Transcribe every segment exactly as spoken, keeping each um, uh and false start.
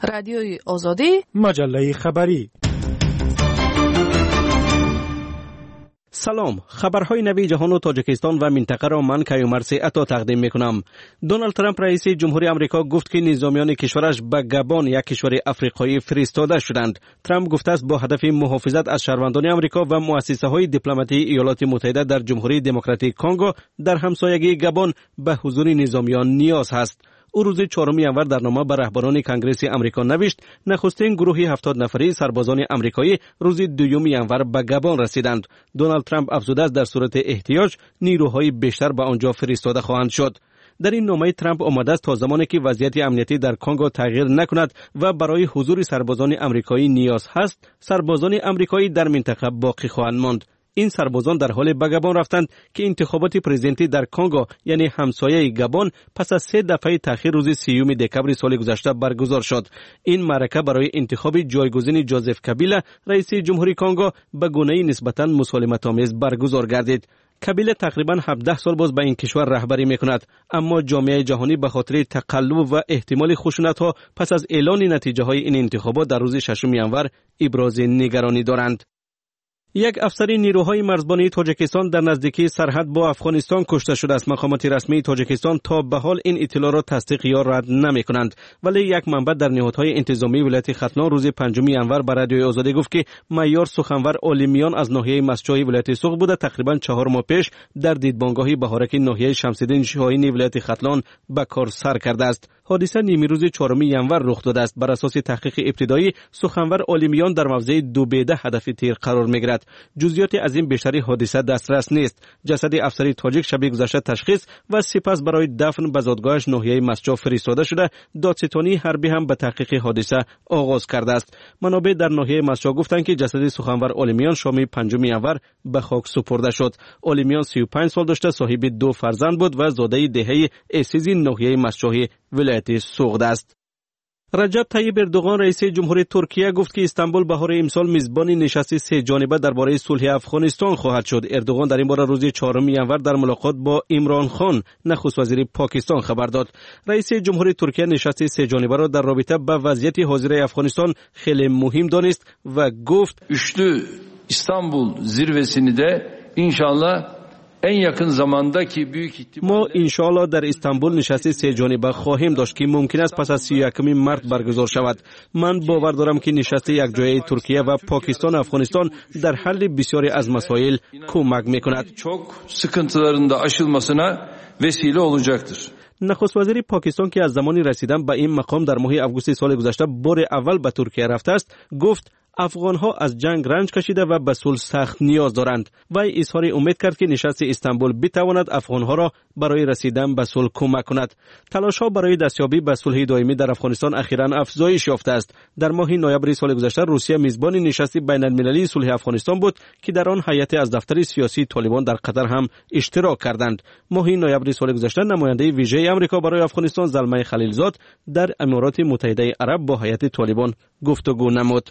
رادیوی آزادی، مجله خبری. سلام، خبرهای نوی جهان و تاجیکستان و منطقه را من کیومرث عطا تقدیم میکنم. دونالد ترامپ رئیس جمهوری آمریکا گفت که نظامیان کشورش به گابون، یک کشور افریقایی، فرستاده شدند. ترامپ گفته است با هدف محافظت از شهروندان آمریکا و مؤسسه های دیپلماتی ایالات متحده در جمهوری دموکراتیک کنگو در همسایگی گابون به حضور نظامیان نیاز است. او روز چهارم ژانویه در نامه به رهبران کنگره آمریکا نوشت نخستین گروهی هفتاد نفری سربازان آمریکایی روز دوم ژانویه به گابون رسیدند. دونالد ترامپ افزوده است در صورت احتیاج نیروهای بیشتر به آنجا فرستاده خواهند شد. در این نامه ترامپ آمده است تا زمانی که وضعیت امنیتی در کنگو تغییر نکند و برای حضور سربازان آمریکایی نیاز هست، سربازان آمریکایی در منطقه باقی خواهند ماند. این سربازان در حال به گابون رفتند که انتخابات پرزیدنتی در کنگو یعنی همسایه گابون پس از سه دفعه تأخیر روز سیوم دکمبر سال گذشته برگزار شد. این معرکه برای انتخاب جایگزین جوزف کابیلا رئیس جمهوری کنگو به گونه‌ای نسبتاً مسالمت‌آمیز برگزار گردید. کابیلا تقریباً هفده سال باز به این کشور رهبری میکند، اما جامعه جهانی به خاطر تقلب و احتمال خشونت‌ها پس از اعلان نتیجه های این انتخابات در روز ششم ژانویه ابراز نگرانی دارند. یک افسر نیروهای مرزبانی تاجیکستان در نزدیکی سرحد با افغانستان کشته شده است. مقامات رسمی تاجیکستان تا به حال این اطلاع را تصدیق یا رد نمی کنند، ولی یک منبع در نهادهای انتظامی ولایت ختلان روز پنجم ژانویه به رادیوی آزادی گفت که معیار سخنور عالمیان از ناحیه مسجای ولایت سوق بوده تقریبا چهار ماه پیش در دیدبانگاهی بهارک ناحیه شمس‌الدین شاهین ولایت ختلان به کار سر کرده است. حادثه نیمه روز چهارم ژانویه رخ داده است. بر اساس تحقیق ابتدایی سخنور عالمیان در موضع دوبیده هدف تیر قرار میگیرد. جزئیات از این بیشتری حادثه دسترس نیست. جسد افسر تاجیک شب گذشته تشخیص و سپس برای دفن به زادگاهش ناحیه مسجد فرستاده شده. دادستانی حربی هم به تحقیق حادثه آغاز کرده است. منابع در ناحیه مسجد گفتند که جسد سخنور عالمیان شام پنجم ژانویه به خاک سپرده شد. عالمیان سی و پنج سال داشته، صاحب دو فرزند بود و زاده دهه اسیزی ناحیه مسجد ولایت سوغد است. رجب طیب اردوغان رئیس جمهوری ترکیه گفت که استانبول بهار امسال میزبان نشست سه جانبه درباره صلح افغانستان خواهد شد. اردوغان در این باره روز چهارم ژانویه در ملاقات با عمران خان نخست وزیر پاکستان خبر داد. رئیس جمهوری ترکیه نشست سه جانبه را در رابطه با وضعیت حاضر افغانستان خیلی مهم دانست و گفت üçlü İstanbul zirvesini de inşallah en yakın zamanda ki büyük ihtimal ما انشاءالله در استانبول نشست سه جانبه خواهیم داشت که ممکن است پس از سی و یکم مارس برگزار شود. من باور دارم که نشست یک جایه ترکیه و پاکستان افغانستان در حل بسیاری از مسائل کمک میکند. çok sıkıntıların da aşılmasına vesile olacaktır. نخست وزیر پاکستان که از زمانی رسیدن به این مقام در ماه آگوست سال گذشته بار اول به ترکیه رفته است گفت افغانها از جنگ رنج کشیده و به صلح سخت نیاز دارند. وی اظهار امید کرد که نشست استانبول بتواند افغانها را برای رسیدن به صلح کمک کند. تلاش‌ها برای دستیابی به صلح دائمی در افغانستان اخیراً افزایش یافته است. در ماه نوامبر سال گذشته روسیه میزبان نشست بین‌المللی صلح افغانستان بود که در آن هیئت از دفتر سیاسی طالبان در قطر هم اشتراک کردند. ماه نوامبر سال گذشته نماینده ویژه آمریکا برای افغانستان زلمه خلیلزاد در امارات متحده عرب با هیئت طالبان گفتگو نمود.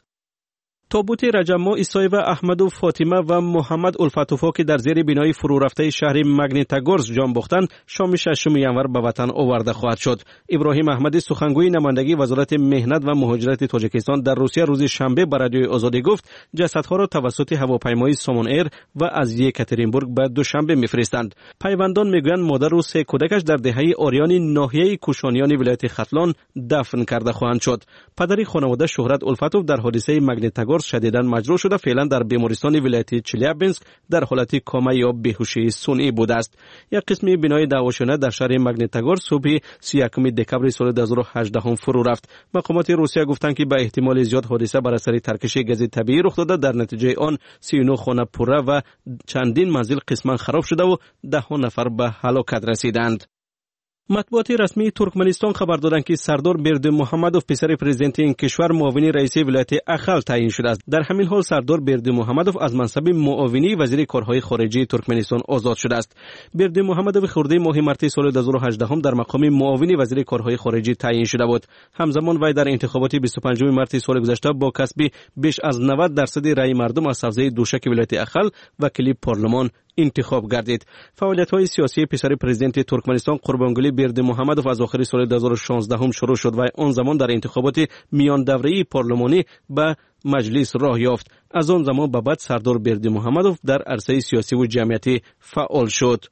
تابوت رجب ماه عیسی و احمد و فاطمه و محمد الفتوفا که در زیر بنای فرو رفته شهر مگنیتاگورسک جان باختند شام ششم ژانویه به وطن آورده خواهد شد. ابراهیم احمدی سخنگوی نمایندگی وزارت مهنت و مهاجرت تاجیکستان در روسیه روز شنبه به رادیوی آزادی گفت جسدها را توسط هواپیمای سامان ایر و از یکاترینبورگ به دوشنبه میفرستند. پیوندان میگویند مادر و سه کودکش در دهه آریان ناحیه کوشانیان ولایت ختلان دفن کرده خواهند شد. پدر خانواده شهرت الفتوف در حادثه مگنیتاگورسک شدیداً مجروح شده فعلا در بیمارستان ولایت چلیابینسک در حالت کما یا بیهوشی صنعی بوده است. یک قسم بنای دعواشانه در شهر مگنیتاگورسک صبح سی و یکم دکمبر سال دو هزار و هجده هم فرو رفت. مقامات روسیه گفتند که به احتمال زیاد حادثه بر اثر ترکش گاز طبیعی رخ داده. در نتیجه آن سی و نه خانه پره و چندین منزل قسما خراب شده و ده ها نفر به هلاکت رسیدند. مطبوعات رسمی ترکمنستان خبر دادند که سردار بردیمحمدوف پسر پرزیدنت این کشور معاون رئیس ولایت اخل تعیین شده است. در همین حال سردار بردیمحمدوف از منصب معاونی وزیر کارهای خارجه ترکمنستان آزاد شده است. بردیمحمدوف خرداد ماه مارس سال دو هزار و هجده هم در مقام معاون وزیر کارهای خارجه تعیین شده بود. همزمان وی در انتخابات بیست و پنجم مارس سال گذشته با کسب بیش از نود درصد رأی مردم از حوزه دوشک ولایت اخل وکیل پارلمان انتخاب گردید. فعالیت‌های سیاسی پسر پرزیدنت ترکمنستان قربانگلی بردیمحمدوف از آخر سال دو هزار و شانزده هم شروع شد و آن زمان در انتخابات میان دوره‌ای پارلمانی به مجلس راه یافت. از آن زمان به بعد سردار بردیمحمدوف در عرصه سیاسی و جمعیتی فعال شد.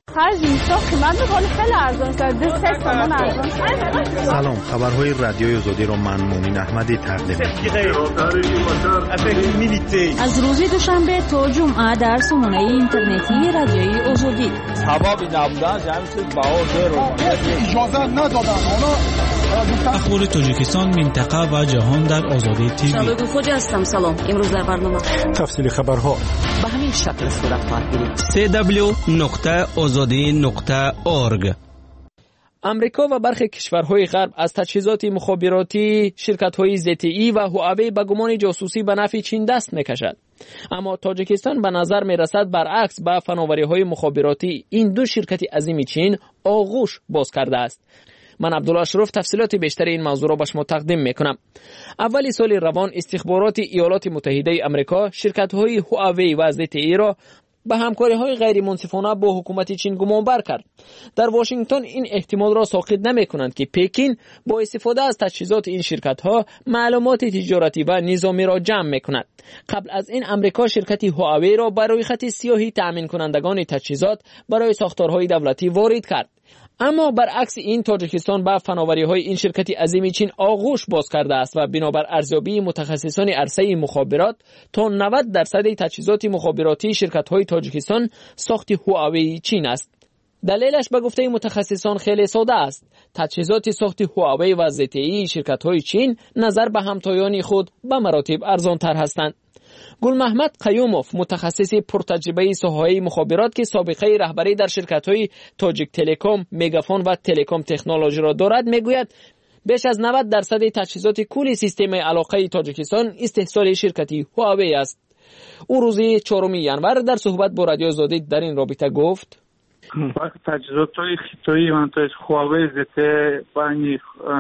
سلام، خبرهای رادیوی آزادی را من مومن احمدی تقدیم می‌کنم. از روز دوشنبه تا جمعه در سامانه اینترنتی رادیوی آزادی. ثوابی نبودن جمعیت باور رو اجازه ندادن. اخبار تاجیکستان، منطقه و جهان در آزادی تیوی. شبکه خوجا هستم. سلام. امروز در برنامه تفصیل خبرها به همین شکل صورت خواهد گرفت. دبلیو دبلیو دبلیو نقطه آزادی نقطه اورگ. امریکا و برخی کشورهای غرب از تجهیزات مخابراتی شرکت‌های زدتئی و هواوی به گمان جاسوسی به نفع چین دست می‌کشد. اما تاجیکستان به نظر می‌رسد برعکس به فناوری‌های مخابراتی این دو شرکت عظیم چین آغوش باز کرده است. من عبدالله اشرف تفصیلات بیشتر این موضوع را به شما تقدیم میکنم. اولی سال روان استخبارات ایالات متحده امریکا شرکت‌های هواوی و زدتئی را به همکاری‌های غیر منصفانه با حکومت چین گمانبر کرد. در واشنگتن این احتمال را ساقط نمی‌کنند که پکین با استفاده از تجهیزات این شرکت‌ها معلومات تجارتی و نظامی را جمع می‌کند. قبل از این امریکا شرکت هواوی را برای خط سیاهی تأمین کنندگان تجهیزات برای ساختارهای دولتی وارد کرد. اما برعکس این تاجیکستان به فناوری‌های این شرکت عظیم چین آغوش باز کرده است و بنابر ارزیابی متخصصان عرصه مخابرات تا نود درصد تجهیزات مخابراتی شرکت‌های تاجیکستان ساخت هواوی چین است. دلیلش به گفته متخصصان خیلی ساده است. تجهیزات ساخت هواوی و زدتئی شرکت‌های چین نظر به همتایان خود به مراتب ارزان‌تر هستند. گل محمد قیوموف متخصص پرتجربه ساحه مخابرات که سابقه رهبری در شرکت‌های تاجیک تلکام، میگافون و تلکام تکنولوژی را دارد میگوید بیش از نود درصد تجهیزات کل سیستم علاقه تاجیکستان استحصال شرکت هواوی است. او روز چهارم ژانویه در صحبت با رادیو آزادی در این رابطه گفت: تجهیزات خیتایی منطقه هواوی زدتئی بانی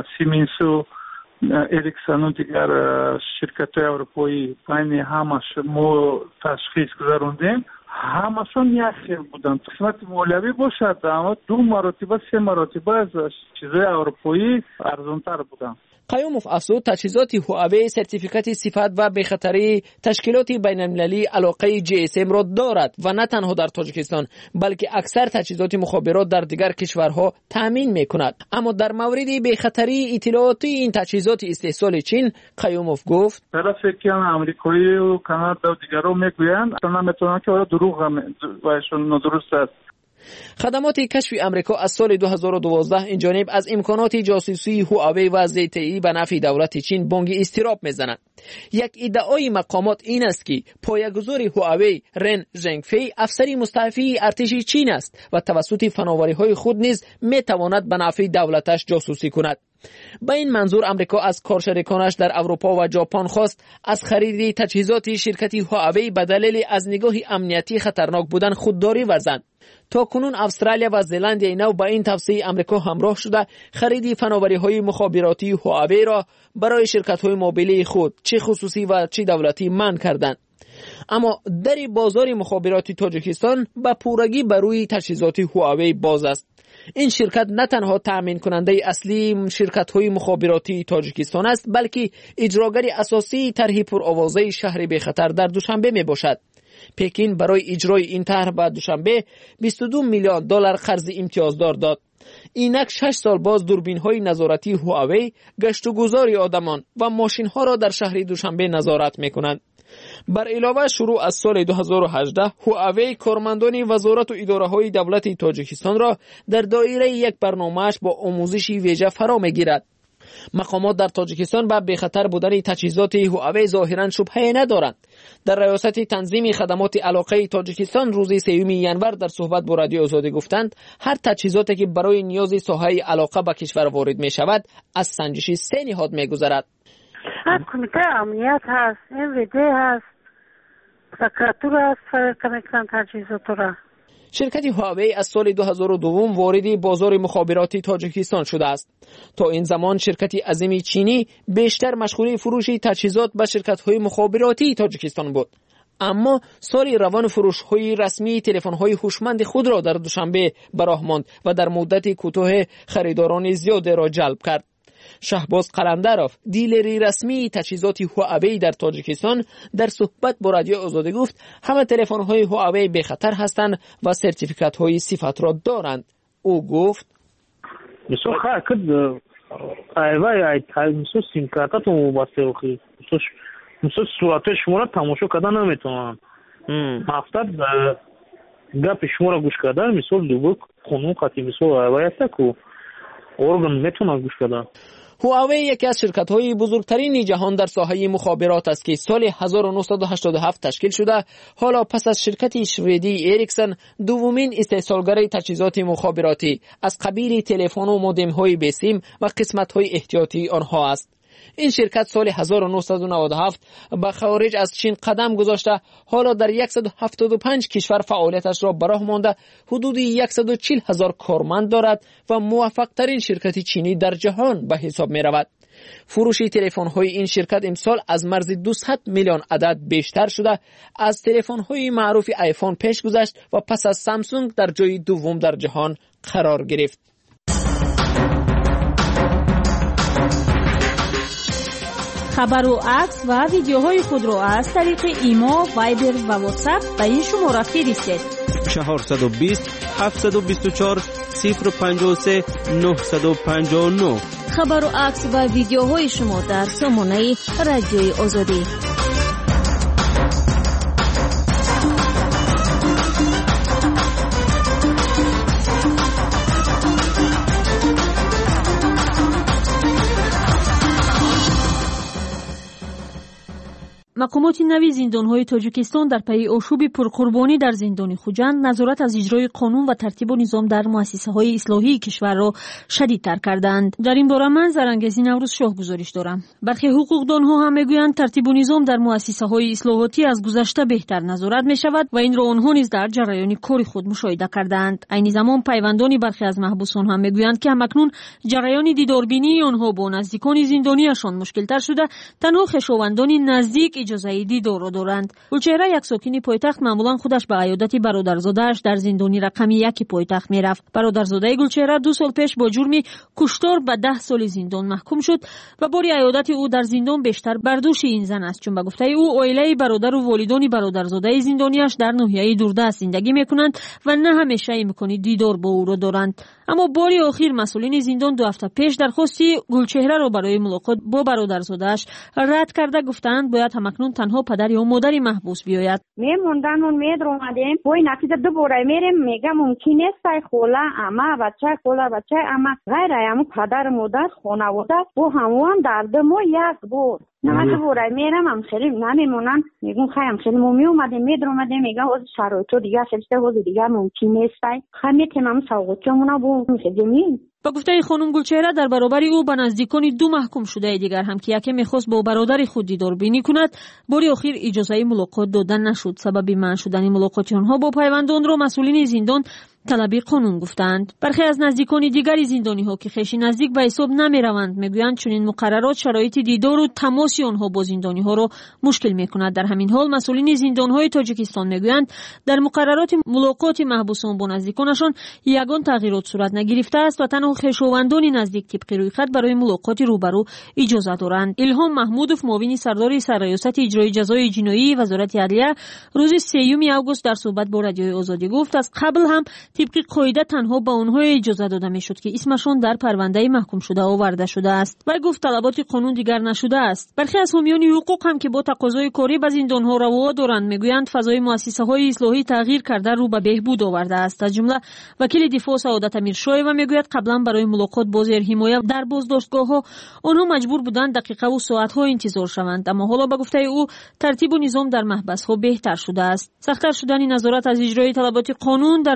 سیمنسو اریکسون و دیگر شرکت‌های اروپایی بین همش ما تشخیص گذاروندیم. همشون یک خیل بودن. قسمت مولوی باشد اما دو مراتبه سه مراتبه از چیزهای اروپایی ارزان‌تر بودن. قیوموف افزود تجهیزات هواوی سرتیفیکات صفت و بی‌خطری تشکیلات بین‌المللی علاقه جی اس ام را دارد و نه تنها در تاجیکستان بلکه اکثر تجهیزات مخابرات در دیگر کشورها تامین می‌کند. اما در مورد بی‌خطری اطلاعاتی این تجهیزات استحصال چین قیوموف گفت: طرفی که امریکایی و کانادا و دیگرها میگویند اصلا نمیتونن که دروغ وایشون درست است. خدمات کشف امریکا از سال دو هزار و دوازده این جانب از امکانات جاسوسی هواوی و زدتئی به نفع دولت چین بانگ استراب میزنند. یک ادعای مقامات این است که پایه‌گذار هواوی رن ژنگفی افسری مستعفی ارتش چین است و توسط فناوری‌های خود نیز میتواند به نفع دولتش جاسوسی کند. با این منظور امریکا از کارشریکانش در اروپا و ژاپن خواست از خرید تجهیزات شرکت هواوی به دلیل از نگاه امنیتی خطرناک بودن خودداری ورزند. تا کنون استرالیا و زلندی نو با این توصیه امریکا همراه شده خرید فناوری‌های مخابراتی هواوی را برای شرکت‌های موبیلی خود چه خصوصی و چه دولتی منع کردند. اما در بازار مخابراتی تاجیکستان به پورگی بر روی تجهیزات هواوی باز است. این شرکت نه تنها تأمین کننده اصلی شرکت‌های مخابراتی تاجیکستان است بلکه اجراگر اساسی طرح پرآوازه شهر بی خطر در دوشنبه می باشد. پکین برای اجرای این طرح به دوشنبه بیست و دو میلیون دلار قرض امتیازدار داد. اینک شش سال باز دوربین‌های نظارتی هواوی گشت و گذار آدمان و ماشین‌ها را در شهر دوشنبه نظارت می‌کنند. بر علاوه شروع از سال دو هزار و هجده هواوی کارمندان وزارت و اداره‌های دولت تاجیکستان را در دایره یک برنامه‌اش با آموزشی ویژه فرا می‌گیرد. مقامات در تاجیکستان به بی‌خطر بودن تجهیزات هواوی ظاهراً شبهه ندارند. در ریاست تنظیم خدمات علاقه تاجیکستان روز سوم ژانویه در صحبت با رادیو آزادی گفتند هر تجهیزاتی که برای نیاز ساحه علاقه به کشور وارد می شود از سنجش سه نهاد می گذرد. کمیته امنیت هست، ام وی دی هست، سکراتور هست فرق میکنن تجهیزات را. شرکت هواوی از سال دو هزار و دو وارد بازار مخابراتی تاجیکستان شده است. تا این زمان شرکت عظیم چینی بیشتر مشغول فروش تجهیزات به شرکت‌های مخابراتی تاجیکستان بود. اما سال روان فروش‌های رسمی تلفن‌های هوشمند خود را در دوشنبه به راه ماند و در مدت کوتاه خریداران زیاد را جلب کرد. شهباز قلندروف، دیلری رسمی تجهیزات هواوی در تاجیکستان، در صحبت با رادیو آزادی گفت همه تلفن‌های هواوی به خطر هستند و سرتیفیکات‌های صفت را دارند. او گفت مثلا خاطر ایوای ای تایمسو سیم کارت تو واسه اوکی مثلا صورتش شما را تماشا کردن نمیتونن. هفته گپ شما را گوش کردن مثلا دوباره خونو خاطی مثلا ایوای تکو ارگان میتونه گوش کردن. هواوی یکی از شرکت‌های بزرگترین جهان در ساحه مخابرات است که سال هزار و نهصد و هشتاد و هفت تشکیل شده. حالا پس از شرکت شوئدی اریکسن دومین استحصالگر تجهیزات مخابراتی از قبیل تلفن و مودم‌های بسیم و قسمت‌های احتیاطی آنها است. این شرکت سال هزار و نهصد و نود و هفت به خارج از چین قدم گذاشته، حالا در صد و هفتاد و پنج کشور فعالیتش را به راه مانده، حدود صد و چهل هزار کارمند دارد و موفق ترین شرکت چینی در جهان به حساب می رود. فروش تلفن های این شرکت امسال از مرز دویست میلیون عدد بیشتر شده، از تلفن های معروف آیفون پیش گذشت و پس از سامسونگ در جای دوم در جهان قرار گرفت. خبر و عکس و ویدیوهای خود را از طریق ایما، وایبر و واتساپ به این شماره فرستید. چهار دو صفر هفت دو چهار صفر پنج سه نه پنج نه. خبر و عکس و ویدیوهای شما در سامانه رادیوی آزادی. مقامات نوی زندان‌های تاجیکستان در پی آشوب پرقربانی در زندان خوجند نظارت از اجرای قانون و ترتیب و نظام در مؤسسه‌های اصلاحی کشور را شدیدتر کردند. در این باره من زرانگزی نوروز شاه گزارش دارم. برخی حقوقدانها هم میگویند ترتیب و نظام در مؤسسه‌های اصلاحاتی از گذشته بهتر نظارت می‌شود و این را آنها نیز در جریان کار خود مشاهده کردند. عین زمان پیوندان برخی از محبوسان هم میگویند که همکنون جریان دیداربینی آنها با نزدیکان زندانیشان مشکل‌تر شده، تنها خویشاوندان نزدیک اجازه دیدار را دارند. گلچهره یک ساکن پایتخت معمولا خودش به عیادت برادرزاده‌اش در زندانی رقم یک پایتخت میرفت. برادرزاده گلچهره دو سال پیش با جرم کشتار به ده سال زندان محکوم شد و بار عیادت او در زندان بیشتر بر دوش این زن است، چون به گفته او عائله برادر و والدان برادرزاده زندانیش در ناحیه دوردست زندگی میکنند و نه همیشه امکان دیدار با او را دارند. اما بار اخیر مسئولین زندان دو هفته پیش درخواستی گلچهره را برای ملاقات با برادرزاده‌اش رد کرده، گفتند باید همکنون تنها پدر یا مادر محبوس بیاید. میموندن اون مید اومدیم وای نتیجه دوباره میریم میگه ممکن نیست خولا اما بچه خولا بچه اما غیر اما پدر مادر خانواده و همون درد ما یک بود. نه دوباره میرم هم خیلی نمیمونن، میگم خیلی خیلی مومی اومدیم مید اومدیم میگه از شرایط دیگه خیلی حوض دیگه ممکن نیست خیلی تمام سوغوتمون بو میگیم. با گفته خانم گلچهره در برابر او به نزدیکان دو محکوم شده دیگر هم که یکی میخواست با برادر خود دیدار بینی کند، باری اخیر اجازه ملاقات دادن نشد. سبب منع شدن ملاقات آنها با پیوندان را مسئولین زندان طلبی قانون گفتند. برخی از نزدیکان دیگری زندانی ها که خیشی نزدیک به حساب نمی روند میگویند چون این مقررات شرایط دیدار و تماس آنها با زندانی ها را مشکل میکند. در همین حال مسئولین زندان های تاجیکستان میگویند در مقررات ملاقات محبوسان با نزدیکانشان یگان تغییرات صورت نگرفته است و تنها خویشاوندان نزدیک طبق روی خط برای ملاقات روبرو اجازه دارند. الهام محمودوف معاون سردار سرریاست اجرای جزای جنایی وزارت عدلیه روز سوم آگوست در صحبت با رادیوی آزادی گفت از قبل هم طبق قاعده تنها به آنها اجازه داده میشد که اسمشان در پرونده محکوم شده آورده شده است و گفت طلبات قانون دیگر نشده است. برخی از حامیان حقوق هم که با تقاضای کاری به زندانها روا دارند میگویند فضای مؤسسه‌های اصلاحی تغییر کرده رو به بهبود آورده است. از جمله وکیل دفاع سعادت امیرشاه و میگوید قبلا برای ملاقات با زیر حمایه در بازداشتگاه‌ها آنها مجبور بودند دقیقه و ساعت‌ها انتظار شوند، اما حالا به گفته او ترتیب و نظام در محبس‌ها بهتر شده است. سخت‌تر شدن نظارت از اجرای طلبات قانون درباره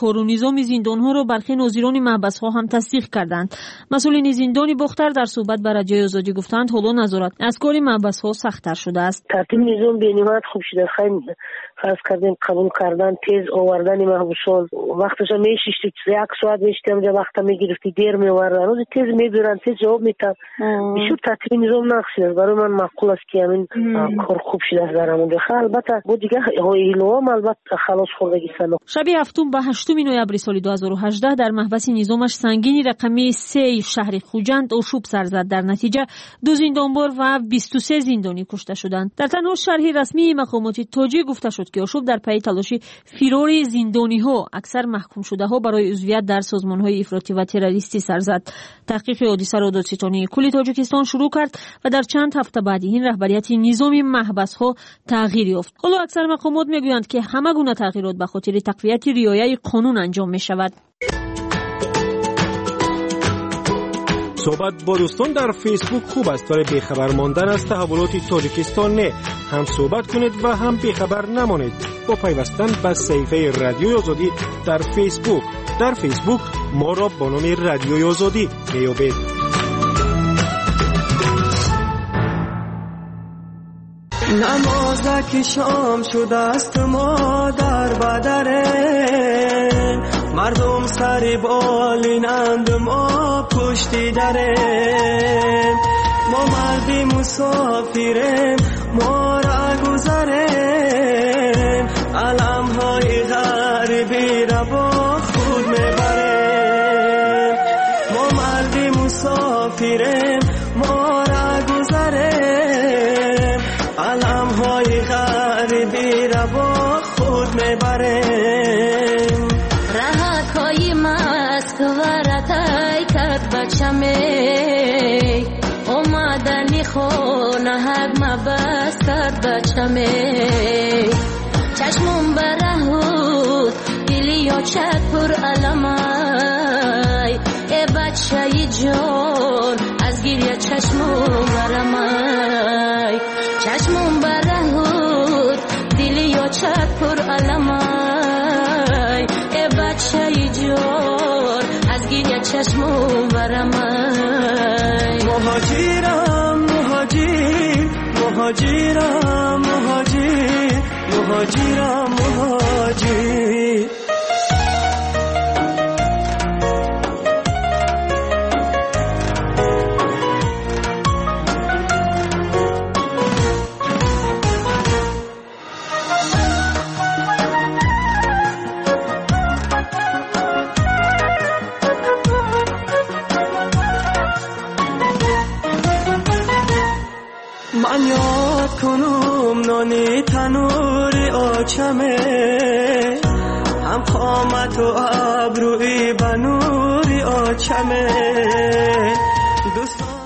کار و نظام زندان‌ها را برخی ناظران محبس‌ها هم تصدیق کردند. مسئولین زندان بختر در صحبت با رادیوی آزادی گفتند حالا نظارت از کار محبس‌ها سخت‌تر شده است. ترتیب نظام بینیمت خوب شده، خیلی فرض کردیم قبول کردن، تیز آوردن محبوسان، وقتش میشیشتی یک ساعت میشتی اونجا وقت میگرفتی دیر میوردن، روز تیز میبرن، تیز جواب میتن. بسیار ترتیب نظام نقصی است. برای من معقول است که همین کار خوب شده است در اونجا. البته با دیگه ایلوام البته خلاص خوردگی سنو. شب هفتم به هشتم نوامبر سال دو هزار و هجده در محبس نظامش سنگینی رقمی سه شهر خوجند آشوب سر زد. در نتیجه دو زندانبار و بیست و سه زندانی کشته شدند. در تنها شرح رسمی مقامات تاجیک گفته شد که آشوب در پی تلاش فرار زندانی ها اکثر محکوم شده ها برای عضویت در سازمان های افراطی و تروریستی سر زد. تحقیق حادثه را دادستانی کل تاجیکستان شروع کرد و در چند هفته بعد این رهبریت نظام محبس ها تغییر یافت. حالا اکثر مقامات میگویند که همه گونه تغییرات به خاطر تقویت رعایت قانون انجام می شود. صحبت با دوستان در فیسبوک خوب است، ولی بیخبر ماندن از تحولات تاجیکستان نه. هم صحبت کنید و هم بیخبر نمانید با پیوستن به صفحه رادیوی آزادی در فیسبوک. در فیسبوک ما را با نام رادیوی آزادی میابید. نمازک شام شده است ما در بدره، مردم سری بالینند ما پشتی دره، ما مردی مسافریم ما را گذریم، علم های غریبی را با خود میبریم، ما مردی مسافریم ما را گذریم، علم های غریبی را با خود میبریم. رهک های مسکو رتای کد بچمی، اومدنی خونه حق مبست کد بچمی، چشمون برهود دلی یا چک پر علمای، ای بچه جان از گریه چشمون برمای، چشمون برهود دلی یا چک پر علمای، ای بچه جان از گریه چشمون برمای. مهاجرم مهاجر مهاجرم مهاجر مهاجرم مهاجر. من یاد کنم نانی تنوری آچمه، هم قامت و ابروی بنوری آچمه، دوستانی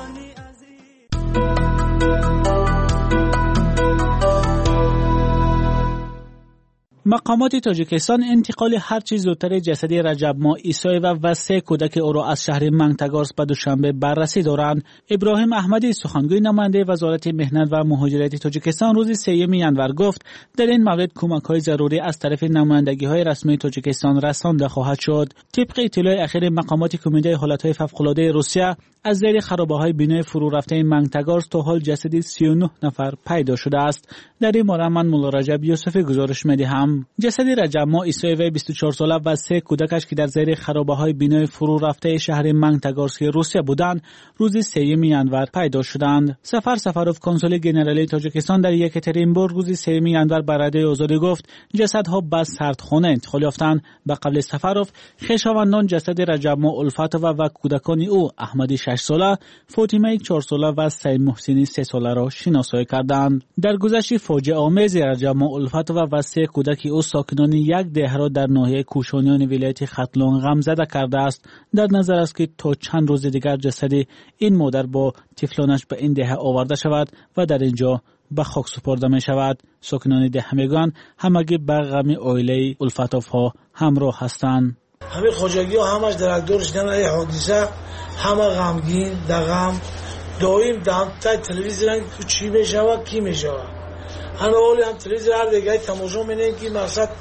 مقامات تاجیکستان انتقال هر چیز زودتر جسد رجب ماه عیسی و و سه کودک او را از شهر منگتگارس به دوشنبه بررسی دارند. ابراهیم احمدی سخنگوی نماینده وزارت مهنت و مهاجرت تاجیکستان روز سوم ژانویه گفت در این مورد کمک‌های ضروری از طرف نمایندگی‌های رسمی تاجیکستان رسانده خواهد شد. طبق اطلاع اخیر مقامات کمیته حالت‌های فوق‌العاده روسیه، از زیر خرابه‌های بنای فرو رفته منگتگارس تا حال جسد سی و نه نفر پیدا شده است. در این مورد من مولا رجب یوسفی گزارش می‌دهم. جسد رجب ماه عیسی و بیست و چهار ساله و سه کودکش که در زیر خرابه‌های بنای فرو رفته شهر منگتگارس روسیه بودند، روز سوم ژانویه پیدا شدند. سفر سفروف کنسول ژنرالی تاجیکستان در یکترینبورگ روز سوم ژانویه به رادیوی آزادی گفت جسدها به سردخانه انتقال یافتند. به قبل سفروف خویشاوندان جسد رجب ماه الفتوف و کودکان او احمدی شش ساله، فاطمه چهار ساله و سعید محسنی سه ساله را شناسایی کردند. در گذشت فاجعه آمیز رجب ماه الفتوف و سه کودک او ساکنان یک ده را در ناحیه کوشانیان ولایت ختلان غمزده کرده است. در نظر است که تا چند روز دیگر جسد این مادر با طفلانش به این ده آورده شود و در اینجا به خاک سپرده می شود. ساکنان ده میگویند همگی به غم عائله الفتوف ها همراه هستند. همه خواجگی ها همش درکدار شدن ای حادثه، همه غمگین در غم دائم دم تا تلویزیون چی میشود کی میشود، همه اولی هم تلویزیون هر دیگه تماشا می‌کنن که مقصد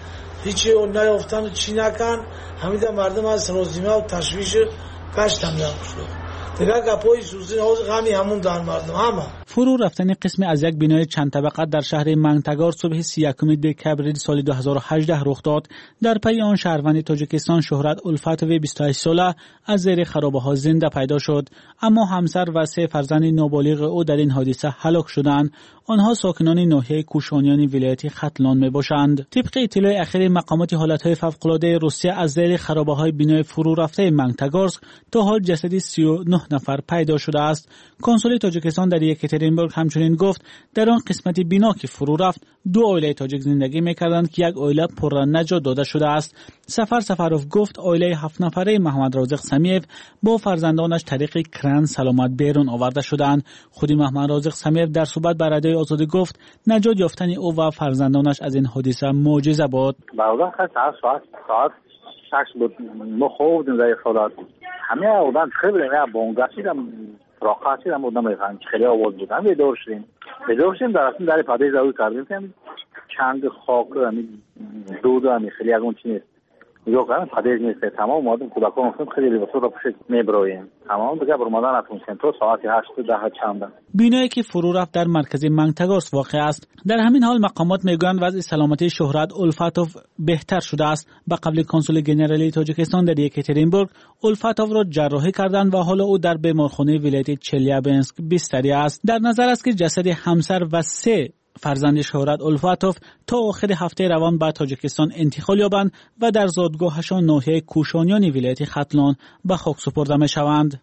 هیچی نیافتن چی نکن همیده مردم از روزیمه و تشویش گشتم یام شد دیگه گپای سوزی نوز غمی همون در مردم همه. فرو رفتن قسم از یک بینای چند طبقه در شهر منگتگار صبح سی و یکم دکبر سال دو هزار و هجده رخ داد. در پی آن شهروند تاجیکستان شهرت الفتوی بیست و هشت ساله از زیر خرابه ها زنده پیدا شد، اما همسر و سه فرزند نابالغ او در این حادثه هلاک شدند. آنها ساکنان ناحیه کوشانیان ولایت ختلان می باشند. طبق اطلاع اخیر مقامات حالتهای فوق‌العاده روسیه از زیر خرابه های بینای فرو رفته منگتگارسک تا حال جسد سی و نه نفر پیدا شده است. کنسول تاجیکستان در یکاترینبورگ همچنین گفت در آن قسمت بینا که فرو رفت دو عائله تاجیک زندگی می‌کردند که یک عائله پر نجات داده شده است. سفر سفروف گفت عائله هفت نفره محمد رازق سمیف با فرزندانش طریق کران سلامت بیرون آورده شدند. خودی محمد رازق سمیف در صحبت با رادیوی آزادی گفت نجات یافتن او و فرزندانش از این حادثه معجزه بود. برادر خیلی ساعت ساعت شش بود مخوف در خودت همه اودان خیلی نه بونگاشیدم راقاشیدم بودم میگم خیلی آواز بودم بیدار شدیم بیدار شدیم در اصل در پاده زاویه کردیم که چند خاک همین دود همین خیلی اون چیز میگم که پاده نیست تمام مادم کودکان اصلا خیلی لباسو را پوشید میبرویم تمام دیگه برمادن اتونسن تو ساعت هشت ده چند. بینایی که فرو رفت در مرکز منگتگارسک واقع است. در همین حال مقامات میگویند وضع سلامتی شهرت الفتوف بهتر شده است. به قبل کنسول ژنرالی تاجیکستان در یکاترینبورگ الفتوف را جراحی کردند و حالا او در بیمارخانه ولایت چلیابینسک بستری است. در نظر است که جسد همسر و سه فرزند شهرت الفتوف تا آخر هفته روان به تاجیکستان انتقال یابند و در زادگاهشان ناحیه کوشانیان ولایت ختلان به خاک سپرده می شوند.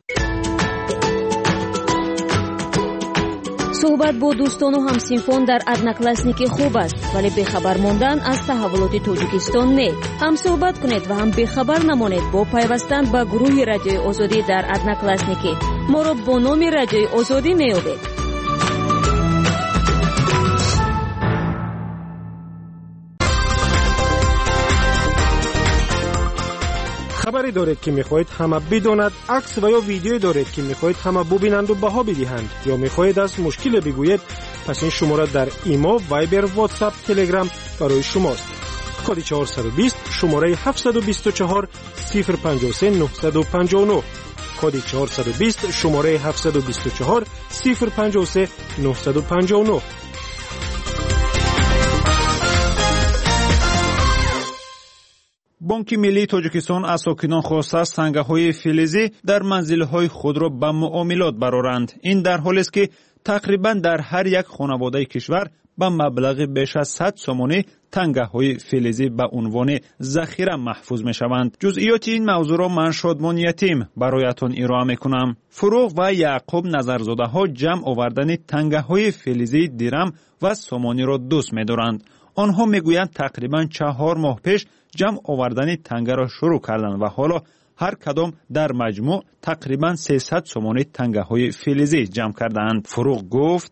صحبت با دوستان و همسینفان در ادناکلاسنیکی خوب است، ولی بخبر ماندن از تحولات تاجیکستان نه. هم صحبت کنید و هم بخبر نمانید با پیوستن به گروه رادیوی آزادی در ادناکلاسنیکی. ما را با نام رادیوی آزادی میابید. خبری دارید که میخواهید همه بداند، عکس و یا ویدیویی دارید که میخواهید همه ببینند و بها بدهند، یا میخواهید از مشکل بگویید، پس این شماره در ایما، وایبر، واتساپ، تلگرام برای شماست. کد چهارصد و بیست شماره هفتصد و بیست و چهار صفر پنجاه و سه نهصد و پنجاه و نه. کد چهارصد و بیست شماره هفتصد و بیست و چهار صفر پنجاه و سه نهصد و پنجاه و نه. بانک ملی تاجیکستان از ساکنان خواسته است تنگه‌های فلزی در منزل‌های خود را به معاملات برآورند. این در حالی است که تقریباً در هر یک خانواده کشور به مبلغ بیش از صد سومانی تنگه‌های فلزی به عنوان ذخیره محفوظ می‌شوند. جزئیات این موضوع را من شادمان یتیم برایتان ارائه می‌کنم. فروغ و یعقوب نظرزاده‌ها جمع آوردن تنگه‌های فلزی درم و سومانی را دوست می‌دارند. آنها میگویند تقریباً چهار ماه پیش جمع آوردن تنگه را شروع کردند و حالا هر کدام در مجموع تقریباً سیصد سومانی تنگه های فلزی جمع کردند. فروغ گفت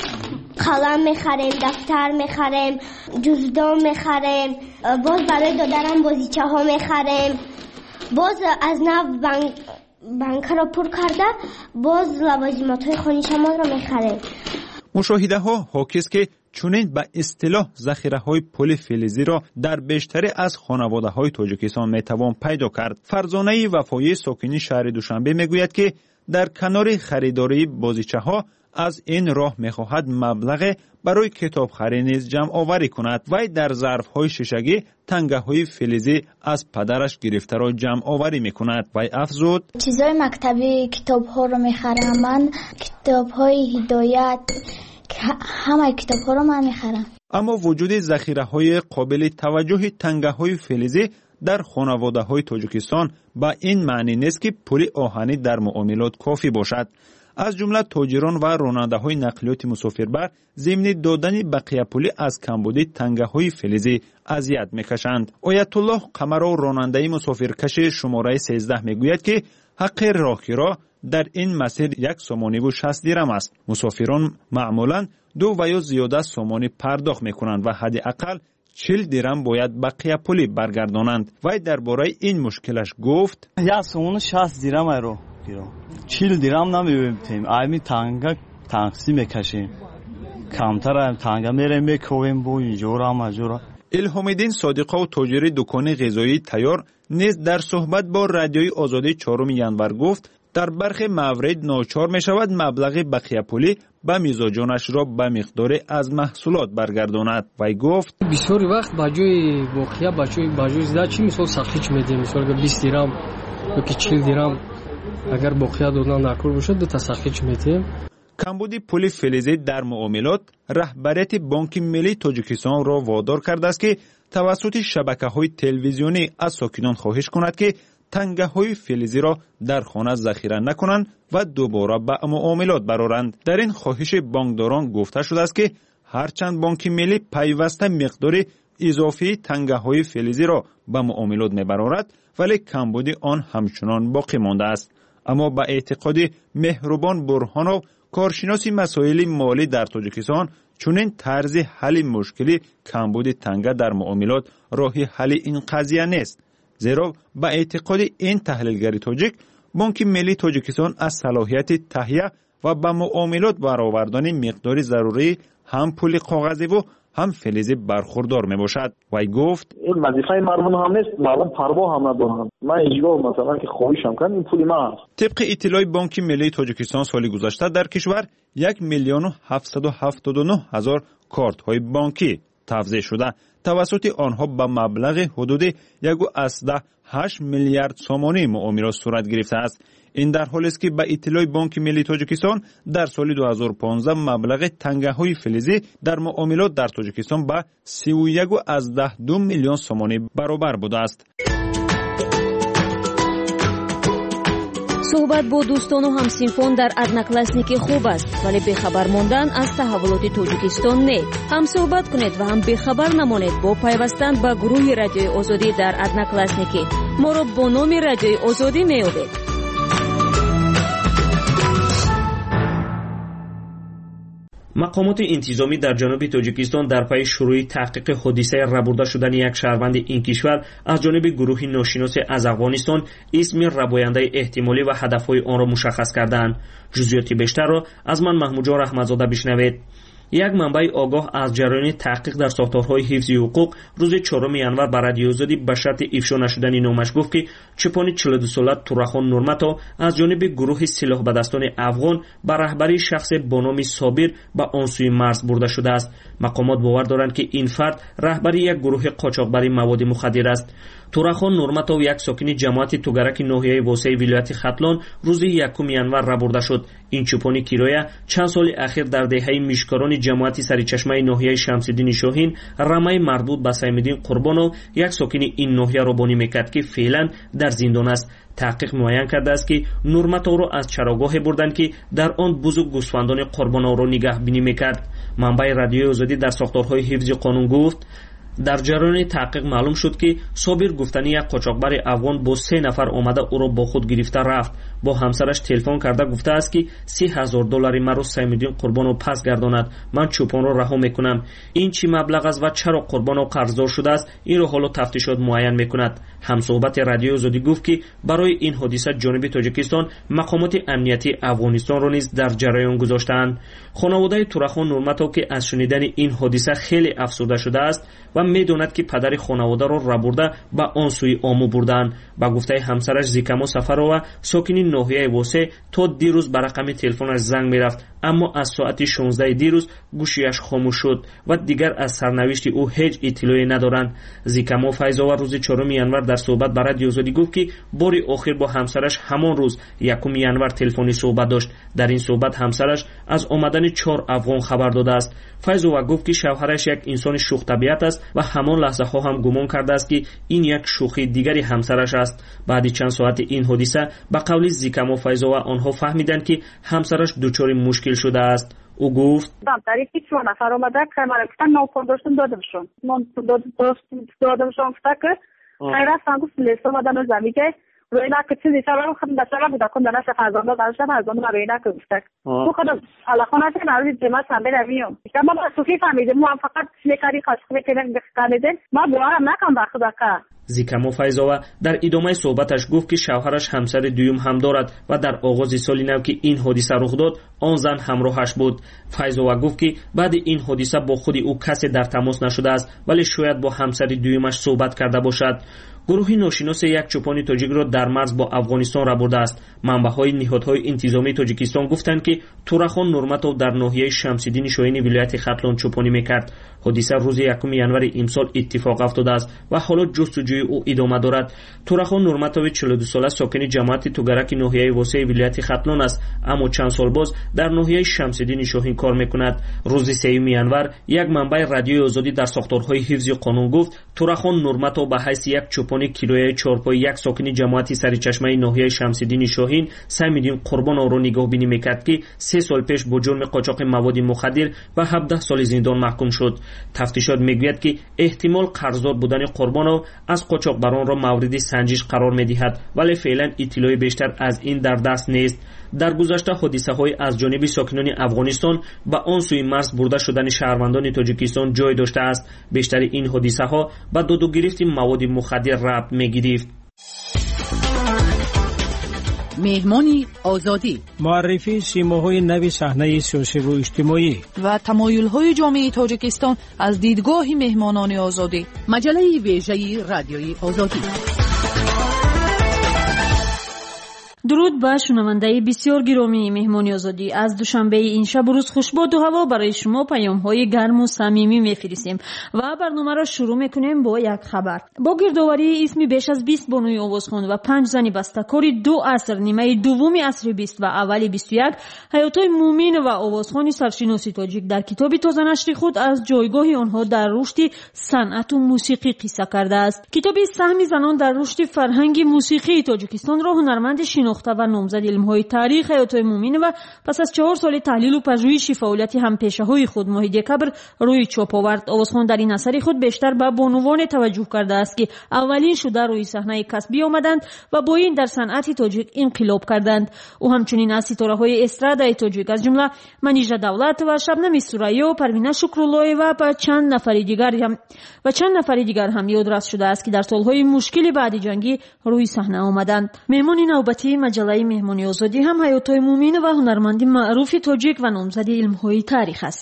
قلم میخریم، دفتر میخریم، جزدان میخریم، باز برای دادرم بازیچه ها میخریم، باز از نو بنک بنک را پر کرده باز لوازمات های خانه شما را میخریم. مشاهده ها حاکی است که چونین به اصطلاح ذخیره های پل فلزی را در بیشتر از خانواده های تاجیکستان می توان پیدا کرد. فرزانه وفایی ساکنی شهر دوشنبه می گوید که در کنار خریداری بازیچه ها از این راه می خواهد مبلغ برای کتاب خرید نیز جمع آوری کند. وی در ظرف های شیشگی تنگه های فلزی از پدرش گرفته را جمع آوری می کند. وی افزود چیزای مکتبی کتاب ها رو می خرم، من کتاب های هدایت همه کتاب ها رو من میخرم. اما وجود ذخیره های قابل توجه تنگه های فلزی در خانواده های تاجیکستان با این معنی نیست که پول آهنی در معاملات کافی باشد. از جمله تاجران و راننده های نقلیات مسافربر ضمن دادن بقیه پولی از کمبودی تنگه های فلزی اذیت میکشند. آیت الله قمرا راننده مسافرکش شماره سیزده میگوید که حق راهگیرا در این مسیر یک سومانی و شصت درم است. مسافران معمولاً دو و یا زیاده سومانی پرداخت میکنند و حداقل چهل درم باید بقیه پولی برگردانند. وی درباره این مشکلش گفت یک سومون شصت درم رو چهل درم نمیبینیم. ایمی تنگه تاکسی میکشیم، کمتر هم تنگه میریم میکویم بو اینجورا مجورا. الهام‌الدین صادقا و تاجر دکان غذایی تیار نیز در صحبت با رادیوی آزادی چهارم ینور گفت در برخی موارد ناچار می شود مبلغ بقیه پولی به میزاجانش را به مقدار از محصولات برگرداند. وی گفت بسیاری وقت با جای واقعیه با جای با جای زده چی مثال سختی میدیم، مثال اگر بیست درم یا که چهل درم اگر واقعیه دادن نکرده باشد دو تا سختی میدیم. کمبود پول فلزی در معاملات رهبریت بانک ملی تاجیکستان را وادار کرده است که توسط شبکه‌های تلویزیونی از ساکنان خواهش کند که تنگه‌های فلزی را در خانه ذخیره نکنند و دوباره به معاملات برآورند. در این خواهش بانکداران گفته شده است که هرچند بانک ملی پیوسته مقدار اضافی تنگه‌های فلزی را به معاملات می‌برآورد، ولی کمبود آن همچنان باقی مانده است. اما به اعتقاد مهربان برهانوف، کارشناس مسائل مالی در تاجیکستان، چنین طرز حل مشکلی کمبود تنگه در معاملات راه حل این قضیه نیست. زیرا به اعتقاد این تحلیلگر تاجیک، بانک ملی تاجیکستان از صلاحیت تهیه و به معاملات برآوردن مقدار ضروری هم پول کاغذی و هم فلزی برخوردار می باشد. وی گفت این وظیفه مردم هم نیست، مردم پروا هم ندارند. من اینجا مثلا که خواهشم کنم این پول من است. طبق اطلاع بانک ملی تاجیکستان سال گذشته در کشور یک میلیون و هفتصد و هفتاد و نه هزار کارت های بانکی توزیع شده، توسط آنها به مبلغ حدود یک و هشت میلیارد سومانی معاملات صورت گرفته است. این در حالی است که به اطلاع بانک ملی تاجیکستان در سال دو هزار و پانزده مبلغ تنگه های فلزی در معاملات در تاجیکستان به سی و یک و دو میلیون سومانی برابر بوده است. صحبت با دوستان و همسینفان در ادناکلاسنیکی خوب است، ولی بخبر ماندن از تحولات تاجیکستان نه. هم صحبت کنید و هم بخبر نمانید با پیوستن به گروه رادیوی آزادی در ادناکلاسنیکی. ما را با نام رادیوی آزادی می‌یابید. مقامات انتظامی در جنوب تاجیکستان در پی شروع تحقیق حادثه ربورده شدن یک شهروند این کشور از جانب گروه ناشناس از افغانستان اسم رباینده احتمالی و هدفهای آن را مشخص کردند. جزئیات بیشتر را از من محمود جان رحمتزاده بشنوید. یک منبع آگاه از جریان تحقیق در ساختارهای حفظ حقوق روز چهارم ینور بر رادیو آزادی به شرط افشا نشدن نامش گفت که چپان چهل و دو ساله تورخان نورمتا از جانب گروه سلاح به دستان افغان به رهبری شخص با نام صابر به آن سوی مرز برده شده است. مقامات باور دارند که این فرد رهبری یک گروه قاچاقبری مواد مخدر است. تورخان نورمتا یک ساکن جماعت توگرک ناحیه واسع ولایت ختلان روز یکم ینور ربورده شد. این چوپانی کیرویا چند سال اخیر در دهه میشکاران جماعت سریچشمه ناحیه شمس‌الدین شاهین رمای مربوط به سیم‌الدین قربانو یک ساکن این ناحیه را بانی میکرد که فعلا در زندان است. تحقیق معین کرده است که نورمتا را از چراگاه بردند که در آن بزرگ گوسفندان قربانو را نگهبانی میکرد. منبع رادیوی آزادی در ساختارهای حفظ قانون گفت در جریان تحقیق معلوم شد که صابر گفتنی یک قاچاقبر افغان با سه نفر آمده او را با خود گرفته رفت. با همسرش تلفن کرده گفته است که سی هزار دلار مرا سیم‌الدین قربانو پس گرداند، من چوپان را رها میکنم. این چی مبلغ است و چرا قربانو قرضدار شده است این را حالا تفتیشات معین میکند. همصحبت رادیو آزادی گفت که برای این حادثه جنوب تاجیکستان مقامات امنیتی افغانستان را نیز در جریان گذاشتند. خانواده تورخان نورمتا که از شنیدن این حادثه خیلی افسرده شده است و میداند که پدر خانواده را ربورده به آن سوی آمو بردند. با گفته همسرش زیکامو سفرова ساکن ناحیه واسع تا دیروز به رقم تلفنش زنگ میرفت، اما از ساعت شانزده دیروز گوشیش خاموش شد و دیگر از سرنوشت او هیچ اطلاعی ندارند. زیکامو فیضاور روز چهارم ینور در صحبت با رادیو آزادی گفت که بار آخر با همسرش همان روز یکم ینور تلفنی صحبت داشت. در این صحبت همسرش از آمدن چهار افغان خبر داده است. فیضاور گفت که شوهرش یک انسان شوخ طبیعت است و همان لحظه ها هم گمان کرده است که این یک شوخی دیگری همسرش است. بعد چند ساعت این حادثه به قول زیکامو فیضاور آنها فهمیدند که همسرش دچار مشکل شده است. او گفت در طریقی چون نفر آمده که من گفتن ناپون داشتم دادمشون من دادمشون گفته که خیره سنگو سلیسا مدن و زمین که روی نکه چیزی سرم خودم دسترم بوده کن دانش فرزانده دانشم فرزانده روی نکه گفته تو خودم علاقانه که نروی جمعه سنبه نمیم ما با صوفی فهمیدیم ما فقط شنکاری خاشقه کنیم بخکانیدیم ما بوارم نکن بخدا که зикамо файзова дар идомаи суҳбаташ гуфт ки шавҳараш ҳамсари дуюм ҳам дорад ва дар оғози соли нав ки ин ҳодиса рух дод он зан ҳамроҳаш буд. файзова гуфт ки баъди ин ҳодиса бо худи ӯ касе дар тамос нашудааст, вале шояд бо ҳамсари дуюмаш суҳбат карда бошад. гурӯҳи ношиносе як чӯпони тоҷикро дар марз бо афғонистон рабурдааст. манбаъҳои ниҳодҳои интизомии тоҷикистон гуфтанд ки Турахон Нурматов дар ноҳияи Шамсиддини Шоҳини вилояти Хатлон чӯпонӣ мекард. ҳодиса рӯзи якуми январи имсол иттифоқ афтодааст ва ҳоло ҷустуҷӯи ӯ идома дорад. Турахон Нурматови чилу ду сола сокини ҷамоати тугараки ноҳияи восеи вилояти Хатлон аст, аммо чанд сол боз дар ноҳияи Шамсиддини Шоҳин кор мекунад. рӯзи сеюми январ як манбаи радиои озодӣ дар сохторҳои ҳифзи қонун гуфт Турахон Нурматов ба ҳайси як чӯпони килояи чорпои як сокини ҷамоати саричашмаи ноҳияи Шамсиддини Шоҳин Самиддин Қурбоновро нигоҳбинӣ мекард ки се сол пеш бо ҷурми қочоқи маводи мухаддир ба ҳабдаҳ соли зиндон маҳкум шуд. тафтишот мегӯяд ки эҳтимол қарздор будани Қурбонов аз қочоқбаронро мавриди санҷиш қарор медиҳад, вале феълан иттилои бештар аз ин дар даст нест. дар гузашта ҳодисаҳои аз ҷониби сокинони Афғонистон ба он сӯи марз бурда шудани шаҳрвандони Тоҷикистон ҷой доштааст. бештари ин ҳодисаҳо ба додугирифти маводи мухаддир рабт мегирифт. меҳмони озодӣ муаррифии симоҳои нави саҳнаи сиёсиву иҷтимоӣ ва тамоюлҳои ҷомеаи Тоҷикистон аз дидгоҳи меҳмонони озодӣ. маҷалаи вежаи радиои озодӣ. дуруд ба шунавандаи бисёр гиромии меҳмони озодӣ. аз душанбеи ин шабу рӯз хушбоду ҳаво барои шумо паёмҳои гарму самимӣ мефиристем ва барномаро шурӯъ мекунем бо як хабар. бо гирдоварии исми беш аз бист бонуи овозхон ва панҷ зани бастакори ду аср, нимаи дуввуми асри бист ва аввали бисту як, ҳаётой Мумин ва овозхони саршиноси тоҷик дар китоби тозанашри худ аз ҷойгоҳи онҳо дар рушди санъату мусиқӣ қисса кардааст. китоби саҳми занон дар рушди фарҳанги мусиқии тоҷикистонро ҳунарманди шинохта ва номзади илмҳои таърих ҳаётой Муминова пас аз чаҳор соли таҳлилу пажӯҳиши фаъолияти ҳампешаҳои худ моҳи декабр рӯи чоп овард. овозхон дар ин асари худ бештар ба бонувоне таваҷҷӯҳ кардааст ки аввалин шуда рӯи саҳнаи касбӣ омаданд ва бо ин дар санъати тоҷик инқилоб карданд. ӯ ҳамчунин аз ситораҳои эстрадаи тоҷик аз ҷумла Манижа Давлат ва Шабнами Сурайё, Парвина Шукруллоева ва чанд нафари дигар ва чанд нафари дигар ҳам ёдрас шудааст ки дар солҳои мушкили баъдиҷангӣ рӯи саҳна омаданд. меҳмони навбатии маҷалаи меҳмони озодӣ ҳам ҳаётой Мумин ва ҳунарманди маъруфи тоҷик ва номзади илмҳои таърих аст.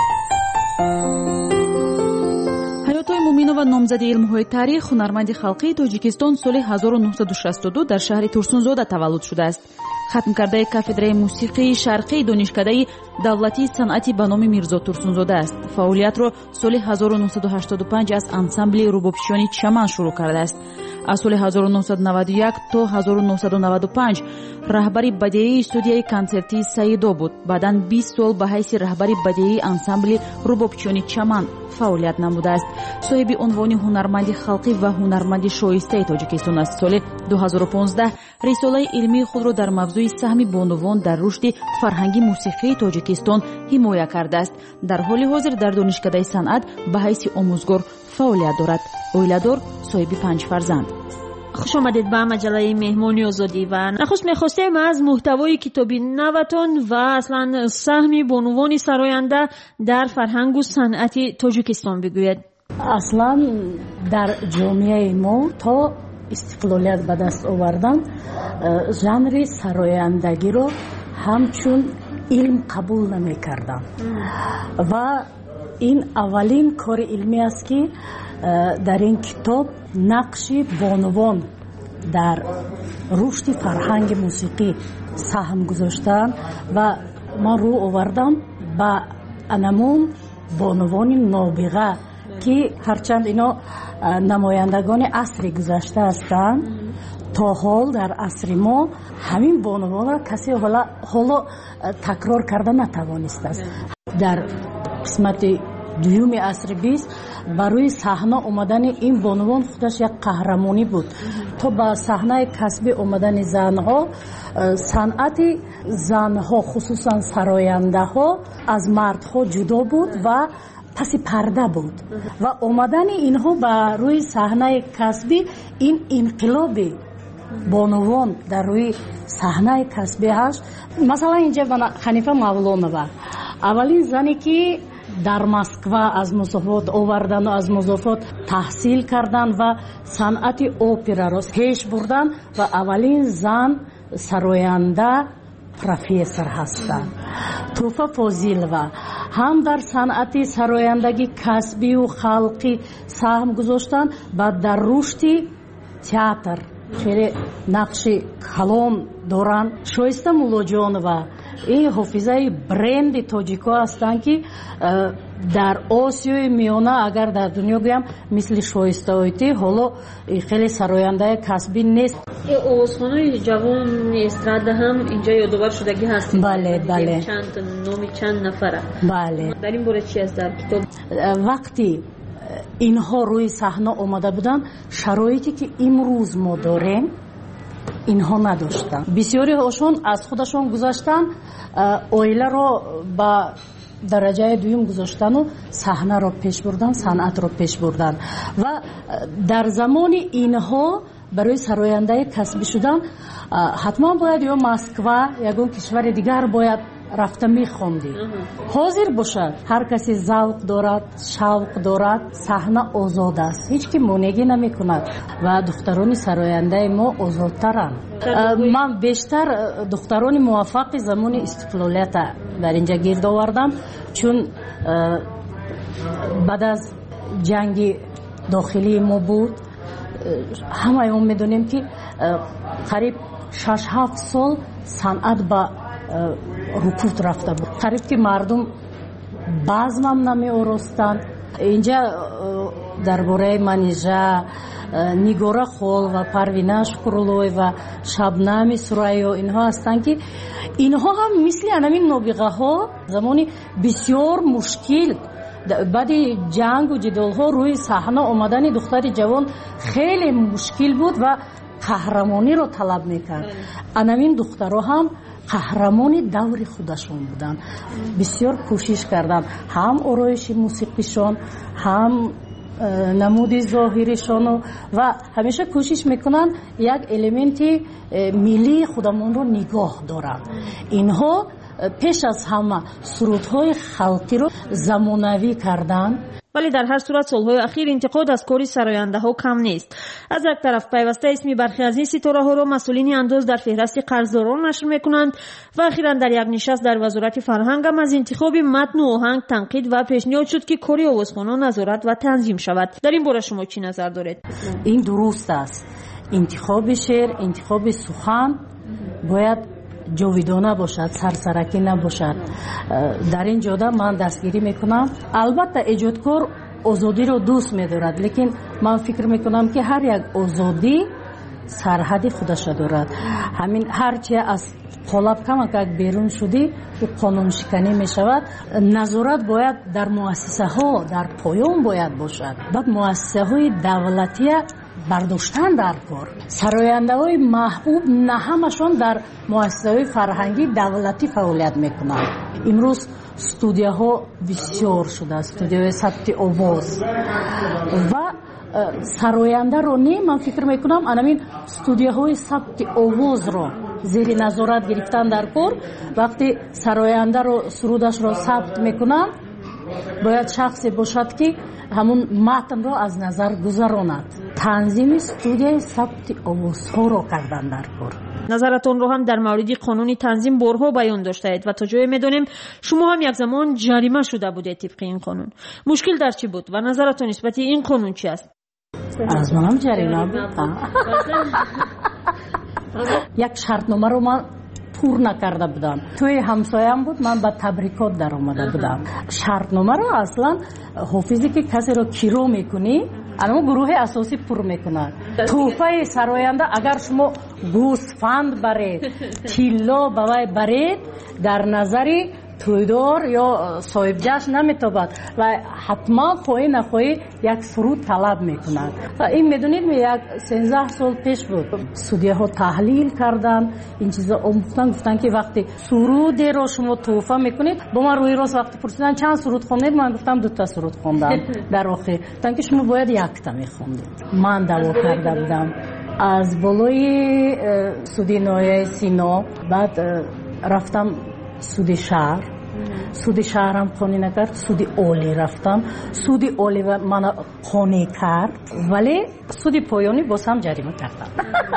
ҳаётой Муминова номзади илмҳои таърих, ҳунарманди халқии Тоҷикистон соли ҳазору нуҳсаду шасту ду дар шаҳри Турсунзода таваллуд шудааст. хатмкардаи кафедраи мусиқии шарқии донишкадаи давлатии санъати ба номи Мирзо Турсунзода аст. фаъолиятро соли ҳазору нуҳсаду ҳаштоду панҷ аз ансамбли рубобшиёни Чаман шурӯъ кардааст. аз соли ҳазору нуҳсаду наваду як то ҳазору нуҳсаду наваду панҷ раҳбари бадеии студияи консертии Саидо буд. баъдан бист сол ба ҳайси раҳбари бадеии ансамбли рубобчиёни Чаман фаъолият намудааст. соҳиби унвони ҳунарманди халқӣ ва ҳунарманди шоистаи Тоҷикистон аст. соли ду ҳазору понздаҳ рисолаи илмии худро дар мавзӯи саҳми бонувон дар рушди фарҳанги мусиқии Тоҷикистон ҳимоя кардааст. дар ҳоли ҳозир дар донишкадаи санъат ба ҳайси омӯзгор фаъолият дорад. оиладор, соҳиби панҷ фарзанд. хуш омадед ба маҷалаи меҳмони озодӣ ва нахуст мехостем аз муҳтавои китоби наватон ва аслан саҳми бонувони сароянда дар фарҳангу санъати Тоҷикистон бигӯед. аслан дар ҷомеаи мо то истиқлолият ба даст овардан жанри сарояндагиро ҳамчун илм қабул намекардам ва ин аввалин кори илмӣ аст ки дар ин китоб нақши бонувон дар рушди фарҳанги мусиқӣ саҳм гузоштаанд ва ман рӯ овардам ба анамун бонувони нобиға ки ҳарчанд ино намояндагони асри гузашта ҳастанд, то ҳол дар асри мо ҳамин бонувонро касе ҳоло такрор карда натавонистааст. дар қисмати дуюми асри бист ба рӯи саҳна омадани ин бонувон худаш як қаҳрамонӣ буд. то ба саҳнаи касбӣ омадани занҳо, санъати занҳо хусусан сарояндаҳо аз мардҳо ҷудо буд ва паси парда буд ва омадани инҳо ба рӯи саҳнаи касбӣ ин инқилоби бонувон дар рӯи саҳнаи касбӣ ҳаст. масалан инҷа Ханифа Мавлонова аввалин зане ки дар Москва аз музофот овардану аз музофот таҳсил кардан ва санъати операро пеш бурдан ва аввалин зан сароянда профессор ҳастанд. Туфа Фозилова ҳам дар санъати сарояндагӣ касбию халқӣ саҳм гузоштанд ва дар рушди театр хеле нақши калон доранд. Шоиста Муллоҷонова ин ҳофизаи бренди тоҷико ҳастанд ки дар Осиёи миёна агар дар дунё гӯям мисли Шоиста Ойтӣ ҳоло хеле сарояндаи касбӣ нест. овозхонаи ҷавони эстрада ҳам инҷа ёдовар шудагӣ ҳаст. Бале, бале. Чанд номи чанд нафара. Бале. Дар ин бора чи аст дар китоб? Вақти инҳо рӯи саҳна омада буданд, шароите ки имрӯз мо дорем инҳо надоштанд. Бисёриҳошон аз худашон гузаштанд, оиларо ба дараҷаи дуюм гузоштану саҳнаро пеш бурдан, санъатро пеш бурдан. Ва дар замони инҳо барои сарояндаи касбӣ шудан ҳатман бояд ё Москва ягон кишвари дигар бояд рафта мехондӣ. Ҳозир бошад ҳар касе завқ дорад, шавқ дорад, саҳна озод аст, ҳеҷ ки монегӣ намекунад ва духтарони сарояндаи мо озодтаранд. Ман бештар духтарони муваффақи замони истиқлолията дар инҷа гирд овардам, чун баъд аз ҷанги дохилии мо буд. Ҳамаи мо медонем ки қариб шаш ҳафт сол санъат ба рукут рафта буд. Қариб ки мардум базмам намеоростанд. Инҷа дар бораи манижа Нигора Холова, Парвина Шукрулоева, Шабнами Сурайё инҳо ҳастанд ки инҳо ҳам мисли анамин нобиғаҳо замони бисёр мушкил баъди ҷангу ҷидолҳо рӯи саҳна омадани духтари ҷавон хеле мушкил буд ва қаҳрамониро талаб мекард. Анамин духтаро ҳам қаҳрамони даври худашон буданд. Бисёр кӯшиш карданд ҳам ороиши мусиқишон, ҳам намуди зоҳиришону ва ҳамеша кӯшиш мекунанд як элементи миллии худамонро нигоҳ доранд. Инҳо пеш аз ҳама сурудҳои халқиро замонавӣ карданд. вале дар ҳар сурат солҳои ахир интиқод аз кори сарояндаҳо кам нест. Аз як тараф пайваста исми бархе аз ин ситораҳоро масъулини андоз дар феҳрасти қарздорон нашр мекунанд ва ахиран дар як нишаст дар вазорати фарҳанг ҳам аз интихоби матну оҳанг танқид ва пешниҳод шуд ки кори овозхонҳо назорат ва танзим шавад. дар ин бора шумо чӣ назар доред? Ин дуруст аст. Интихоби шеър, интихоби сухан бояд ҷовидона бошад, сарсаракӣ набошад. Дар ин ҷода ман дастгирӣ мекунам. Албатта эҷодкор озодиро дӯст медорад, лекин ман фикр мекунам ки ҳар як озодӣ сарҳади худаша дорад. Ҳамин ҳарчие аз қолаб камакак берун шудӣ ӯ қонуншиканӣ мешавад. Назорат бояд дар муассисаҳо дар поён бояд бошад. баъд муассисаҳои давлатия бардоштан дар кор. Сарояндаҳои маҳбуб на ҳамашон дар муассисаҳои фарҳангӣ давлатӣ фаъолият мекунанд. имрӯз студияҳо бисёр шудааст, студияҳои сабти овоз ва сарояндаро не ман фикр мекунам анамин студияҳои сабти овозро зери назорат гирифтан дар кор. вақти сарояндаро сурудашро сабт мекунанд бояд шахсе бошад ки ҳамун матнро аз назар гузаронад. танзими студияи сабти овозҳоро кардан дар кор. назаратонро ҳам дар мавриди қонуни танзим борҳо баён доштаед ва то ҷое медонем шумо ҳам як замон ҷарима шуда будед тибқи ин қонун. мушкил дар чӣ буд ва назаратон нисбати ин қонун чӣ аст? аз манам ҷарима буд. як шартномаро ман пур накарда будам. тӯи ҳамсоям буд, ман ба табрикот даромада будам. шартномаро аслан ҳофизе ки касеро киро мекунӣ анамо гурӯҳи асосӣ пур мекунад. тӯҳфаи сароянда агар шумо гӯсфанд баред, тилло ба вай баред, дар назари тӯйдор ё соҳибҷашн наметобад ва ҳатман хоҳӣ нахоҳӣ як суруд талаб мекунад. ва ин медонед як сенздаҳ сол пеш буд судияҳо таҳлил карданд, ин чиза омӯхтанд, гуфтанд ки вақти сурудеро шумо тӯҳфа мекунед, бо ман рӯи рост вақти пурсидан чанд суруд хондед, ман гуфтам дута суруд хондам. дар охир гуфтанд ки шумо бояд якта мехондед. ман даъво карда будам аз болои суди ноҳияи Сино, баъд рафтам суди шаҳр суди шаҳрам қонӣ накард, суди олӣ рафтам, суди олӣ мана қонӣ кард, вале суди поёнӣ боз ҳам ҷарима кардам.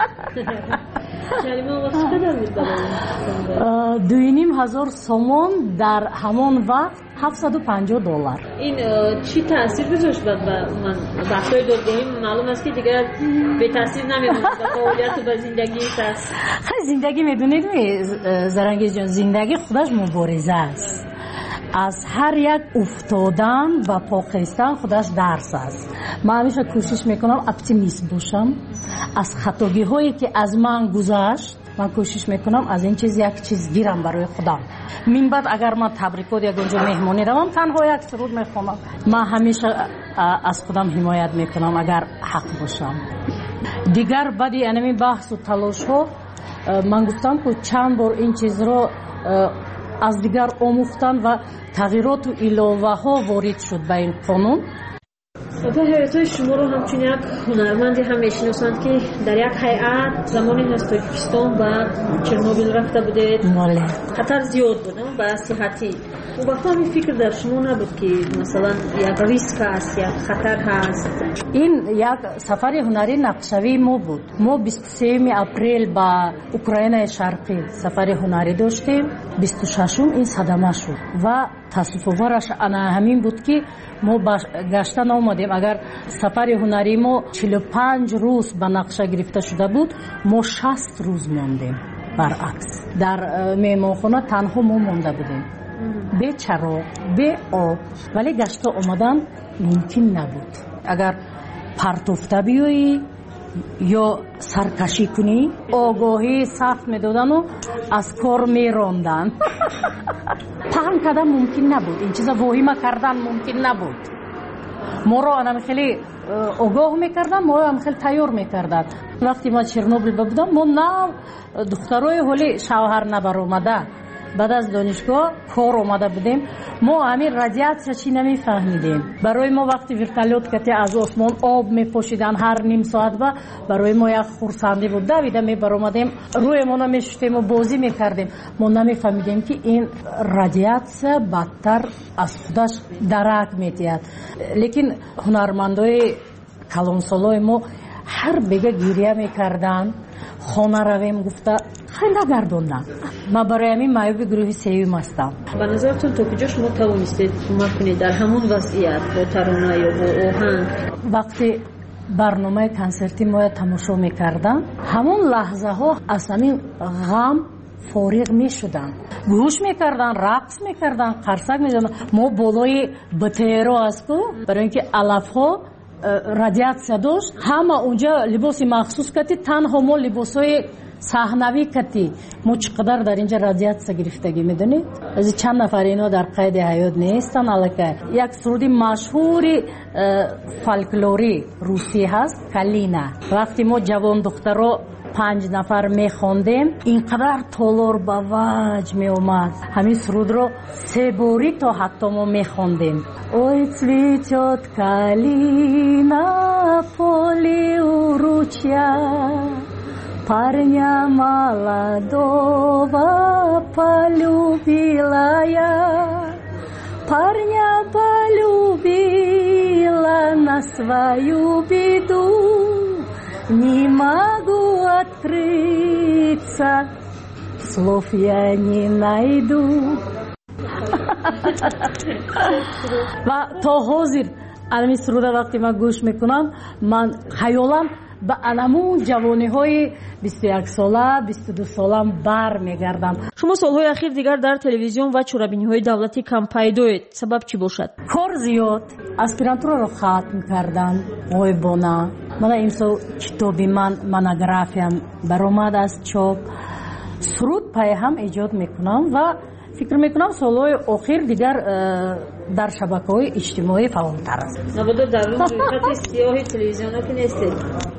дуиним ҳазор сомон дар ҳамон вақт ҳафтсаду панҷоҳ доллар. ин чӣ таъсир гузошт ба ман бахшҳои додгоҳӣ? маълум аст ки дигар бетаъсир намемонад ба фаъолияту ба зиндагии шахс. хай зиндагӣ медонед Зарангезҷон, зиндагӣ худаш мубориза аст. аз ҳар як уфтодан ва покистан худаш дарс аст. ман ҳамеша кӯшиш мекунам оптимист бошам. аз хатогиҳое ки аз ман гузашт ман кӯшиш мекунам аз ин чиз як чиз гирам барои худам. минбаъд агар ман табрикот ягонҷо меҳмонӣ равам, танҳо як суруд мехонам. ман ҳамеша аз худам ҳимоят мекунам агар ҳақ бошам. дигар баъди анами баҳсу талошҳо ман гуфтам ки чанд бор ин чизро аз дигар омӯхтан ва тағйироту иловаҳо ворид шуд ба ин қонун. ба ҳаётҳои шуморо ҳамчун як ҳунарманде ҳам мешиносанд ки дар як ҳайат замоне ҳаст Тоҷикистон ба Чернобил рафта будед. хатар зиёд буд ба сиҳатӣ. ӯ вақто ҳамин фикр дар шумо набуд ки масалан як риск ҳаст, як хатар ҳаст? ин як сафари ҳунарӣ нақшавии мо буд. мо бисту сеюми апрел ба Украинаи Шарқӣ сафари ҳунарӣ доштем. бисту шашум ин садама шуд ва таъссуфовараш ана ҳамин буд ки мо гашта наомадем. агар сафари ҳунарӣ мо чилу панҷ рӯз ба нақша гирифта шуда буд, мо шаст рӯз мондем. баръакс дар меҳмонхона танҳо мо монда будем, бе чароғ, бе об. вале гашта омадан мумкин набуд. агар партофта биёӣ ё саркашӣ кунӣ, огоҳӣ сахт медодану аз кор мерондан. паҳн кардан мумкин набуд. ин чиза воҳима кардан мумкин набуд. моро анам хеле огоҳ мекардан, моро ам хеле тайёр мекардан. вақти ман Чернобил будам, мо нав духтарои ҳоли шавҳар набаромада баъд аз донишгоҳ кор омада будем. мо ҳамин радиатсия чӣ намефаҳмидем. барои мо вақти вертолёт кати аз осмон об мепошидан ҳар ним соат ба барои мо як хурсандӣ буд. давида мебаромадем, рӯемона мешуштему бозӣ мекардем. мо намефаҳмидем ки ин радиатсия бадтар аз худаш дарак метиҳад. лекин ҳунармандои калонсолои мо ҳар бега гирья мекардан. хона равем гуфта хай нагардонам. ман барои ҳамин маъюби гурӯҳи сеюм ҳастам. ба назартон то куҷо шумо тавонистед кӯмак кунед дар ҳамон вазъият бо тарона ё бо оҳанг? вақти барномаи консерти моя тамошо мекардам, ҳамон лаҳзаҳо аз ҳамин ғам фориғ мешуданд. гӯш мекарданд, рақс мекарданд, қарсак мезананд. мо болои бтеро асту, барои ин ки алафҳо радиатсия дошт. ҳама унҷа либоси махсус кати, танҳо мо либосҳои саҳнавӣ кати. мо чӣ қадар дар инҷа радиатсия гирифтагӣ медонед? ази чанд нафари ино дар қайди ҳаёт нестан аллакай. як суруди машҳури фолклори русӣ ҳаст, Калина. вақти мо ҷавон духтаро панҷ нафар мехондем, инқадар толор ба ваҷ меомад. ҳамин сурудро се бори то ҳатто мо мехондем. ой цветет калина поле у ручья, парня молодого полюбила я, парня полюбила на свою беду, не могу открыться, слов я не найду. ва то ҳозир анами суруда вақти ман гӯш мекунам, ман хаёлам ба анамун ҷавониҳои бисту як сола, бисту ду солам бар мегардам. шумо солҳои ахир дигар дар телевизион ва чорабиниҳои давлатӣ кампайдоед. сабаб чӣ бошад? кор зиёд. аспирантураро хатм кардам ғоибона. мана имсол китоби ман, монографиям баромад аз чоп. суруд пайҳам эҷод мекунам ва фикр мекунам солҳои охир дигар дар шабакаҳои иҷтимоӣ фаъолтар аст. мабодо дар рӯйхати сиёҳи телевизионо ки нестед?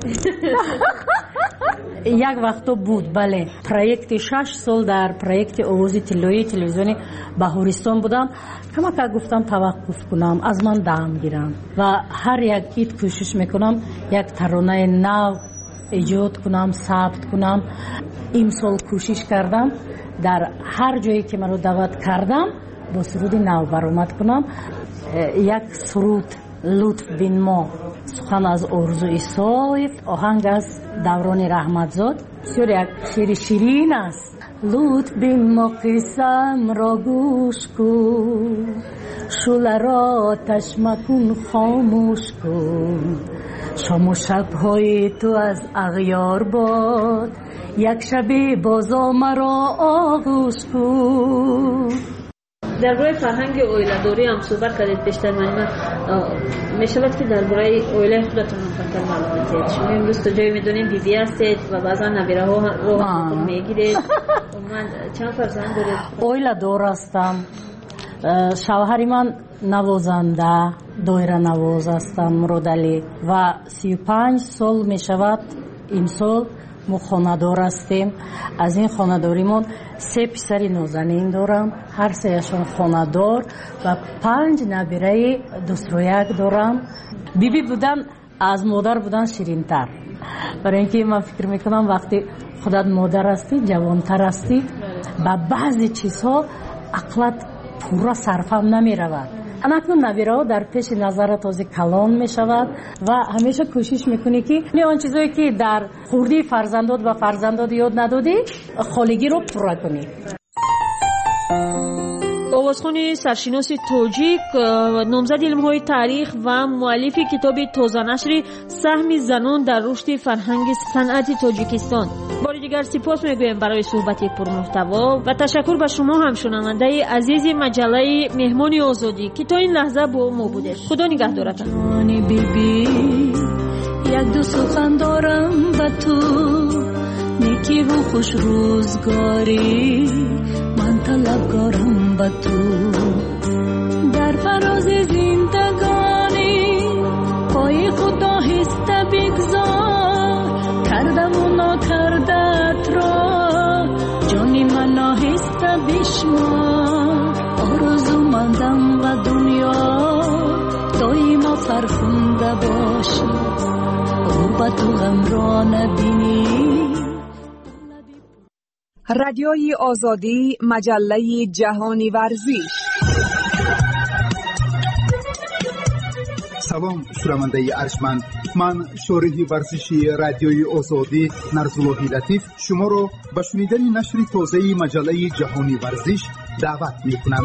як вақто буд, бале. проекти шаш сол дар проекти овози тиллоии телевизиони Баҳористон будам. камака гуфтам таваққуф кунам, аз ман даъм гирам ва ҳар як ид кӯшиш мекунам як таронаи нав эҷод кунам, сабт кунам. имсол кӯшиш кардам дар ҳар ҷое ки маро даъват кардам با سرود نو برآمد کنم. یک سرود لطف بین ما، سخن از ارزوی صایف، آهنگ از دوران رحمتزاد. بسیار یک شعر شیرین است. لطف بین ما قسم را گوش کن، شعله را آتش مکن خاموش کن، شام و شب‌های تو از اغیار باد، یک شب بازا مرا آغوش کن. درباره فرهنگ اویله‌داری هم صحبت کردید بیشتر. من می شود که درباره اویله خودتون هم کمتر معلومات دید. شما امروز تو جایی میدونیم بی بی هستید و بعضا نبیره ها رو هم میگیرید. من چند فرزند دارید؟ اویله‌دار هستم. شوهر من نوازنده دایره نواز هستم، مرادلی، و سی و پنج سال می شود این سال ما خانه‌دار هستیم. از این خانه‌داریمون سه پسر نازنین دارم، هر سهشون خانه‌دار، و پنج نبیره دوست رو یک دارم. بیبی بودن از مادر بودن شیرین‌تر، برای اینکه من فکر میکنم وقتی خودت مادر هستی جوانتر هستی و بعضی چیزها عقلت پورا صرفم نمی رود. اکنون نبیره ها در پیش نظر تازه کلان می شود و همیشه کوشش میکنی که آن چیزایی که در خوردی فرزندات و فرزندات یاد ندادی خالگی رو پورا کنی. آوازخوان سرشناس تاجیک، نامزد علم‌های تاریخ و مؤلف کتاب تازه نشر سهم زنان در رشد فرهنگ صنعت تاجیکستان. بار دیگر سپاس میگویم برای صحبت پرمحتوا و تشکر به شما هم شنونده عزیز مجله مهمان آزادی که تا این لحظه با ما بوده. خدا نگهدارتان. یک دو سخن دارم با تو، نیکی و خوش روزگاری، من طلبکارم با تو. در فراز زندگانی پای خدا هست بگذار، کردم و نکردت را جانی من هست بشمار. آرزو مندم و دنیا دایما فرخنده باشی، او با تو غم را نبینی. رادیوی آزادی، مجله جهانی ورزش. سلام شنونده ارجمند، من شارح ورزشی رادیوی آزادی نرزالله لطیف شما را به شنیدن نشر تازه مجله جهانی ورزش دعوت می‌کنم.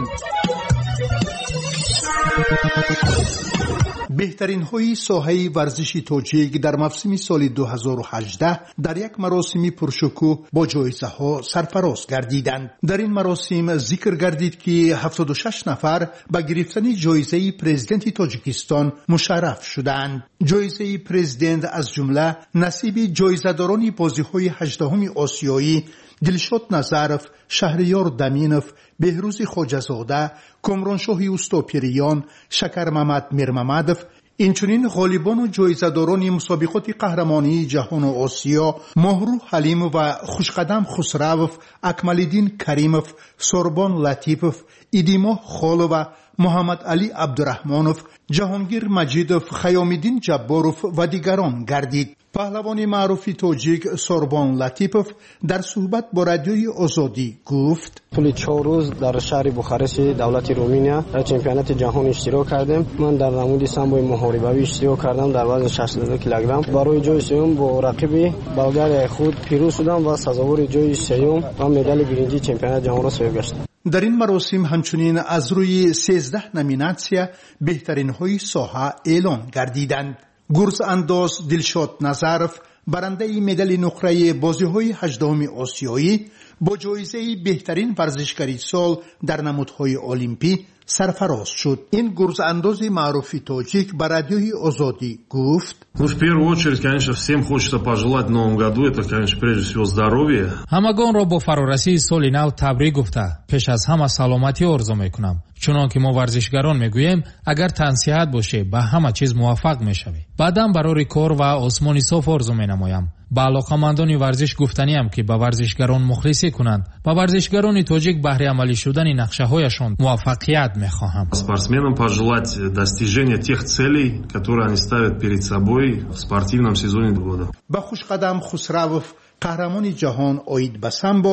بهترین های ساحه ورزشی تاجیک در موسم سال دو هزار و هجده در یک مراسم پرشکوه با جایزه ها سرفراز گردیدند. در این مراسم ذکر گردید که هفتاد و شش نفر به گرفتن جایزه پرزیدنت تاجیکستان مشرف شدند. جایزه پرزیدنت از جمله نصیب جایزه‌داران بازی‌های هجدهم آسیایی دلشاد نظرف، شهریار دمینف، بهروز خواجه‌زاده، کامرانشاه اوستاپیریان، شکر محمد میرمحمدف، اینچنین غالبان و جایزه‌داران مسابقات قهرمانی جهان و آسیا ماهرو حلیم و خوشقدم خسروف، اکمالدین کریمف، سوربان لطیفف، ایدیماه خالو و محمد علی عبدالرحمنف، جهانگیر مجیدف، خیامالدین جبارف و دیگران گردید. پهلوان معروف تاجیک سوربان لطیفف در صحبت با رادیوی آزادی گفت: طول چهار روز در شهر بوخارست دولت رومانیا در چمپیونات جهان اشتراک کردم. من در نمود سامبو محاربوی اشتراک کردم در وزن شصت و دو کیلوگرم. برای جای سوم با رقیب بلغار خود پیروز شدم و سزاوار جای سوم و مدال برنزی چمپیونات جهان را صاحب گشتم. در این مراسم همچنین از روی سیزده نامیناسیا بهترین های ساحه اعلان گردیدند. گرز انداز دلشاد نظرف برنده مدال نقره بازی‌های هجدهم آسیایی با جایزه بهترین ورزشکاری سال در نمودهای المپی سرفراز شد. این گرز انداز معروف تاجیک به رادیوی آزادی گفت: Ну, в первую очередь, конечно, всем хочется пожелать в новом году, это, конечно, прежде всего здоровье. ҳамагонро бо фарорасии соли нав табрик гуфта, пеш аз ҳама саломатӣ орзу мекунам. чунон ки мо варзишгарон мегӯем, агар тансиҳат бошӣ, ба ҳама чиз муваффақ мешавӣ. баъдан барори кор ва осмони соф орзу менамоям. ба алоқамандони варзиш гуфтаниам ки ба варзишгарон мухлисӣ кунанд. ба варзишгарони тоҷик баҳри амалӣ шудани нақшаҳояшон муваффақият мехоҳам. Спортсменам пожелать достижения тех целей, которые они ставят перед собой в спортивном сезоне года. با خوشقدم خسروف قهرمان جهان اوید به سامبو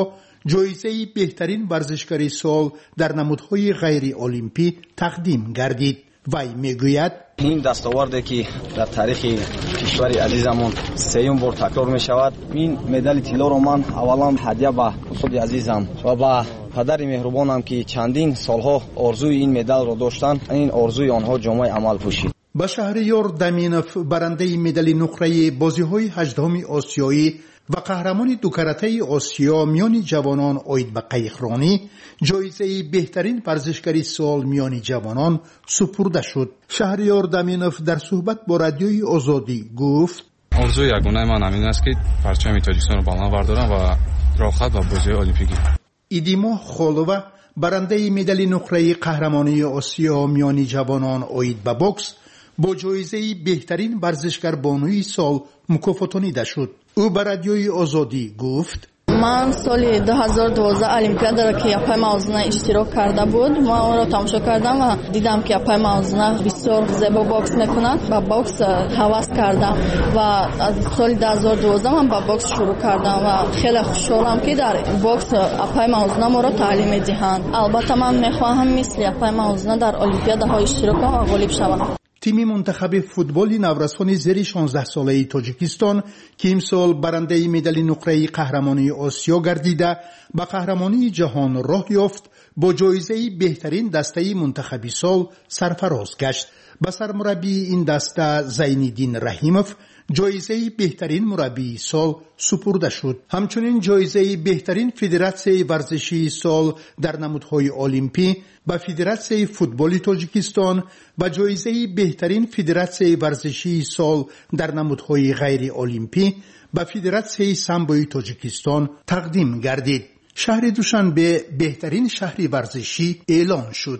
جایزه بهترین ورزشکار سال در نمودهای غیر المپی تقدیم گردید. وی میگوید این دستاورده که در تاریخ کشور عزیزمون سیوم بار تکرار می شود. این مدال طلا رو من اولا هدیه به استاد عزیزم و به پدر مهربانم که چندین سالها آرزوی این مدال رو داشتن، این آرزوی آنها جامعه عمل پوشید. با شهریار دمینوف برنده مدال نقره بازی‌های هجدهم آسیایی و قهرمان دو کرته آسیا میان جوانان اوید به قیقرانی جایزه بهترین ورزشکار سال میان جوانان سپرده شد. شهریار دمینوف در صحبت با رادیوی آزادی گفت آرزوی یگانه من همین است که پرچم تاجیکستان رو بالا بردارم و راحت و بازی‌های المپیکی. ایدیما خالوه برنده مدال نقره قهرمانی آسیا میان جوانان اوید به بوکس با جایزه بهترین ورزشکار بانوی سال مکافاتانیده شد. او به رادیوی آزادی گفت من سال دو هزار و دوازده المپیاد را که یپای موازنه اشتراک کرده بود، من آن را تماشا کردم و دیدم که یپای موازنه بسیار زیبا باکس میکند. با باکس هوس کردم و از سال دو هزار و دوازده من با باکس شروع کردم و خیلی خوشحالم که در باکس یپای موازنه ما را تعلیم میدهند. البته من میخواهم مثل یپای موازنه در المپیادها اشتراک کنم و غالب شوم. تیم منتخب فوتبال نورسان زیر شانزده ساله تاجیکستان که امسال برنده مدال نقره قهرمانی آسیا گردیده به قهرمانی جهان راه یافت، با جایزه بهترین دسته منتخبی سال سرفراز گشت. به سرمربی این دسته زینالدین رحیموف جایزه بهترین مربی سال سپرده شد. همچنین جایزه بهترین فدراسیون ورزشی سال در نمودهای المپی به فدراسیون فوتبال تاجیکستان و جایزه بهترین فدراسیون ورزشی سال در نمودهای غیر المپی به فدراسیون سامبوی تاجیکستان تقدیم گردید. شهر دوشنبه بهترین شهر ورزشی اعلان شد.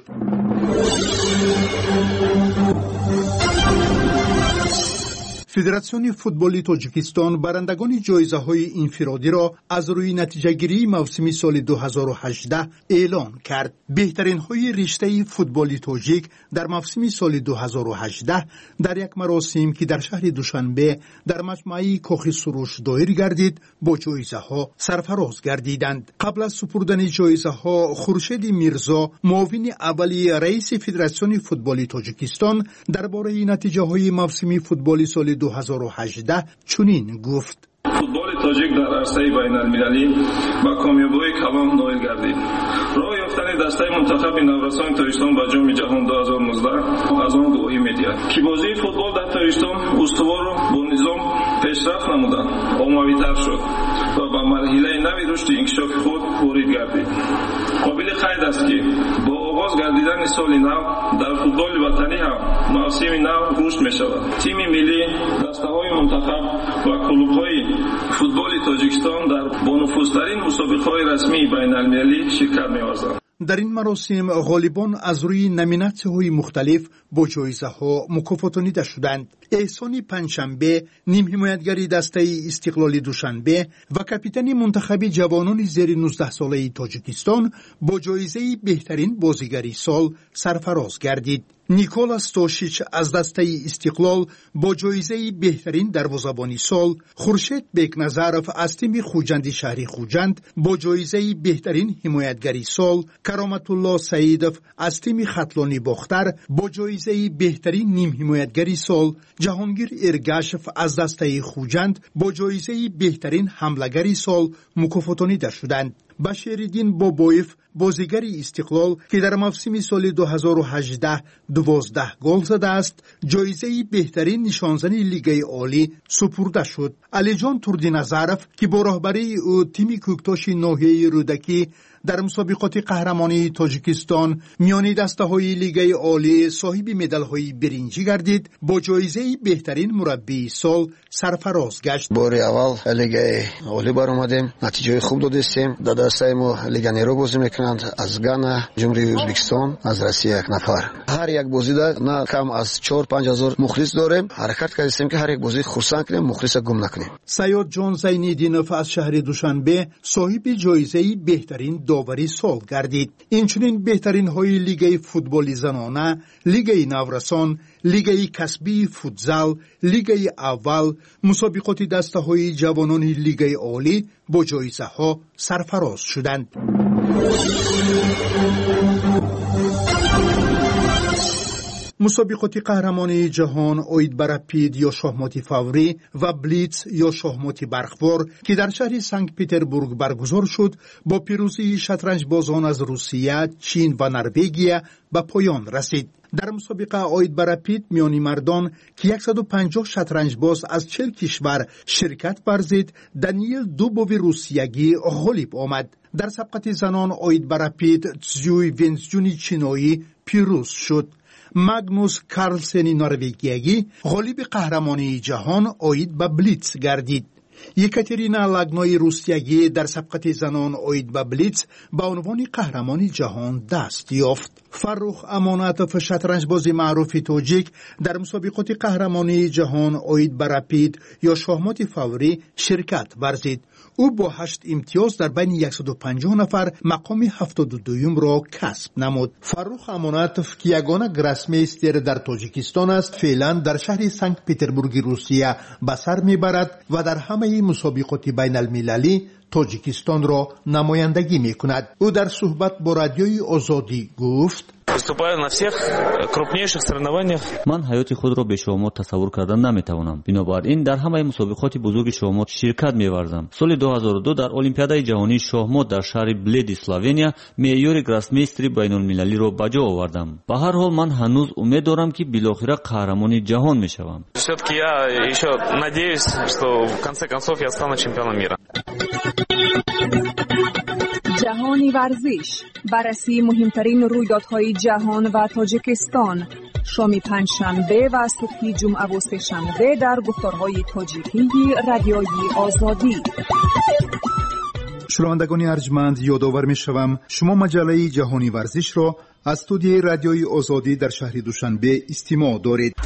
فدراسیون فوتبال تاجیکستان برندگان جایزه های انفرادی را از روی نتیجه گیری موسم سال دو هزار و هجده اعلام کرد. بهترین های رشته فوتبال تاجیک در موسم سال دو هزار و هجده در یک مراسم که در شهر دوشنبه در مجمع کاخ سروش دایر گردید با جایزه ها سرفراز گردیدند. قبل از سپردن جایزه ها خورشید میرزا معاون اولی رئیس فدراسیون فوتبال تاجیکستان درباره نتیجه های موسم فوتبال سال دو هزار و هجده چنین گفت: فوتبال تاجیک در عرصه بین المللی با کامیابی کلان نائل گردید. راه یافتن دسته منتخب نورسان تاجیکستان به جام جهان دو هزار و نوزده از آن گواهی می‌دهد که بازی فوتبال در تاجیکستان استوار و با نظام پیشرفت نموده عمومی‌تر شد و به مرحله نوی رشد انکشاف خود وارد گردید. قابل قید است که با آغاز گردیدن سال نو در فوتبال وطنی هم موسم نو رشد می‌شود. تیم ملی، دسته‌های منتخب و کلوب‌های فوتبال تاجیکستان در بانفوذترین مسابقه‌های رسمی بین المللی شرکت می‌ورزند. در این مراسم غالبان از روی نامیناسی‌های مختلف با جایزه‌ها مکافاتانیده شدند. احسان پنجشنبه، نیم حمایتگر دسته استقلال دوشنبه و کاپیتان منتخب جوانان زیر نوزده ساله تاجیکستان با جایزه بهترین بازیگری سال سرفراز گردید. نیکولاس توشیچ از دسته استقلال با جایزه بهترین دروازه‌بانی سال، خورشید بیکنظرف از تیم خوجند شهری خوجند با جایزه بهترین حمایتگری سال، کرامت الله سعیدов از تیم خطلانی باختر با جایزه بهترین نیم حمایتگری سال، جهانگیر ارگاشف از دسته خوجند با جایزه بهترین حمله‌گری سال مکافاتانیده شدند. بشیرالدین بابایف بازیگر استقلال که در موسم سال دو هزار و هجده دوازده گل زده است، جایزه بهترین نشانزن لیگ عالی سپرده شد. علی جان تردینظرف که با راهبری او تیم کوکتاش ناحیه رودکی در مسابقات قهرمانی تاجیکستان میان دسته‌های لیگ عالی صاحب مدال‌های برنجی گردید، با جایزه بهترین مربی سال سرفراز گشت. بار اول لیگ عالی برآمدیم، نتیجه خوب دادیم. در دسته ما لیگ نیرو بازی میکنیم. мешаванд аз Гана, ҷумҳурии Ӯзбекистон, аз Россия як нафар. ҳар як бозида на кам аз чор панҷ ҳазор мухлис дорем. ҳаракат кардем ки ҳар як бозӣ хурсанд кунем, мухлиса гум накунем. Саёдҷон Зайниддинов аз шаҳри Душанбе соҳиби ҷоизаи беҳтарин довари сол гардид. Инчунин беҳтаринҳои лигаи футболи занона, лигаи наврасон, лигаи касбии футзал, лигаи аввал, мусобиқоти дастаҳои ҷавонони лигаи олӣ бо ҷоизаҳо сарфароз шуданд. мусобиқоти қаҳрамонии ҷаҳон оид ба рапид ё шоҳмоти фаврӣ ва блиц ё шоҳмоти барқбор ки дар шаҳри санкт петербург баргузор шуд, бо пирӯзии шатранҷбозон аз Русия, Чин ва Норвегия ба поён расид. дар мусобиқа оид ба рапид миёни мардон ки сад و панҷоҳ шатранҷбоз аз чил кишвар ширкат варзид, Даниил Дубови русиягӣ ғолиб омад. дар сабқати занон оид ба рапид Цзюй Венцҷуни чиноӣ пирӯз шуд. Магнус Карлсени норвегиягӣ ғолиби қаҳрамонии ҷаҳон оид ба блиц гардид. Екатерина Лагнои русиягӣ дар сабқати занон оид ба блиц ба унвони қаҳрамони ҷаҳон даст ёфт. Фаррух Амонатов, шатранҷбози маъруфи тоҷик, дар мусобиқоти қаҳрамонии ҷаҳон оид ба рапид ё шоҳмоти фаврӣ ширкат варзид. ӯ бо ҳашт имтиёз дар байни сад و панҷоҳ нафар мақоми ҳафтоду дуюмро касб намуд. Фаррух Амонатов ки ягона гроссмейстер дар тоҷикистон аст, феълан дар шаҳри санкт петербурги Русия ба сар мебарад ва дар ҳамаи мусобиқоти байналмилалӣ тоҷикистонро намояндагӣ мекунад. ӯ дар суҳбат бо радиои Озодӣ гуфт: Выступаю на всех крупнейших соревнованиях. Ман ҳаёти худро бе шоҳмот тасаввур карда наметавонам. Бинобар ин дар ҳамаи мусобиқоти бузурги шоҳмот ширкат меварзам. Соли ду ҳазору ду дар Олимпиадаи ҷаҳонии шоҳмот дар шаҳри Бледи, Словения, меъёри гроссмейстери байнулмилалиро ба ҷо овардам. Ба ҳар ҳол ман ҳанӯз умед дорам ки билохира қаҳрамони ҷаҳон мешавам. Всё-таки я ещё надеюсь, что в конце концов я стану чемпионом мира. جهانی ورزش، بررسی مهمترین رویدادهای جهان و تاجیکستان، شام پنجشنبه و صبح جمعه و سه‌شنبه در گفتارهای تاجیکی رادیوی آزادی. شنوندگان ارجمند، یادآور می‌شوم شما مجله جهانی ورزش را از استودیوی رادیوی آزادی در شهر دوشنبه استماع دارید.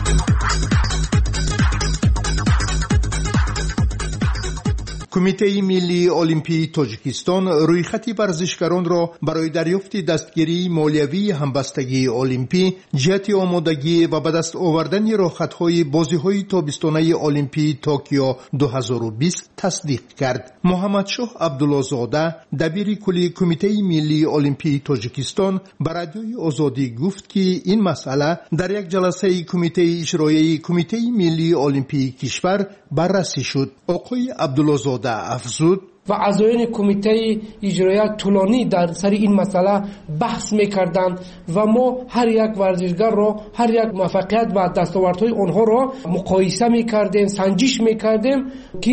کمیته ملی المپی تاجیکستان رویخط ورزشکاران را برای دریافت دستگیری مالیوی همبستگی المپی، جهت آمادگی و به دست آوردن راهحل‌های بازی‌های تابستانه المپی توکیو دو هزار و بیست تصدیق کرد. محمد شاه عبدالله‌زاده، دبیر کلی کمیته ملی المپی تاجیکستان، به رادیوی آزادی گفت که این مسئله در یک جلسه کمیته اجرایی کمیته ملی المپی کشور بررسی شد. آقای عبدالله‌زاده افزود: و اعضایان کمیته اجرایی طولانی در سر این مسئله بحث می‌کردند و ما هر یک ورزشکار را، هر یک موفقیت و دستاوردهای آنها را مقایسه می‌کردیم، سنجش می‌کردیم که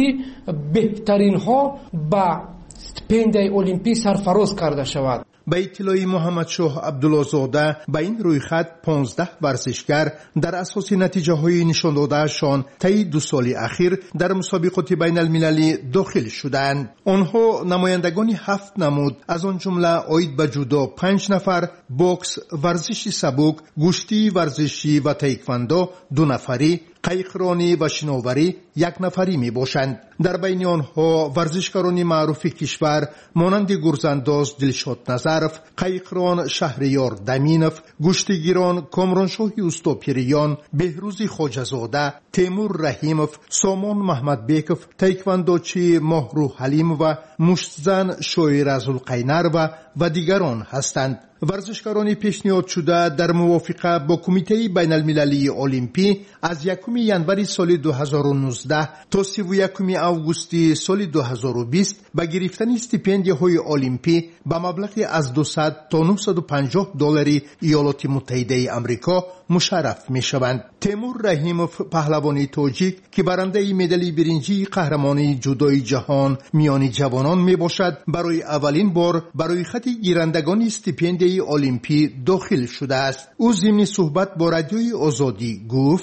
بهترین ها به استیپندیای المپی سرفراز کرده شود. به اطلاع محمد شاه عبدالله‌زاده، به این رویخط پانزده ورزشکار در اساس نتیجه های نشان دادهشان طی دو سال اخیر در مسابقات بین المللی داخل شدند. آنها نمایندگان هفت نمود، از آن جمله آید به جودو پنج نفر، بوکس، ورزش سبک، گوشتی ورزشی و تایکواندو دو نفری، قایقرانی و شناوری یک نفری می باشند. در بین آنها ورزشکاران معروف کشور مانند گرزانداز دلشاد نظرف، قایقران شهریار دمینف، گوشتگیران کامرانشاه اوستاپیریان، بهروز خواجه‌زاده، تیمور رحیمов، سامان محمد بیکов، تایکواندوچی ماهرو حلیم و مشتزن شویر زلقینر و و دیگران هستند. ورزشکاران پیشنهاد شده در موافقه با کمیته بین المللی المپی از یکم ژانویه سال دو هزار و نوزده تا سی و یکم آگوست سال دو هزار و بیست به گرفتن استیپندیهای المپی به مبلغی از دویست تا نهصد و پنجاه دلار ایالات متحده آمریکا مشرف می شوند. تیمور رحیمов، پهلوان تاجیک که برنده مدال برنجی قهرمانی جودوی جهان میان جوانان می باشد، برای اولین بار برای خط گیرندگان استیپندیای المپی داخل شده است. او ضمن صحبت با رادیوی آزادی گفت: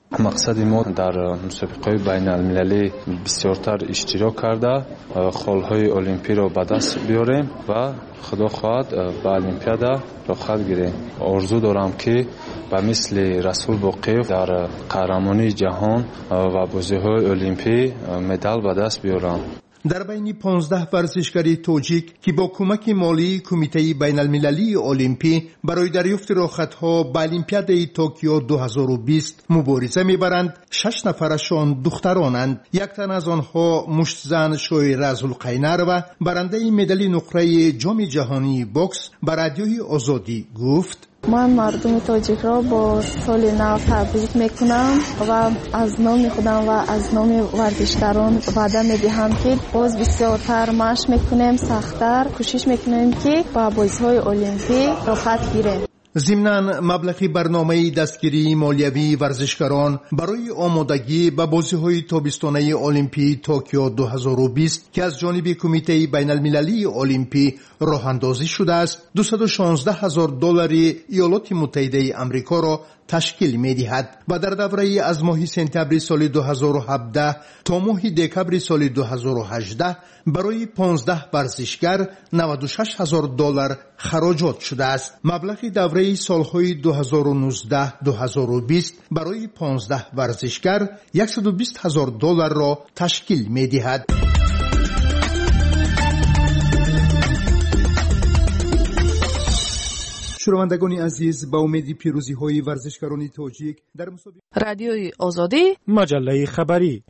مقصد ما در مسابقه بین المللی بسیارتر اشتراک کرده خالهای المپی را به دست بیاریم و خدا خواهد به المپیادا رخصت گیریم. آرزو دارم که به مثل رسول باقیف در قهرمانی جهان و بازی‌های المپی مدال به دست بیارم. در بین پانزده ورزشکاری توجیک که با کمک مالی کمیته بین المللی المپی برای دریافت رخصت‌ها به المپیادای توکیو دو هزار و بیست مبارزه می‌برند، شش نفرشان دخترانند. یک تن از آنها مشتزن شویره ذوالقینر و برنده مدال نقره جام جهانی بوکس به رادیوی آزادی گفت: من مردم تاجیک را با سال نو تبریک میکنم و از نام خودم و از نام ورزشکاران وعده میدهم که باز بسیارتر مشق میکنیم، سخت‌تر کوشش میکنیم که با بازی‌های المپی رخصت گیریم. ضمناً مبلغ برنامه دستگیری مالیوی ورزشکاران برای آمادگی به بازی‌های تابستانه المپی توکیو دو هزار و بیست که از جانب کمیته بین المللی المپی راه اندازی شده است دویست و شانزده هزار دلار ایالات متحده آمریکا را تشکیل می‌دهد و در دوره از ماه سپتامبر سال دو هزار و هفده تا ماه دکامبر سال دو هزار و هجده برای پانزده ورزشکار نود و شش هزار دلار خراجات شده است. مبلغ دوره سالهای دو هزار و نوزده تا دو هزار و بیست برای پانزده ورزشکار صد و بیست هزار دلار را تشکیل می‌دهد. شنوندگان عزیز، با امید پیروزی های ورزشکاران تاجیک در مسابقه رادیوی آزادی مجله خبری.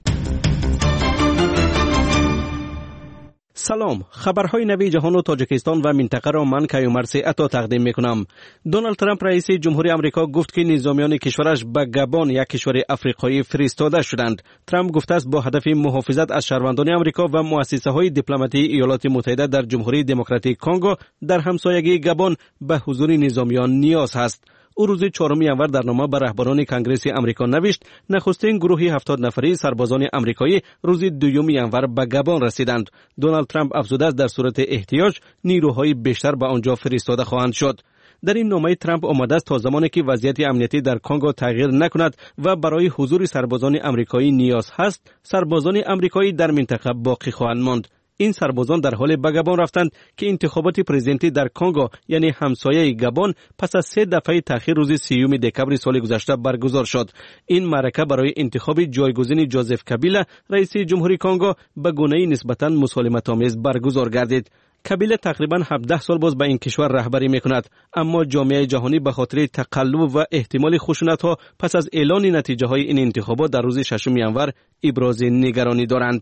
سلام، خبرهای نوی جهان و تاجیکستان و منطقه را من کیومرث عطا تقدیم میکنم. دونالد ترامپ رئیس جمهوری آمریکا گفت که نظامیان کشورش به گابون، یک کشور افریقایی، فرستاده شدند. ترامپ گفته است با هدف محافظت از شهروندان آمریکا و مؤسسه های دیپلماتی ایالات متحده در جمهوری دموکراتیک کنگو در همسایگی گابون به حضور نظامیان نیاز است. او روز چهارم ژانویه در نامه به رهبران کنگره آمریکا نوشت نخستین گروه هفتاد نفری سربازان آمریکایی روز دوم ژانویه به گابون رسیدند. دونالد ترامپ افزوده است در صورت احتیاج نیروهای بیشتر به آنجا فرستاده خواهند شد. در این نامه ترامپ آمده است تا زمانی که وضعیت امنیتی در کنگو تغییر نکند و برای حضور سربازان آمریکایی نیاز هست، سربازان آمریکایی در منطقه باقی خواهند ماند. این سربازان در حال به گابون رفتند که انتخابات پرزیدنتی در کنگو یعنی همسایه گابون پس از سه دفعه تأخیر روز سیوم دکامبر سال گذشته برگزار شد. این معرکه برای انتخاب جایگزین جوزف کابیلا رئیس جمهوری کنگو به گونه‌ای نسبتاً مسالمت‌آمیز برگزار گردید. کابیلا تقریباً هفده سال باز به این کشور رهبری میکند، اما جامعه جهانی به خاطر تقلب و احتمال خشونت‌ها پس از اعلان نتیجه‌های این انتخابات در روز ششم ژانویه ابراز نگرانی دارند.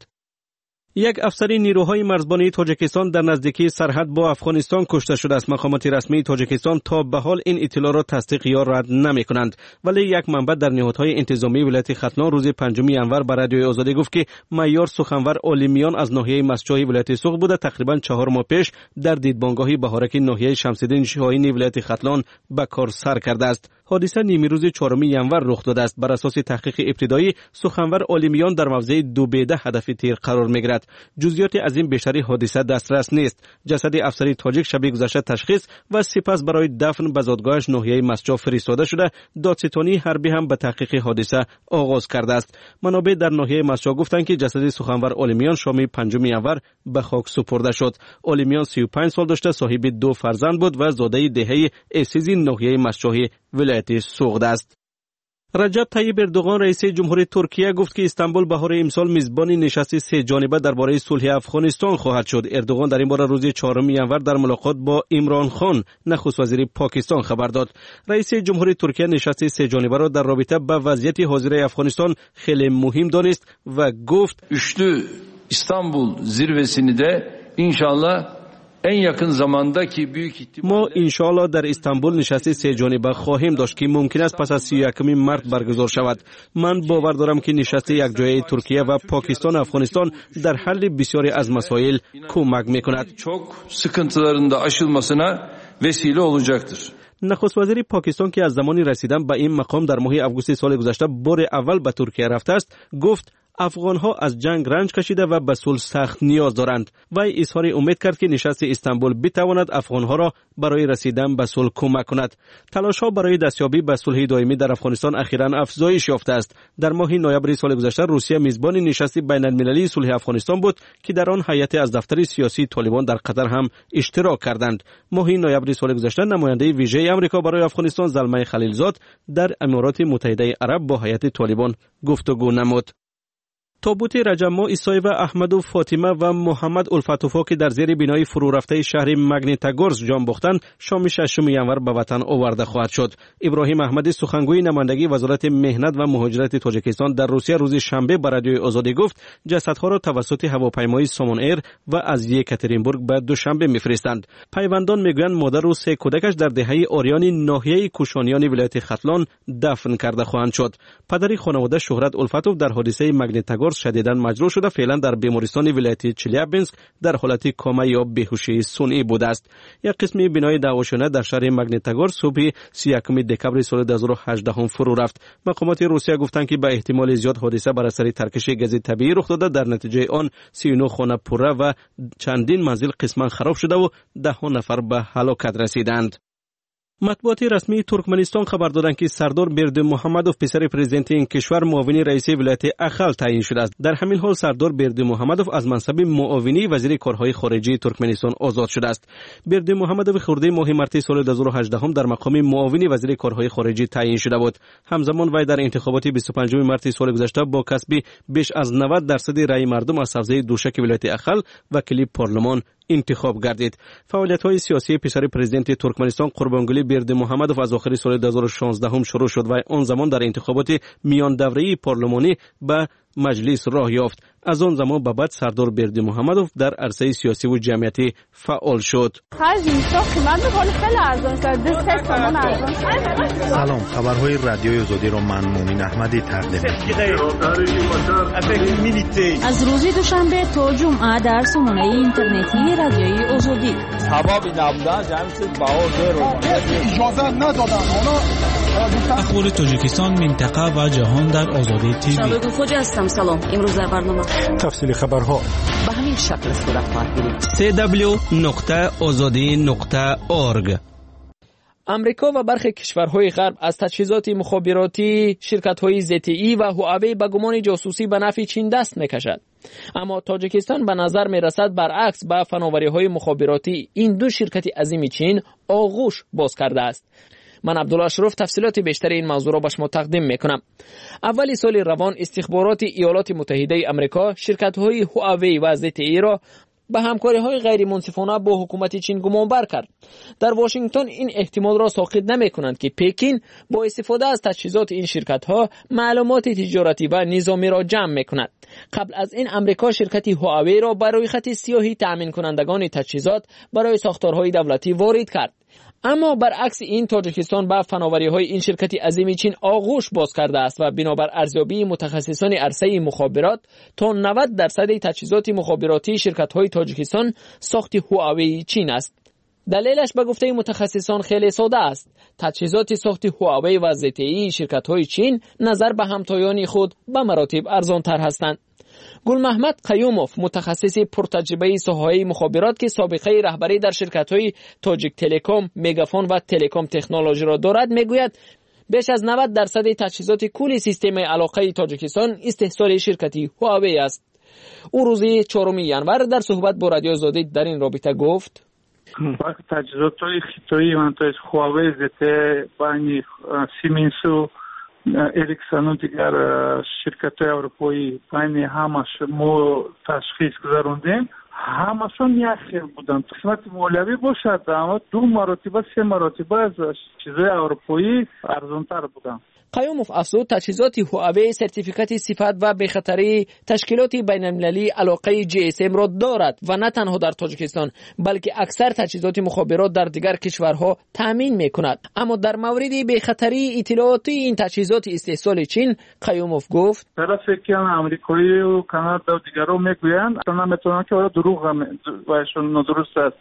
یک افسر نیروهای مرزبانی تاجیکستان در نزدیکی سرحد با افغانستان کشته شده است. مقامات رسمی تاجیکستان تا به حال این اطلاع را تصدیق یا رد نمی کنند، ولی یک منبع در نهادهای انتظامی ولایت ختلان روز پنجم ژانویه به رادیوی آزادی گفت که معیار سخنور عالمیان از ناحیه مسجای ولایت سوق بوده تقریبا چهار ماه پیش در دیدبانگاهی بهارک ناحیه شمس‌الدین شاهین ولایت ختلان به کار سر کرده است. حادثه نیمه روز چهارم ژانویه رخ داده است. بر اساس تحقیق ابتدایی سخنور عالمیان در موضع دوبیده هدف تیر قرار می‌گیرد. جزئیات از این بیشتری حادثه دسترس نیست. جسد افسری تاجیک شب گذشته تشخیص و سپس برای دفن به زادگاهش ناحیه مسجد فرستاده شده. دادستانی حربی هم به تحقیق حادثه آغاز کرده است. منابع در ناحیه مسجد گفتند که جسد سخنور عالمیان شام پنجم ژانویه به خاک سپرده شد. عالمیان سی و پنج سال داشته، صاحب دو فرزند بود و زاده دهه اسیزی ناحیه مسجد ولایت سوغد است. رجب طیب اردوغان رئیس جمهوری ترکیه گفت که استانبول بهار امسال میزبان نشست سه جانبه درباره صلح افغانستان خواهد شد. اردوغان در این باره روز چهارم ژانویه در ملاقات با عمران خان نخست وزیر پاکستان خبر داد. رئیس جمهوری ترکیه نشست سه جانبه را در رابطه با وضعیت حاضر افغانستان خیلی مهم دانست و گفت üçlü İstanbul zirvesini de inşallah en yakın zamanda ki büyük ihtimal ما انشاءالله در استانبول نشست سه جانبه خواهیم داشت که ممکن است پس از سی و یکم مارس برگزار شود. من باور دارم که نشست یک جایه ترکیه و پاکستان افغانستان در حل بسیاری از مسائل کمک میکند. çok sıkıntıların da aşılmasına vesile olacaktır. نخست وزیر پاکستان که از زمانی رسیدن به این مقام در ماه آگوست سال گذشته بار اول به ترکیه رفته است گفت افغان‌ها از جنگ رنج کشیده و به صلح سخت نیاز دارند. وی اظهار امید کرد که نشست استانبول بتواند افغان‌ها را برای رسیدن به صلح کمک کند. تلاش‌ها برای دستیابی به صلح دائمی در افغانستان اخیراً افزایش یافته است. در ماه نوامبر سال گذشته روسیه میزبان نشست بین‌المللی صلح افغانستان بود که در آن هیئت از دفتر سیاسی طالبان در قطر هم اشتراک کردند. ماه نوامبر سال گذشته نماینده ویژه آمریکا برای افغانستان زلمه خلیلزاد در امارات متحده عرب با هیئت طالبان گفتگو نمود. تابوت رجب ماه عیسی و احمد و فاطمه و محمد الفتوفا که در زیر بنای فرو رفته شهر مگنیتاگورسک جان باختند شام ششم ینور به وطن آورده خواهد شد. ابراهیم احمدی سخنگوی نمایندگی وزارت مهنت و مهاجرت تاجیکستان در روسیه روز شنبه به رادیوی آزادی گفت جسدها را توسط هواپیمای سامان ایر و از یکاترینبورگ به دوشنبه میفرستند. پیوندان میگویند مادر و سه کودکش در دهه آریان ناحیه کوشانیان ولایت ختلان دفن کرده خواهند شد. پدر خانواده شهرت الفتوف در حادثه مگنیتاگورسک شدیداً مجروح شده فعلا در بیمارستان ولایت چلیابینسک در حالت کما یا بیهوشی صنعی بوده است. یک قسم بنای دعواشانه در شهر مگنیتاگورسک صبح سی و یکم دکمبر سال دو هزار و هجده فرو رفت. مقامات روسیه گفتند که به احتمال زیاد حادثه بر اثر ترکش گاز طبیعی رخ داده. در نتیجه آن سی و نه خانه پره و چندین منزل قسما خراب شده و ده ها نفر به هلاکت رسیدند. مطبوعات رسمی ترکمنستان خبر دادند که سردار بردیمحمدوف پسر پرزیدنت این کشور معاون رئیس ولایت اخل تعیین شده است. در همین حال سردار بردیمحمدوف از منصب معاونی وزیر کارهای خارجی ترکمنستان آزاد شده است. بردیمحمدوف خرداد ماه مارس سال دو هزار و هجده در مقام معاون وزیر کارهای خارجی تعیین شده بود. همزمان وی در انتخابات بیست و پنجم مارس سال گذشته با کسب بیش از نود درصد رأی مردم از حوزه دوشک ولایت اخل وکیل پارلمان انتخاب گردید. فعالیت‌های سیاسی پسر پرزیدنت ترکمنستان قربانگلی بردیمحمدوف از آخر سال دو هزار و شانزده شروع شد و آن زمان در انتخابات میان دوره‌ای پارلمانی به مجلس راه یافت. از آن زمان به بعد سردار بردیمحمدوف در عرصه سیاسی و جمعیتی فعال شد. سلام، خبرهای رادیوی آزادی را من مومن احمدی تقدیم می‌کنم. از روز دوشنبه تا جمعه در سامانه اینترنتی رادیوی آزادی. سبب نبودن جمعیت باور اجازه ندادن. اخبار تاجیکستان، منطقه و جهان در آزادی تیوی. شبکه فوجی هستم. سلام. امروز در برنامه تفصیل خبرها به همین شکل صورت خواهد گرفت. سی دبلیو نقطه آزادی نقطه اورگ. امریکا و برخی کشورهای غرب از تجهیزات مخابراتی شرکت‌های زدتی‌ای و هواوی به گمان جاسوسی به نفع چین دست می‌کشد. اما تاجیکستان به نظر می‌رسد برعکس به فناوری‌های مخابراتی این دو شرکت عظیم چین آغوش باز کرده است. من عبدالله اشرف تفصیلات بیشتر این موضوع را به شما تقدیم میکنم. اول سال روان استخبارات ایالات متحده آمریکا شرکت‌های هواوی و زدتی‌ای را به همکاری‌های غیر منصفانه با حکومت چین گمانبر کرد. در واشنگتن این احتمال را ساقط نمی‌کنند که پکین با استفاده از تجهیزات این شرکت‌ها معلومات تجارتی و نظامی را جمع می‌کند. قبل از این امریکا شرکت هواوی را برای خط سیاهی تأمین کنندگان تجهیزات برای ساختارهای دولتی وارد کرد. اما برعکس این تاجیکستان به فناوری‌های این شرکت عظیم چین آغوش باز کرده است و بنابر ارزیابی متخصصان عرصه مخابرات تا نود درصد تجهیزات مخابراتی شرکت‌های تاجیکستان ساخت هواوی چین است. دلیلش به گفته متخصصان خیلی ساده است. تجهیزات ساخت هواوی و زدتی‌ای شرکت‌های چین نظر به همتایان خود به مراتب ارزان‌تر هستند. گل محمد قیوموف متخصص پرتجربه ساحه مخابرات که سابقه رهبری در شرکت‌های تاجیک تلکام، مگافون و تلکام تکنولوژی را دارد میگوید بیش از نود درصد تجهیزات کل سیستم علاقه تاجیکستان استحصال شرکت هواوی است. او روز چهارم ینور در صحبت با رادیو آزادی در این رابطه گفت: تجهیزات خیتایی منطقه هواوی زده بانی سیمنس و اریکسون و دیگر شرکت اروپایی بین همش ما تشخیص گذاروندیم. همشون یک خیل بودن. قسمت مولوی باشد اما دو مراتبه سه مراتبه از چیزای اروپایی ارزانتر بودن. قیوموف افزود تجهیزات هواوی سرتیفیکات صفت و بی‌خطری تشکیلات بین‌المللی علاقه جی اس ام را دارد و نه تنها در تاجیکستان بلکه اکثر تجهیزات مخابرات در دیگر کشورها تامین می‌کند. اما در مورد بی‌خطری اطلاعاتی این تجهیزات استحصال چین قیوموف گفت: طرفی که آمریکایی و کانادا و دیگرها میگویند اصلا نمیتونن که دروغ و ایشون درست است.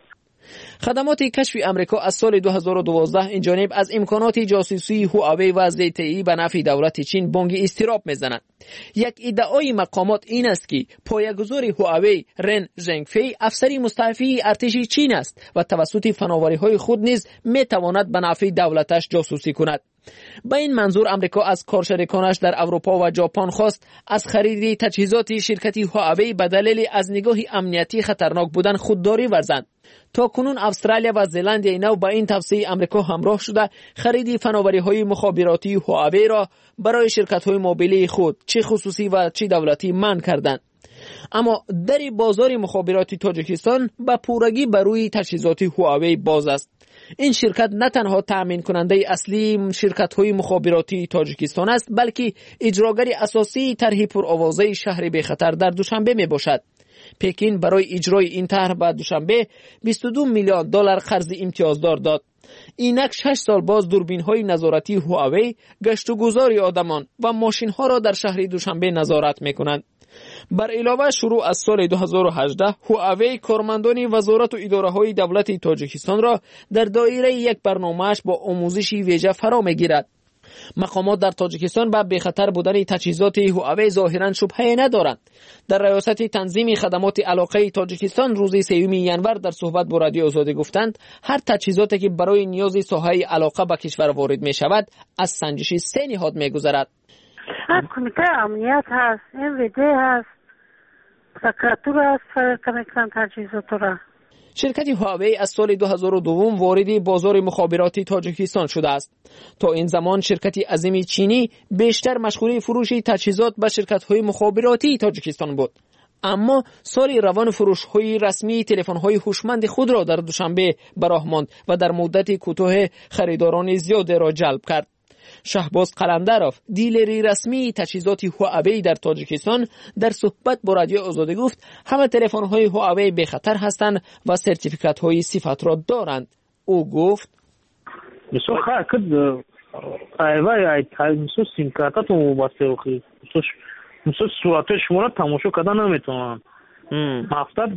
خدمات کشف امریکا از سال دو هزار و دوازده این جانب از امکانات جاسوسی هواوی و زدتئی به نفع دولت چین بانگ استراب میزنند. یک ادعای مقامات این است که پایه‌گذار هواوی رن ژنگفی افسری مستعفی ارتش چین است و توسط فناوری‌های خود نیز میتواند به نفع دولتش جاسوسی کند. با این منظور امریکا از کارشریکانش در اروپا و ژاپن خواست از خرید تجهیزات شرکت هواوی به دلیل از نگاه امنیتی خطرناک بودن خودداری ورزند. تا کنون استرالیا و زلندی نو با این توصیه امریکا همراه شده خرید فناوری‌های مخابراتی هواوی را برای شرکت‌های موبیلی خود چه خصوصی و چه دولتی منع کردند. اما در بازار مخابراتی تاجیکستان به پورگی بر روی تجهیزات هواوی باز است. این شرکت نه تنها تأمین کننده اصلی شرکت‌های مخابراتی تاجیکستان است بلکه اجراگر اساسی طرح پرآوازه شهر بی خطر در دوشنبه می باشد. پکین برای اجرای این طرح به دوشنبه بیست و دو میلیارد دلار قرض امتیازدار داد. اینک شش سال باز دوربین‌های نظارتی هواوی گشت و گذار آدمان و ماشین‌ها را در شهر دوشنبه نظارت می‌کنند. بر علاوه شروع از سال دو هزار و هجده هواوی کارمندان وزارت و اداره‌های دولت تاجیکستان را در دایره یک برنامه‌اش با آموزشی ویژه فرا می‌گیرد. مقامات در تاجیکستان به بی‌خطر بودن تجهیزات هواوی ظاهراً شبهه ندارند. در ریاست تنظیم خدمات علاقه تاجیکستان روز سوم ینور در صحبت با رادیو آزادی گفتند هر تجهیزاتی که برای نیاز ساحه علاقه به کشور وارد می شود از سنجش سه نهاد می گذرد. کمیته امنیت هست، ام وی دی هست، سکراتور هست فرق میکنن تجهیزات را. شرکت هواوی از سال دو هزار و دو وارد بازار مخابراتی تاجیکستان شده است. تا این زمان شرکت عظیم چینی بیشتر مشغول فروش تجهیزات به شرکت‌های مخابراتی تاجیکستان بود. اما سال روان فروش‌های رسمی تلفن‌های هوشمند خود را در دوشنبه براه ماند و در مدت کوتاه خریداران زیاد را جلب کرد. شهباز قلندروف دیلری رسمی تجهیزات هواوی در تاجیکستان در صحبت با رادیو آزادی گفت همه تلفن‌های هواوی به خطر هستند و سرتیفیکات‌های صفت را دارند. او گفت مثلا خاطر ایوای ای تایمسو سیم کارت تو واسه اوکی مثلا صورتش شما تماشا کردن نمیتونن هفته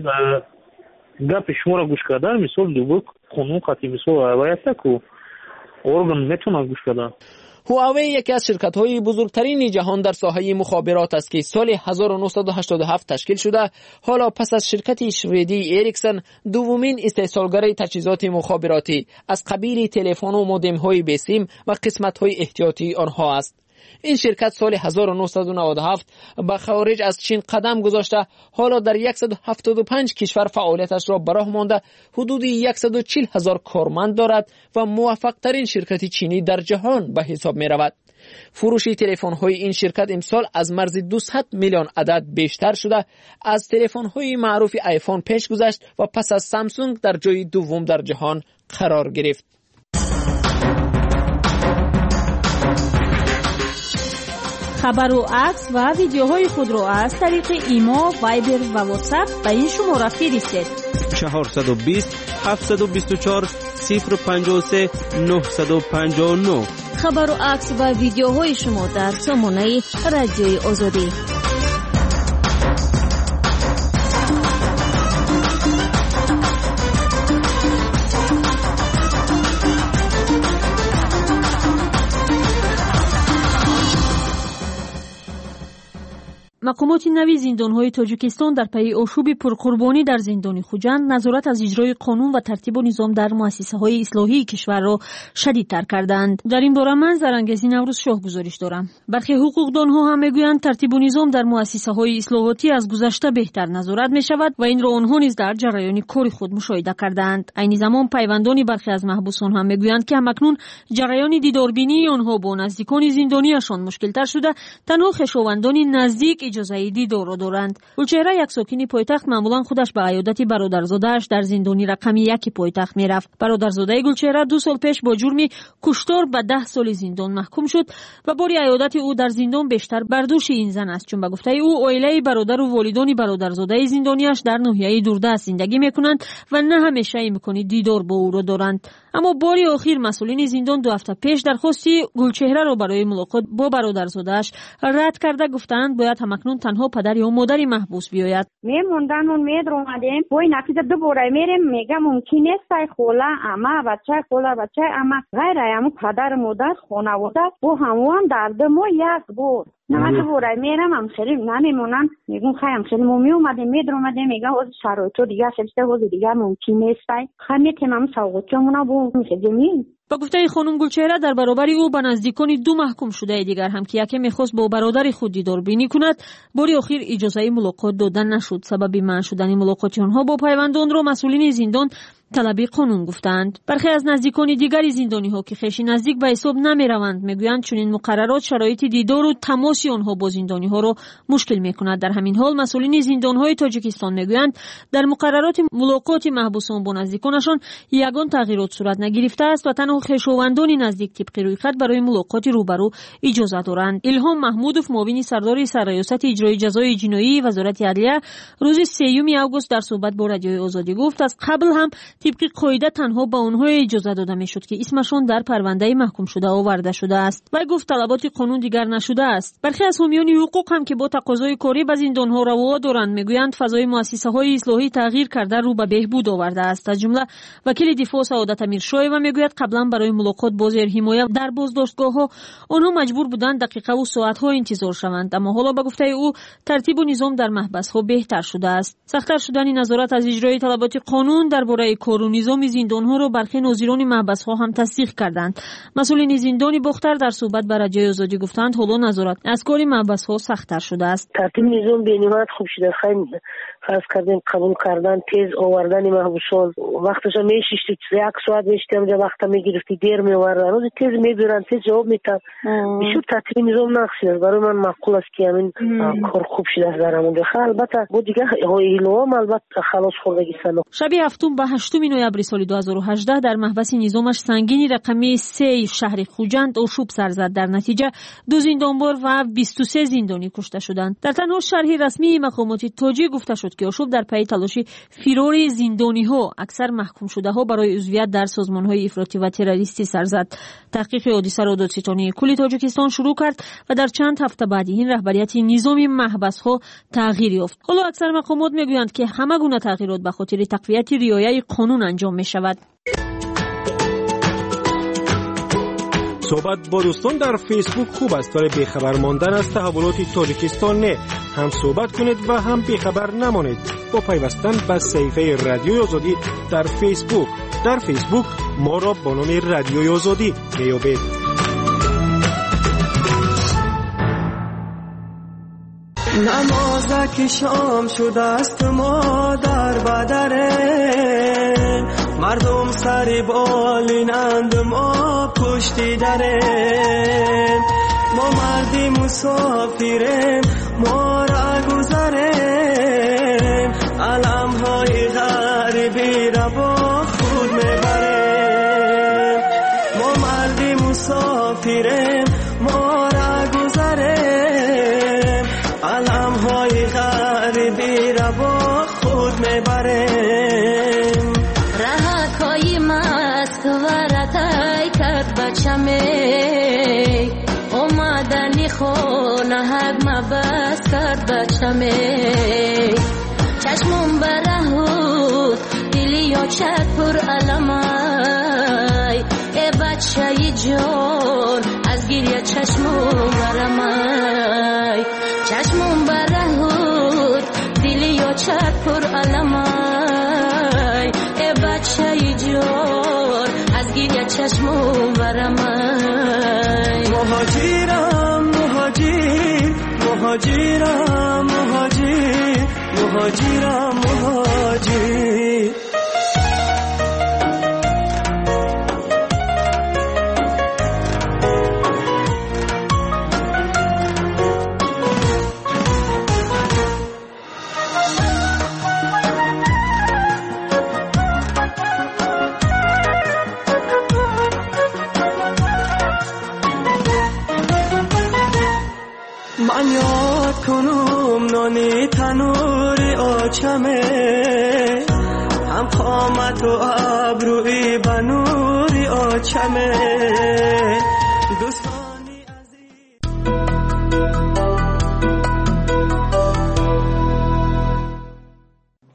گپ شما را گوش کردن مثلا دوباره خونو خاطی مثلا ایوای تکو ارگان میتونه گوش کردن. هواوی یکی از شرکت‌های بزرگترین جهان در ساحه مخابرات است که سال هزار و نهصد و هشتاد و هفت تشکیل شده. حالا پس از شرکت شوئدی اریکسن دومین استحصالگر تجهیزات مخابراتی از قبیل تلفن و مودم‌های بسیم و قسمت‌های احتیاطی آنها است. این شرکت سال هزار و نهصد و نود و هفت به خارج از چین قدم گذاشته، حالا در صد و هفتاد و پنج کشور فعالیتش را براه مانده، حدود صد و چهل هزار کارمند دارد و موفق ترین شرکت چینی در جهان به حساب می رود. فروش تلفن های این شرکت امسال از مرز دویست میلیون عدد بیشتر شده، از تلفن های معروف آیفون پیش گذشت و پس از سامسونگ در جای دوم در جهان قرار گرفت. خبر و عکس و ویدیوهای خود را از طریق ایما، وایبر و واتساپ به این شماره فرستید. چهار دو صفر هفت دو چهار صفر پنج سه نه پنج نه. خبر و عکس و ویدیوهای شما در سامانه رادیوی آزادی. مقامات نوی زندان‌های تاجیکستان در پی آشوب پرقربانی در زندان خوجند نظارت از اجرای قانون و ترتیب و نظام در مؤسسه‌های اصلاحی کشور را شدیدتر کردند. در این باره من زرانگزی نوروز شاه گزارش دارم. برخی حقوقدانها هم میگویند ترتیب و نظام در مؤسسه‌های اصلاحاتی از گذشته بهتر نظارت می‌شود و این را آنها نیز در جریان کار خود مشاهده کردند. عین زمان پیوندان برخی از محبوسان هم میگویند که همکنون جریان دیداربینی آنها با نزدیکان زندانیشان مشکل‌تر شده، تنها خویشاوندان نزدیک اجازه دیدار را دارند. گلچهره یک ساکن پایتخت معمولا خودش به عیادت برادرزاده‌اش در زندانی رقم یک پایتخت میرفت. برادرزاده گلچهره دو سال پیش با جرم کشتار به ده سال زندان محکوم شد و بار عیادت او در زندان بیشتر بر دوش این زن است، چون به گفته او عائله برادر و والدان برادرزاده زندانیش در ناحیه دوردست زندگی میکنند و نه همیشه امکان دیدار با او را دارند. اما بار اخیر مسئولین زندان دو هفته پیش درخواستی گلچهره را برای ملاقات با برادرزاده‌اش رد کرده، گفتند باید هم همکنون تنها پدر یا مادری محبوس بیاید. میموندن اون مید رو اومدیم وای نتیجه دوباره میریم میگه ممکن نیست خوله اما بچه خوله بچه اما غیر امو پدر مادر خانواده و همون درد ما یک بود. نه دوباره میرم هم خیلی نمیمونن میگم خیلی خیلی مومی اومدیم مید رو اومدیم میگه از شرایطو دیگه خیلی حوض دیگه ممکن نیست خیلی تمام سوقاتمون بود میخدیم. با گفته خانم گلچهره در برابر او به نزدیکان دو محکوم شده دیگر هم که یکی میخواست با برادر خود دیدار بینی کند باری آخر اجازه ملاقات دادن نشد. سبب منع شدن ملاقات آنها با پیوندان را مسئولین زندان طلبی قانون گفتند. برخی از نزدیکان دیگری زندانی ها که خیش نزدیک به حساب نمی روند میگویند چون این مقررات شرایط دیدار و تماس آنها با زندانی ها را مشکل میکند. در همین حال مسئولین زندان های تاجیکستان میگویند در مقررات ملاقات محبوسان با نزدیکانشان یگان تغییرات صورت نگرفته است و تنها خویشاوندان نزدیک طبق روی خط برای ملاقات روبرو اجازه دارند. الهام محمودوف معاون سردار سرریاست اجرای جزای جنایی وزارت عدلیه روز سوم آگوست در صحبت با رادیوی آزادی گفت از قبل هم طبق قاعده تنها به آنها اجازه داده میشد که اسمشان در پرونده محکوم شده آورده شده است. و گفت طلبات قانون دیگر نشده است. برخی از حامیان حقوق هم که با تقاضای کاری به زندانها روا دارند میگویند فضای مؤسسه های اصلاحی تغییر کرده رو به بهبود آورده است. از جمله وکیل دفاع سعادت امیرشایو میگوید قبلا برای ملاقات با زیر حمایت در بازداشتگاه ها آنها مجبور بودند دقیقه و ساعت ها انتظار شوند، اما حالا به گفته او ترتیب و نظام در محبس ها بهتر شده است. سخت‌تر شدن نظارت از اجرای طلبات قانون درباره کار و نظام زندان ها را برخی ناظران محبس ها هم تصدیق کردند. مسئولین زندان باختر در صحبت با رادیوی آزادی گفتند حالا نظارت از کار محبس ها سخت‌تر شده است. ترتیب نظام بینهایت خوب شده. خیلی فرض کردیم قبول کردن تیز آوردن محبوسان وقتش میشیشتی یک ساعت میشتی اونجا وقت میگرفتی دیر میوردن روز تیز میبرن تیز جواب میتن بسیار ترتیب نظام نقصی است. برای من معقول است که همین کار خوب شده است در همونجا. البته با دیگه ایلوام البته خلاص خوردگی سنو. شب هفتم به هشتم نوامبر سال دو هزار و هجده در محبس نظامش سنگینی رقمی سه شهر خوجند آشوب سر زد. در نتیجه دو زندانبار و بیست و سه زندانی کشته شدند. در تنها شرح رسمی مقامات تاجیک گفته شد که آشوب در پی تلاش فرار زندانی ها اکثر محکوم شده ها برای عضویت در سازمان های افراطی و تروریستی سر زد. تحقیق حادثه را دادستانی کل تاجیکستان شروع کرد و در چند هفته بعد این رهبریت نظام محبس ها تغییر یافت. حالا اکثر مقامات میگویند که همه گونه تغییرات به خاطر تقویت رعایت قانون انجام می شود. صحبت با دوستان در فیسبوک خوب است برای بیخبر ماندن از تحولات تاجیکستان. نه هم صحبت کنید و هم بیخبر نمانید با پیوستن به صفحه رادیوی آزادی در فیسبوک. در فیسبوک ما را با نام رادیوی آزادی میابید. نمازک شام شده است ما در بدره مردم سری بالینند ما پشتی دره ما مردی مسافریم ما را گذریم علم های غریبی را با خود میبریم ما مردی مسافریم ما را گذریم علم های غریبی را با خود میبریم رهک های مست و رتای کد بچمه اومدنی خونه هد مبست کرد بچمه چشمون برهود دلی یا چک پر علمای ای بچه جان از گریه چشمون برمای چشمون برهود دلی یا چک پر علمای ای بچه جان از گریه چشمون برمای مهاجرم مهاجر مهاجرم مهاجر مهاجرم مهاجر من یاد کنم نانی تنوری آچمه هم قامت و ابروی بنوری آچمه دوستانی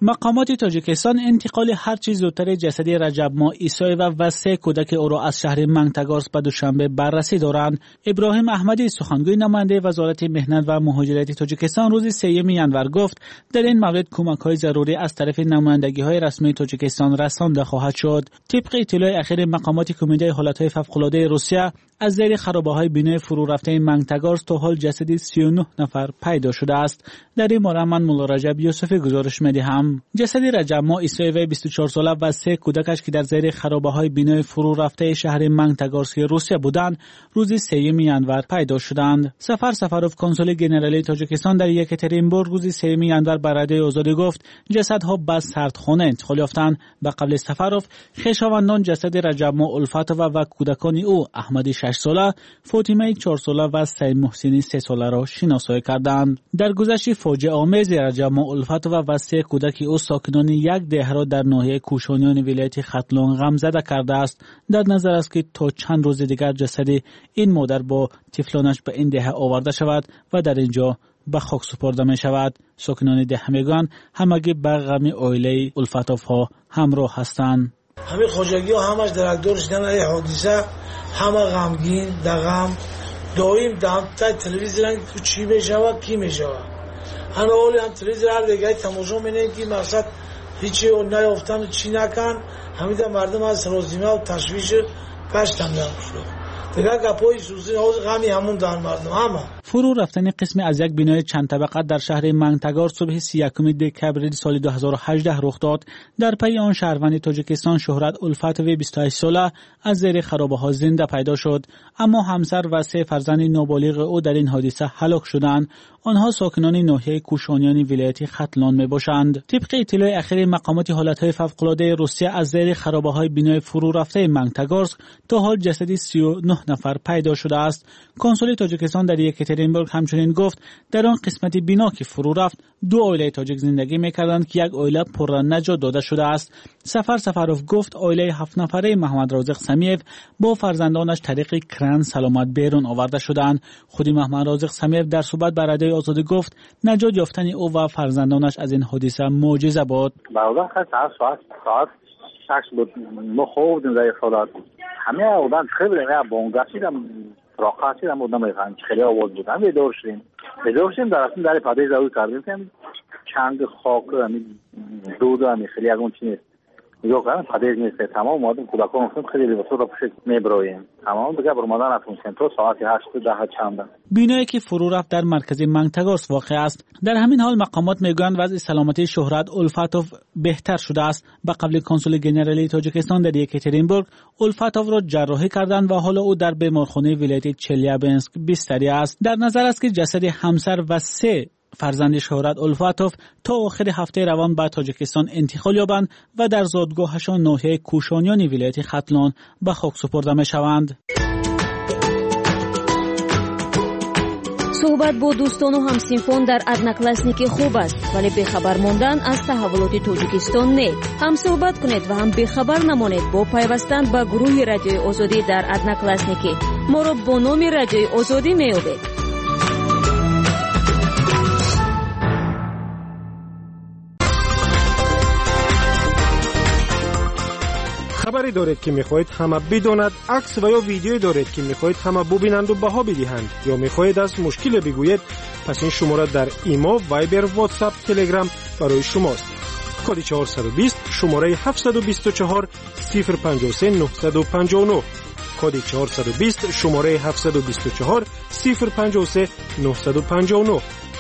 مقامات تاجیکستان انتقال هر چیز زودتر جسد رجب ما عیسای و و سه کودک او را از شهر منگتگارس به دوشنبه بررسی دارند. ابراهیم احمدی سخنگوی نماینده وزارت مهنت و مهاجرت تاجیکستان روز سوم ینور گفت در این مورد کمک‌های ضروری از طرف نمایندگی‌های رسمی تاجیکستان رسانده خواهد شد. طبق اطلاع اخیر مقامات کمیته حالت‌های فوق‌العاده روسیه، از زیر خرابه‌های بینای فرو رفته منگتگارس تا حال جسد سی و نه نفر پیدا شده است. در این مورد من مولا رجب یوسفی گزارش می‌دهم. جسد رجب ما عیسای و بیست و چهار ساله و سه کودکش که در زیر خرابه‌های بینای فرو رفته شهر منگتگارس روسیه بودند، روز سوم ینور پیدا شدند. سفر سفروف کنسول ژنرالی تاجیکستان در یکترینبورگ روز سوم ینور به رادیوی آزادی گفت جسدها به سردخانه انتقال یافتند. به قبل سفروف خویشاوندان جسد رجب ما الفاتوف و کودکان او احمدی شش ساله، فاطمه چهار ساله و سعید محسنی سه ساله را شناسایی کردند. در گذشت فاجعه آمیز رجب ما الفاتوف و سه کودک او ساکنان یک ده را در ناحیه کوشانیان ولایت ختلان غمزده کرده است. در نظر است که تا چند روز دیگر جسد این مادر با طفلانش به این ده آورده شود و در اینجا به خاک سپرده می شود. ساکنان ده میگویند همگی به غم عائله الفاتوف ها همراه هستند. همین خواجگی ها همش درکدار شدن این حادثه، همه غمگین در غم دائم در تلویزیون تو چی میشود کی میشود. همه اولی هم تلویزیون هر دیگه تماشا می‌کنن که مثلا هیچی نیافتن چی نکن، همین در مردم از رازیمه و تشویش گشتن نمی‌شد. دیگه گپای سوزی حوض غمی همون در مردم همه. فرو رفتن قسم از یک بنای چند طبقه در شهر منگتگار صبح سی و یکم دکبر سال دو هزار و هجده رخ داد. در پی آن شهروند تاجیکستان شهرت الفاتوف بیست و هشت ساله از زیر خرابه‌ها زنده پیدا شد، اما همسر و سه فرزند نابالغ او در این حادثه هلاک شدند. آنها ساکنان ناحیه کوشانیان ولایت ختلان میباشند. طبق اطلاع اخیر مقامات حالت‌های فوق‌العاده روسیه، از زیر خرابه‌های بنای فرو رفته منگتگارسک تا حال جسد سی و نه نفر پیدا شده است. کنسول تاجیکستان در یکترینبورگ همچنین گفت در آن قسمت بنا که فرو رفت دو عائله تاجیک زندگی می‌کردند که یک عائله پر نجات داده شده است. سفر سفروف گفت عائله هفت نفره محمد رازق سمیف با فرزندانش طریق کران سلامت بیرون آورده شدند. خود محمد رازق سمیف در صحبت با رادیوی آزادی گفت نجات یافتن او و فرزندانش از این حادثه معجزه بود. برادر خیلی ساعت ساعت شش بود، ما خوب در خودت همه آدم خیلی نه بونگاشیدم راقصیدم بودم میخوام خیلی آواز بودم بیدار شدیم بیدار شدیم در اصل در پاده زاویه کردیم که چند خاک همین دود همین خیلی اون چیز نگاه کردم پاده نیست تمام اومدم کودکان افتم خیلی لباس رو پوشید میبرویم تمام دیگه برمادن نتونستیم تا ساعت هشت ده چند. بینایی که فرو رفت در مرکز منگتگارس واقع است. در همین حال مقامات میگویند وضع سلامتی شهرت الفاتوف بهتر شده است. به قبل کنسول ژنرالی تاجیکستان در یکترینبورگ الفاتوف را جراحی کردند و حالا او در بیمارخانه ولایت چلیابینسک بستری است. در نظر است که جسد همسر و سه فرزند شهرت الفاتوف تا آخر هفته روان به تاجیکستان انتقال یابند و در زادگاهشان ناحیه کوشانیان ولایت ختلان به خاک سپرده می شوند. صحبت با دوستان و همسینفون در ادناکلاسنیک خوب است، ولی بخبر ماندن از تحولات تاجیکستان نه. هم صحبت کنید و هم بخبر نمانید با پیوستن به گروه رادیوی آزادی در ادناکلاسنیک. ما را با نام رادیوی آزادی می‌یابید. خبری دارید که میخواهید همه بداند، عکس و یا ویدیویی دارید که میخواهید همه ببینند و بها بدهند، یا میخواهید از مشکل بگویید، پس این شماره در ایما، وایبر، واتساپ، تلگرام برای شماست. کد چهارصد و بیست شماره هفتصد و بیست و چهار صفر پنجاه و سه نهصد و پنجاه و نه. کد چهارصد و بیست شماره هفتصد و بیست و چهار صفر پنجاه و سه نهصد و پنجاه و نه.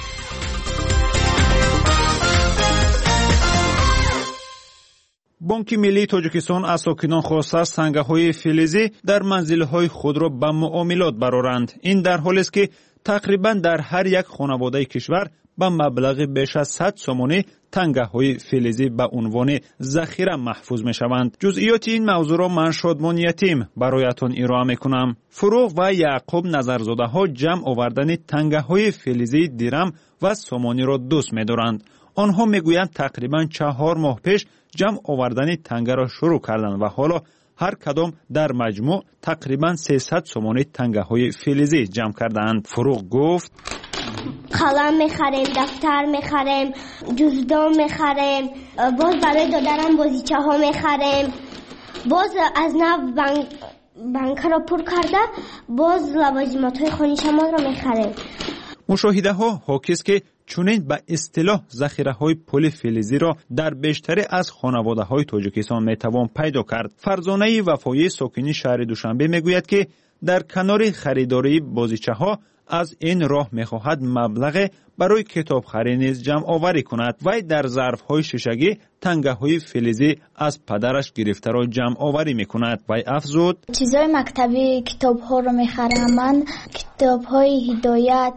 بانک ملی تاجیکستان از ساکنان خواسته است سنگ‌های فلزی در منزل‌های خود را به معاملات برآورند. این در حالی است که تقریباً در هر یک خانواده کشور به مبلغ بیش از صد سامانه تنگه‌های فلزی به عنوان ذخیره محفوظ می‌شوند. جزئیات این موضوع را من شادمان یتیم برایتان ارائه می‌کنم. فروغ و یعقوب نظرزاده‌ها جمع آوردن تنگه‌های فلزی درم و سامانه را دوست می‌دارند. آنها میگویند تقریباً چهار ماه پیش جمع آوردن تنگه را شروع کردند و حالا هر کدام در مجموع تقریباً سیصد سامانه تنگه های فلزی جمع کردند. فروغ گفت قلم میخریم، دفتر میخریم، جزدان میخریم، باز برای دادرم بازیچه ها میخریم، باز از نو بنک بنک را پر کرده باز لوازمات های خانه شما را میخریم. مشاهده ها حاکی است که چنین به اصطلاح ذخیره های پول فلزی را در بیشتر از خانواده های تاجیکستان میتوان پیدا کرد. فرزانه وفایی ساکنی شهر دوشنبه میگوید که در کنار خریداری بازیچه ها از این راه میخواهد مبلغ برای کتاب خرید نیز جمع آوری کند. وی در ظرف های شیشگی تنگه های فلزی از پدرش گرفته را جمع آوری میکند. وی افزود: چیزای مکتبی کتاب ها رو میخرم، من کتاب های هدایت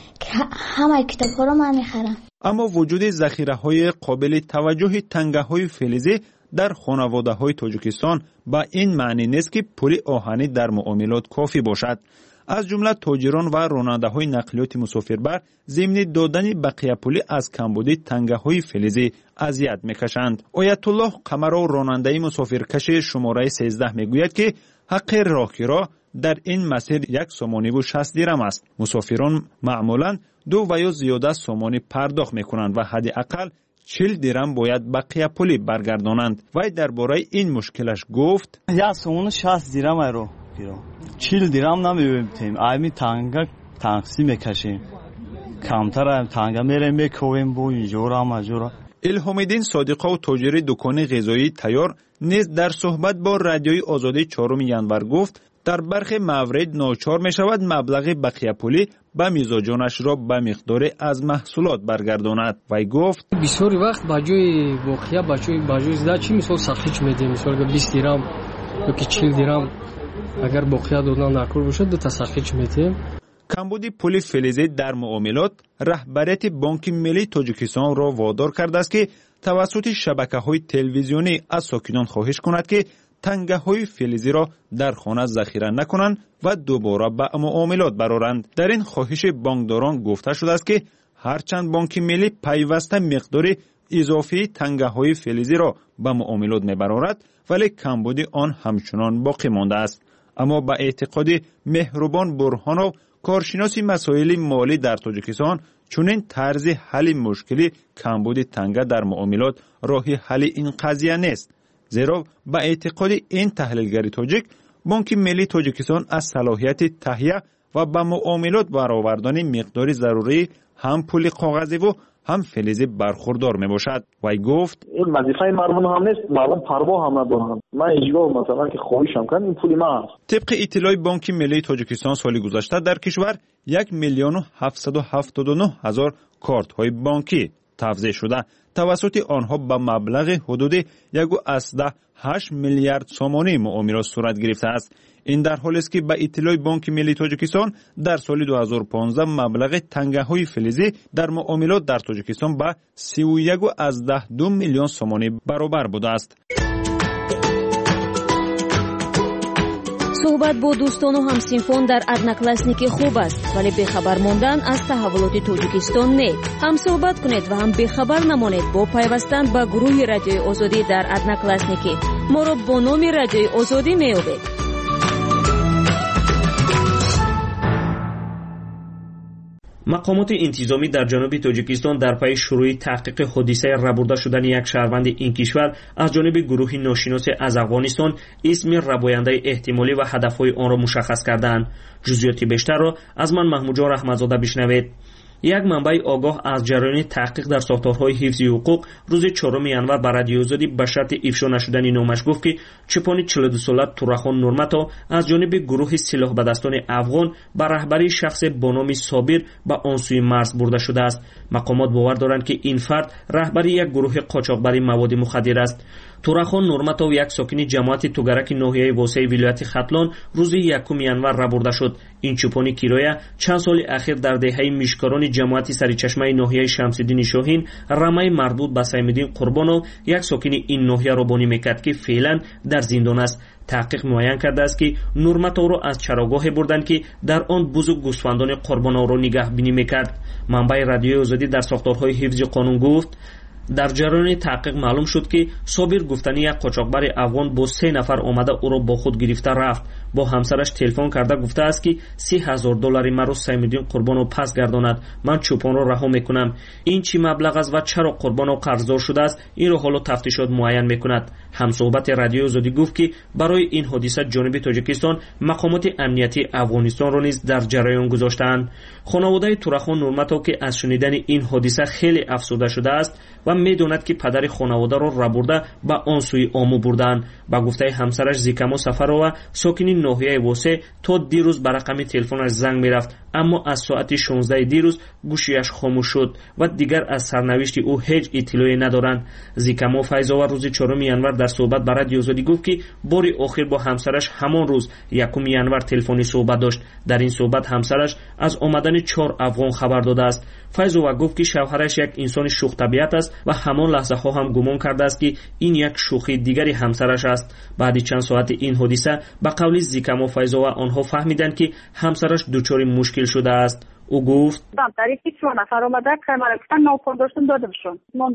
همه کتاب ها رو من میخرم. اما وجود ذخیره های قابل توجه تنگه های فلزی در خانواده های تاجیکستان با این معنی نیست که پول آهنی در معاملات کافی باشد. از جمله تاجران و راننده های نقلیات مسافربر ضمن دادن بقیه پولی از کمبودی تنگه های فلزی اذیت میکشند. آیت الله قمرو راننده مسافرکش شماره سیزده میگوید که حق راهگیرا در این مسیر یک سومانی و شصت درم است. مسافران معمولا دو و یا زیاده سومانی پرداخت میکنند و حداقل چهل درم باید بقیه پولی برگردانند. وی درباره این مشکلش گفت: یک سومون شصت درم رو چهل درم نمیبینیم. ایمی تنگه تاکسی میکشیم، کمتر هم تنگه میریم میکویم بو اینجورا مجورا. الهام‌الدین صادقا و تاجر دکان غذایی تیار نیز در صحبت با رادیوی آزادی چهارم ینور گفت در برخی موارد ناچار می شود مبلغ بقیه پولی به میزاجانش را به مقدار از محصولات برگرداند. وی گفت: بسیاری وقت با جای واقعیه با جای با جای زده چی مثال سخیچ میدیم، مثال اگر بیست درم یا که چهل درم اگر باقیه دادن نکور باشد دو تا سخیچ میدیم. کمبود پول فلزی در معاملات رهبریت بانک ملی تاجیکستان را وادار کرده است که توسط شبکه‌های تلویزیونی از ساکنان خواهش کند که تنگه های فلزی را در خانه ذخیره نکنند و دوباره به معاملات برآورند. در این خواهش بانکداران گفته شده است که هرچند بانک ملی پیوسته مقدار اضافی تنگه های فلزی را به معاملات میبرارد ولی کمبود آن همچنان باقی مانده است. اما به اعتقاد مهربان برهانوف کارشناس مسائل مالی در تاجیکستان چنین طرز حل مشکلی کمبود تنگه در معاملات راه حل این قضیه نیست. زیرا به اعتقاد این تحلیلگر تاجیک بانک ملی تاجیکستان از صلاحیت تهیه و به معاملات برآوردن مقدار ضروری هم پول کاغذی و هم فلزی برخوردار می باشد. وی گفت: این وظیفه مردم هم نیست، مردم پروا هم ندارند. من اینجا مثلا که خواهشم کنم این پول من است. طبق اطلاع بانک ملی تاجیکستان سال گذشته در کشور یک میلیون و هفتصد و هفتاد و نه هزار کارت های بانکی توزیع شده. توسط آنها به مبلغ حدود یک و هشت میلیارد سومانی معاملات صورت گرفته است. این در حالی است که به اطلاع بانک ملی تاجیکستان در سال دو هزار و پانزده مبلغ تنگه های فلزی در معاملات در تاجیکستان به سی و یک و دو میلیون سومانی برابر بوده است. صحبت با دوستان و همسینفان در ادناکلاسنیکی خوب است ولی بخبر ماندن از تحولات تاجیکستان نه. هم صحبت کنید و هم بخبر نمانید با پیوستن به گروه رادیوی آزادی در ادناکلاسنیکی. ما را با نام رادیوی آزادی می‌یابید. مقامات انتظامی در جنوب تاجیکستان در پی شروع تحقیق حادثه ربرده شدن یک شهروند این کشور از جانب گروه ناشناس از افغانستان اسم رباینده احتمالی و هدفهای آن را مشخص کردند. جزئیات بیشتر را از من محمود جان رحمتزاده بشنوید. یک منبع آگاه از جریان تحقیق در ساختارهای حفظ حقوق روز چهارم ینور بر رادیو آزادی به شرط افشا نشدن نامش گفت که چپانی چهل و دو ساله تورخان نورمتا از جانب گروه سلاح به دستان افغان به رهبری شخص با نام صابر به آن سوی مرز برده شده است. مقامات باور دارند که این فرد رهبری یک گروه قاچاقبری مواد مخدر است. تورخان نورمتا یک ساکن جماعت توگرک ناحیه واسع ولایت ختلان روز یکم ینور ربرده شد. این چوپانی کیرایا چند سال اخیر در دهه میشکاران جماعت سرچشمه ناحیه شمس‌الدین شاهین رمه مربوط به سیم‌الدین قربانو یک ساکن این ناحیه را بانی میکرد که فعلا در زندان است. تحقیق معین کرده است که نورمتا را از چراگاه بردند که در آن بزرگ گوسفندان قربانو را نگهبانی میکرد. منبع رادیوی آزادی در ساختارهای حفظ قانون گفت در جریان تحقیق معلوم شد که صابر گفتنی یک قاچاقبر افغان با سه نفر آمده او را با خود گرفته رفت. با همسرش تلفن کرده گفته است که سی هزار دلاری مرا سیم‌الدین قربانو پس گرداند، من چوپان را رها میکنم. این چی مبلغ است و چرا قربانو قرضدار شده است؟ این را حالا تفتیشات معین میکند. همصحبت رادیوی آزادی گفت که برای این حادثه جانب تاجیکستان مقامات امنیتی افغانستان را نیز در جریان گذاشتند. خانواده تورخان نورمتو که از شنیدن این حادثه خیلی افسرده شده است و میداند که پدر خانواده را ربرده به آن سوی آمو بردند. با گفته همسرش زیکامو سفرова ساکنی ناحیه واسه تا دیروز به رقم تلفنش زنگ میرفت، اما از ساعت شانزده دیروز گوشیش خاموش شد و دیگر از سرنوشت او هیچ اطلاعی ندارند. زیکامو فیضاوا روز چهارم ینور در صحبت با رادیو آزادی گفت که باری آخر با همسرش همان روز یکم ینور تلفنی صحبت داشت. در این صحبت همسرش از آمدن چهار افغان خبر داده است. فیضاوا گفت که شوهرش یک انسان شوخ طبیعت است و همان لحظه ها هم گمان کرده است که این یک شوخی دیگری همسرش است. بعد چند ساعت این حادثه به قول زیکامو فیضاوا آنها فهمیدند که همسرش دچار مشکل شده است. او گفت در طریقی چون نفر آمده که من گفتن ناپون داشتم دادمشون من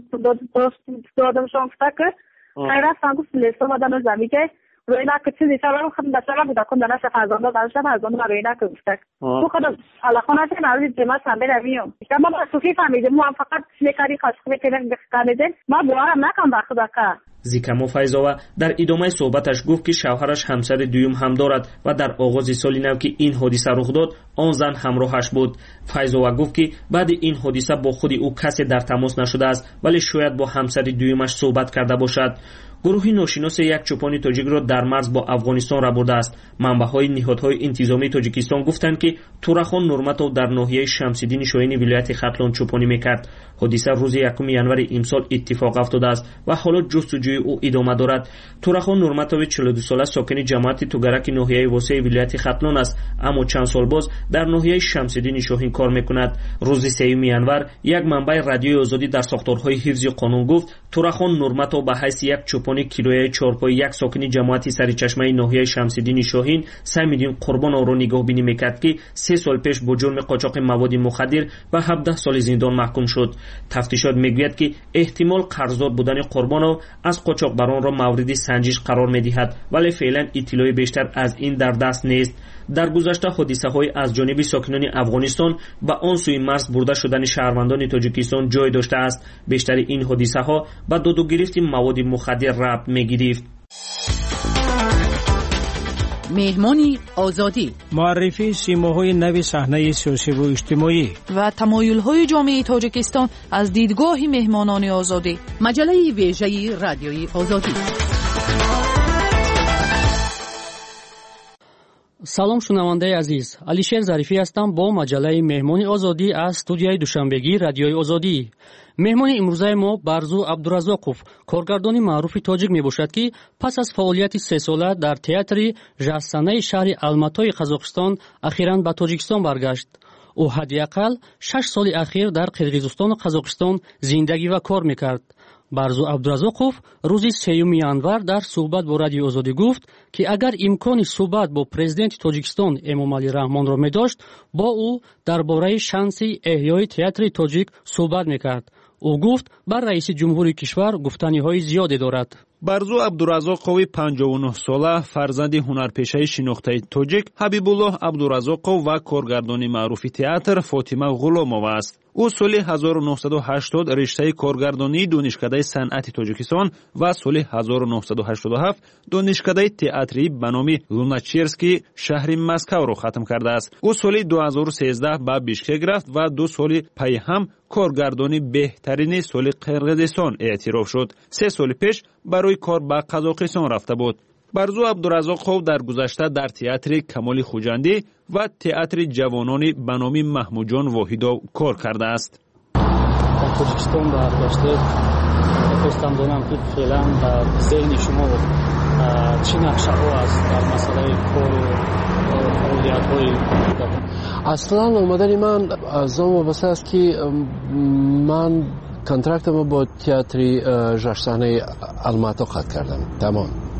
دادمشون گفته که خیره سنگو سلیسا آمدن و زمیگه روی نکه چیزی سرم خودم دسترم بوده کن دانش فرزانده دانش فرزانده روی نکه گفته تو خودم علاقانه چه نوزی جمعه سنبه رویم ما با سوخی فهمیدیم ما هم فقط شمیکاری خاشقی کنیم بخکانیدیم ما بوارم نکن در خدا که زیکامو فیضاوا در ادامه صحبتش گفت که شوهرش همسر دوم هم دارد و در آغاز سال نو که این حادثه رخ داد آن زن همراهش بود. فیضاوا گفت که بعد این حادثه با خود او کسی در تماس نشده است، ولی شاید با همسر دومش صحبت کرده باشد. گروهی ناشناس یک چوپانی تاجیک را در مرز با افغانستان را برده است. منبع‌های نهادهای انتظامی تاجیکستان گفتند که تورخان نورمتو در ناحیه شمس‌الدین شاهین ولایت ختلان چوپانی میکرد. حادثه روز یکم ینور امسال اتفاق افتاده است و حالا جستجوی او ادامه دارد. تورخان نورمتو چهل و دو ساله ساکن جماعت توگرک ناحیه واسع ولایت ختلان است، اما چند سال باز در ناحیه شمس‌الدین شاهین کار میکند. روز سوم ینور یک منبع رادیوی آزادی در ساختارهای حفظ قانون گفت تورخان نورمتو به حیث یک چوپانی کیلویی چهارپای یک ساکنی جماعت سرچشمه ناحیه شمس‌الدین شاهین سیم‌الدین قربان را نگاه بینی میکرد که سه سال پیش با جرم قاچاق مواد مخدر و هفده سال زندان محکوم شد. تفتیشات میگوید که احتمال قرضدار بودن قربان از قاچاقبران را مورد سنجش قرار میدهد، ولی فعلا اطلاعی بیشتر از این در دست نیست. در گذشته حادثه های از جانب ساکنان افغانستان به آن سوی مرز برده شدن شهروندان تاجیکستان جای داشته است. بیشتر این حادثه ها به داد و گرفت مواد مخدر ربط میگیرد. مهمانی آزادی، معرفی سیماهای نو صحنه سیاسی و اجتماعی و تمایل‌های جامعه تاجیکستان از دیدگاه مهمانان آزادی. مجله ویژه رادیوی آزادی. салом шунавандаи азиз, алишер зарифӣ ҳастам бо маҷалаи меҳмони озодӣ аз студияи душанбегии радиои озодӣ. меҳмони имрӯзаи мо барзу абдуразоқов, коргардони маъруфи тоҷик мебошад ки пас аз фаъолияти сесола дар театри жаҳсанаи шаҳри алматои қазоқистон ахиран ба тоҷикистон баргашт. ӯ ҳадди ақал шаш соли ахир дар қирғизистону қазоқистон зиндагӣ ва кор мекард. барзу абдуразоқов рӯзи сеюми январ дар суҳбат бо радиои озодӣ гуфт ки агар имкони суҳбат бо президенти тоҷикистон эмомалӣ раҳмонро медошт, бо ӯ дар бораи шанси эҳёи театри тоҷик суҳбат мекард. ӯ гуфт бар раиси ҷумҳури кишвар гуфтаниҳои зиёде дорад. барзу абдуразоқови панҷоҳу нӯҳ сола фарзанди ҳунарпешаи шинохтаи тоҷик ҳабибуллоҳ абдуразоқов ва коргардони маъруфи театр фотима ғуломова аст. ӯ соли ҳазору нӯҳсаду ҳаштод риштаи коргардонии донишкадаи санъати тоҷикистон ва соли ҳазору нӯҳсаду ҳаштоду ҳафт донишкадаи театрӣ ба номи луначерскии шаҳри Москавро хатм кардааст. ӯ соли ду ҳазору сездах ба Бишкек рафт ва ду соли пайҳам коргардони беҳтарини соли Қирғизистон эътироф шуд. се соли пеш барои кор ба Қазоқистон рафта буд. барзу абдуразоқов дар гузашта дар театри Камоли Хуҷандӣ ва театри ҷавонони ба номи Маҳмуҷон Воҳидов кор кардааст. дар Тоҷикистон баргаштед, хостам донам ки феълан ба зеҳни шумо чӣ нақшаҳо аст дар масъалаи кору фаъолиятҳои аслан омадани ман аз он вобаста аст ки ман контрактамро бо театри жашсаҳнаи Алмато қатъ кардам. тамом.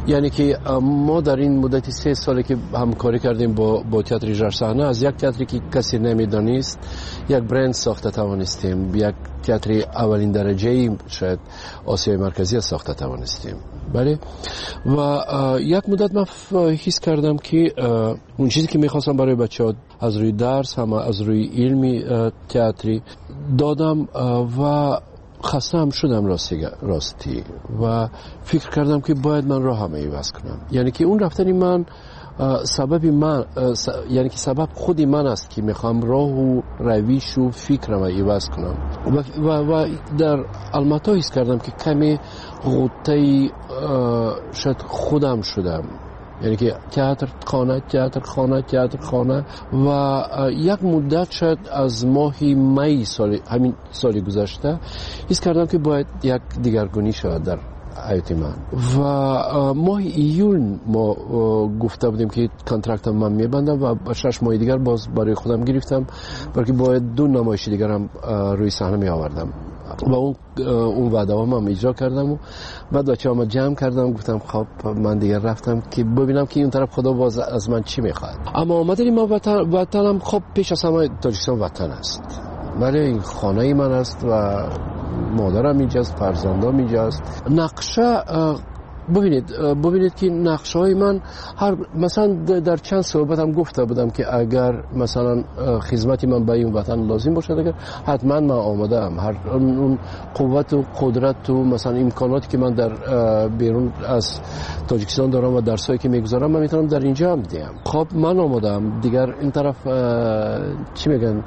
یعنی که ما در این مدت سه سالی که همکاری کردیم با با تئاتر ژرف صحنه، از یک تئاتری که کسی نمیدانست یک برند ساخته توانستیم، یک تئاتر اولین درجه شاید آسیای مرکزی ساخته توانستیم. بله. و یک مدت من حس کردم که اون چیزی که میخواستم برای بچه‌ها از روی درس هم از روی علمی تئاتری دادم و خسته هم شدم راستی, راستی و فکر کردم که باید من راه هم عوض کنم. یعنی که اون رفتنی من سبب من یعنی که سبب خودی من است که میخوام راه و رویش و فکرم عوض کنم و, و, و در الماتا حس کردم که کمی غوطه شاید خودم شدم. یعنی که تئاتر خانه تئاتر خانه تئاتر خانه و یک مدت شاید از ماه می سال همین سال گذشته حس کردم که باید یک دیگرگونی شود در حیات من و ماه ایول ما گفته بودیم که کنترکتم من میبندم و شش ماه دیگر باز برای خودم گرفتم برای که باید دو نمایش دیگر هم روی صحنه می آوردم و اون اون وعده هم, هم اجرا کردم و بعد بچه‌ها جمع کردم گفتم خب من دیگر رفتم که ببینم که اون طرف خدا باز از من چی میخواد. اما آمدنی ما وطن وطنم خب پیش از همه تاجیکستان وطن است. ولی این خانه من است و مادرم اینجاست، فرزندام اینجاست. نقشه ببینید ببینید که نقشه های من هر مثلا در چند صحبت هم گفته بودم که اگر مثلا خدمتی من به این وطن لازم باشد اگر حتما من آماده ام. هر اون قوت و قدرت و مثلا امکاناتی که من در بیرون از تاجیکستان دارم و درسایی که میگذارم من میتونم در اینجا هم دیم. خب من آماده ام. دیگر این طرف چی میگن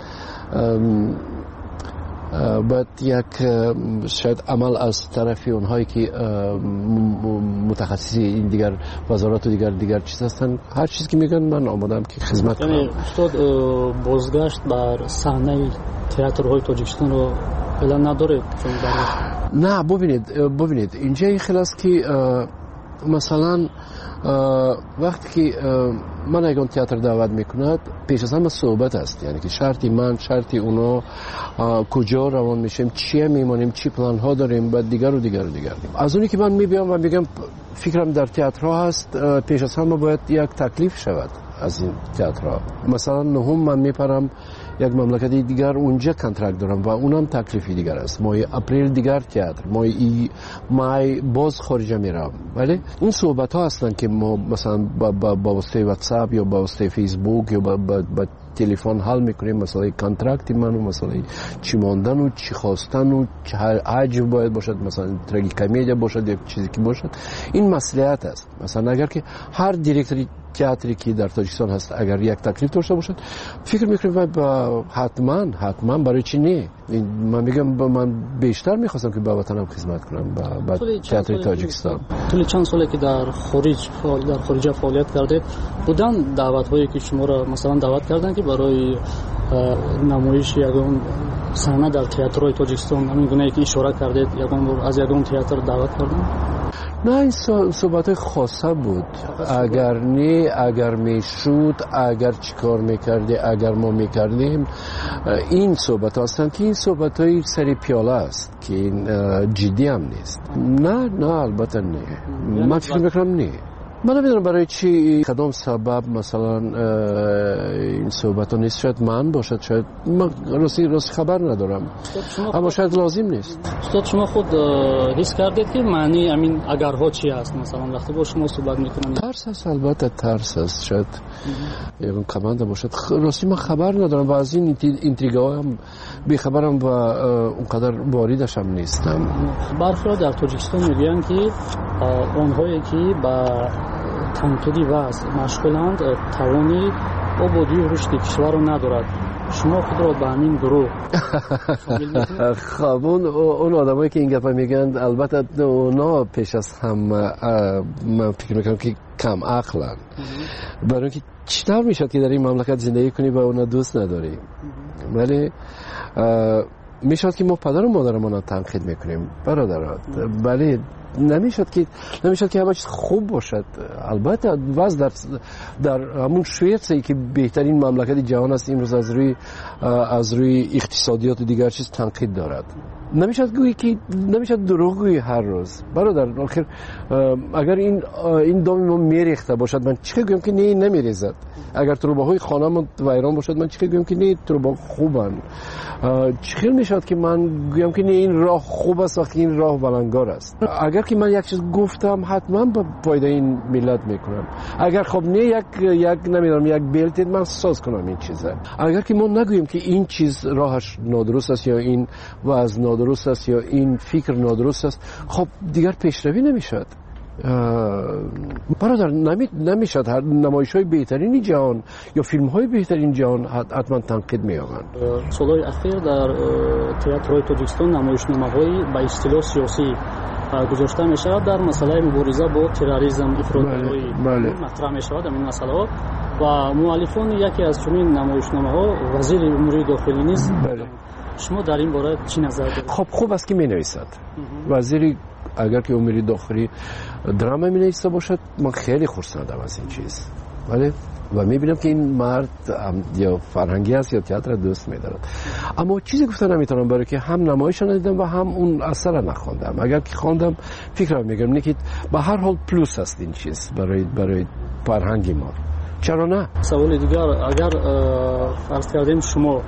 باید یک شاید عمل از طرفی اونهایی که متخصصی این دیگر وزارات و دیگر دیگر چیز هستن هر چیزی که میگن من آمادم که خدمت کنم. یعنی استاد بازگشت بر صحنه تئاترهای تاجیکستان رو فعلا نداره؟ نه ببینید ببینید اینجا خیلی است که مثلا وقتی که من اگه اون تئاتر دعوت میکند پیش از همه صحبت است. یعنی که شرطی من شرطی اونا کجا روان میشیم چیه میمانیم چی پلان ها داریم بعد دیگر و دیگر و دیگر. از اونی که من میبیم و میگم فکرم در تئاترها هست پیش از همه باید یک تکلیف شود از این تئاترها. مثلا نهم من میپرم یک مملکتی دیگر اونجا کنترکت دارم و اونم تکلیفی دیگر است. ماه اپریل دیگر تئاتر، ماه ای مای باز خارج میرم. ولی اون صحبت ها هستن که ما مثلا با با, با واسطه واتساپ یا با واسطه فیسبوک یا با, با, با تلفن حل میکنیم. مثلا کانترکت منو مثلا چی ماندن و چی خواستن و چه حجم باید باشد، مثلا تراژی کمدی باشد یا چیزی که باشد. این مصلحت است. مثلا اگر که هر دیرکتوری تئاتری که در تاجیکستان هست اگر یک تکلیف داشته باشد فکر میکنم با حتما حتما برای چی نه. من میگم من بیشتر میخواستم که به وطنم خدمت کنم با تئاتر تاجیکستان. طول چند ساله که در خارج در خارج فعالیت کردید بودن دعوت هایی که شما را مثلا دعوت کردن که برای نمایش یگان صحنه در تئاترهای تاجیکستان همین گونه که اشاره کردید یگان از یگان تئاتر دعوت کردن؟ نه این صحبت خاصه بود. اگر نه اگر میشود اگر چیکار میکردی اگر ما میکردیم این صحبت هستند که این صحبت های سری پیاله است که این جدی هم نیست. نه نه البته نه. من فکر میکنم نه. من نمیدونم برای چی کدام سبب مثلا این صحبت ها نیست. شاید من باشد شاید من راستی راستی خبر ندارم اما شاید لازم نیست. استاد شما خود حس کردید که معنی همین اگرها چی است؟ مثلا وقتی با شما صحبت میکنم ترس است. البته ترس است. شاید یکم کمانده باشد. راستی من خبر ندارم و از این اینتریگا هم بیخبرم و اونقدر واردش هم نیستم. برخی در تاجیکستان میگن که آنهایی که با تنقیدی وضع مشغولند توانی آبادی و رشد کشور رو ندارد. شما خود را به همین گروه خب اون اون آدمایی که این گپا میگن البته اونا پیش از هم من فکر میکنم که کم عقلن. برای اینکه چطور میشد که در این مملکت زندگی کنی و اونا دوست نداری؟ ولی میشد که ما پدر و مادرمون رو تنقید میکنیم برادرات. ولی نمیشد که نمیشد که همه چیز خوب باشد. البته وضع در در همون شویتسی که بهترین مملکت جهان است امروز از روی از روی اقتصادیات و دیگر چیز تنقید دارد. نمیشد گویی که نمیشد دروغ گویی هر روز. برادر آخر اگر این این دام ما میریخته باشد من چه گویم که نه نمیریزد. اگر تروباهای خانه‌مون ویران باشد من چه گویم که نه تروبا خوبن. چه میشد که من گویم که نه این راه خوب است وقتی این راه بلندگار است. اگر که من یک چیز گفتم حتما به فایده این ملت میکنم. اگر خب نه یک یک نمیدونم یک بلت من ساز کنم این چیزه. اگر که ما نگوییم که این چیز راهش نادرست است یا این وضع نادرست است یا این فکر نادرست است خب دیگر پیشروی نمیشد. برادر نمی نمیشد هر نمایش‌های بهترین جهان یا فیلم‌های بهترین جهان حتما تنقید می‌یابند. سال‌های اخیر در تئاترهای تاجیکستان نمایشنامه‌های با اصطلاح سیاسی گذاشته می‌شود در مسئله مبارزه با تروریسم افراط‌گرایی مطرح می‌شود این مسئله و مؤلفان یکی از چنین نمایشنامه‌ها وزیر امور داخلی نیز. شما در این باره چی نظر دارید؟ خب خوب است که می‌نویسد. وزیر اگر که امور داخلی دراما می‌نویسه باشد من خیلی خرسندم از این چیز. ولی و می‌بینم که این مرد یا فرهنگی است یا تئاتر دوست می‌دارد. اما چیزی گفتن نمی‌تونم برای که هم نمایش ندیدم و هم اون اثر را نخواندم. اگر که خواندم فکرم می‌گم نه که به هر حال پلوس است این چیز برای برای فرهنگ ما. چرا نه؟ سوال دیگر اگر فرض کردیم شما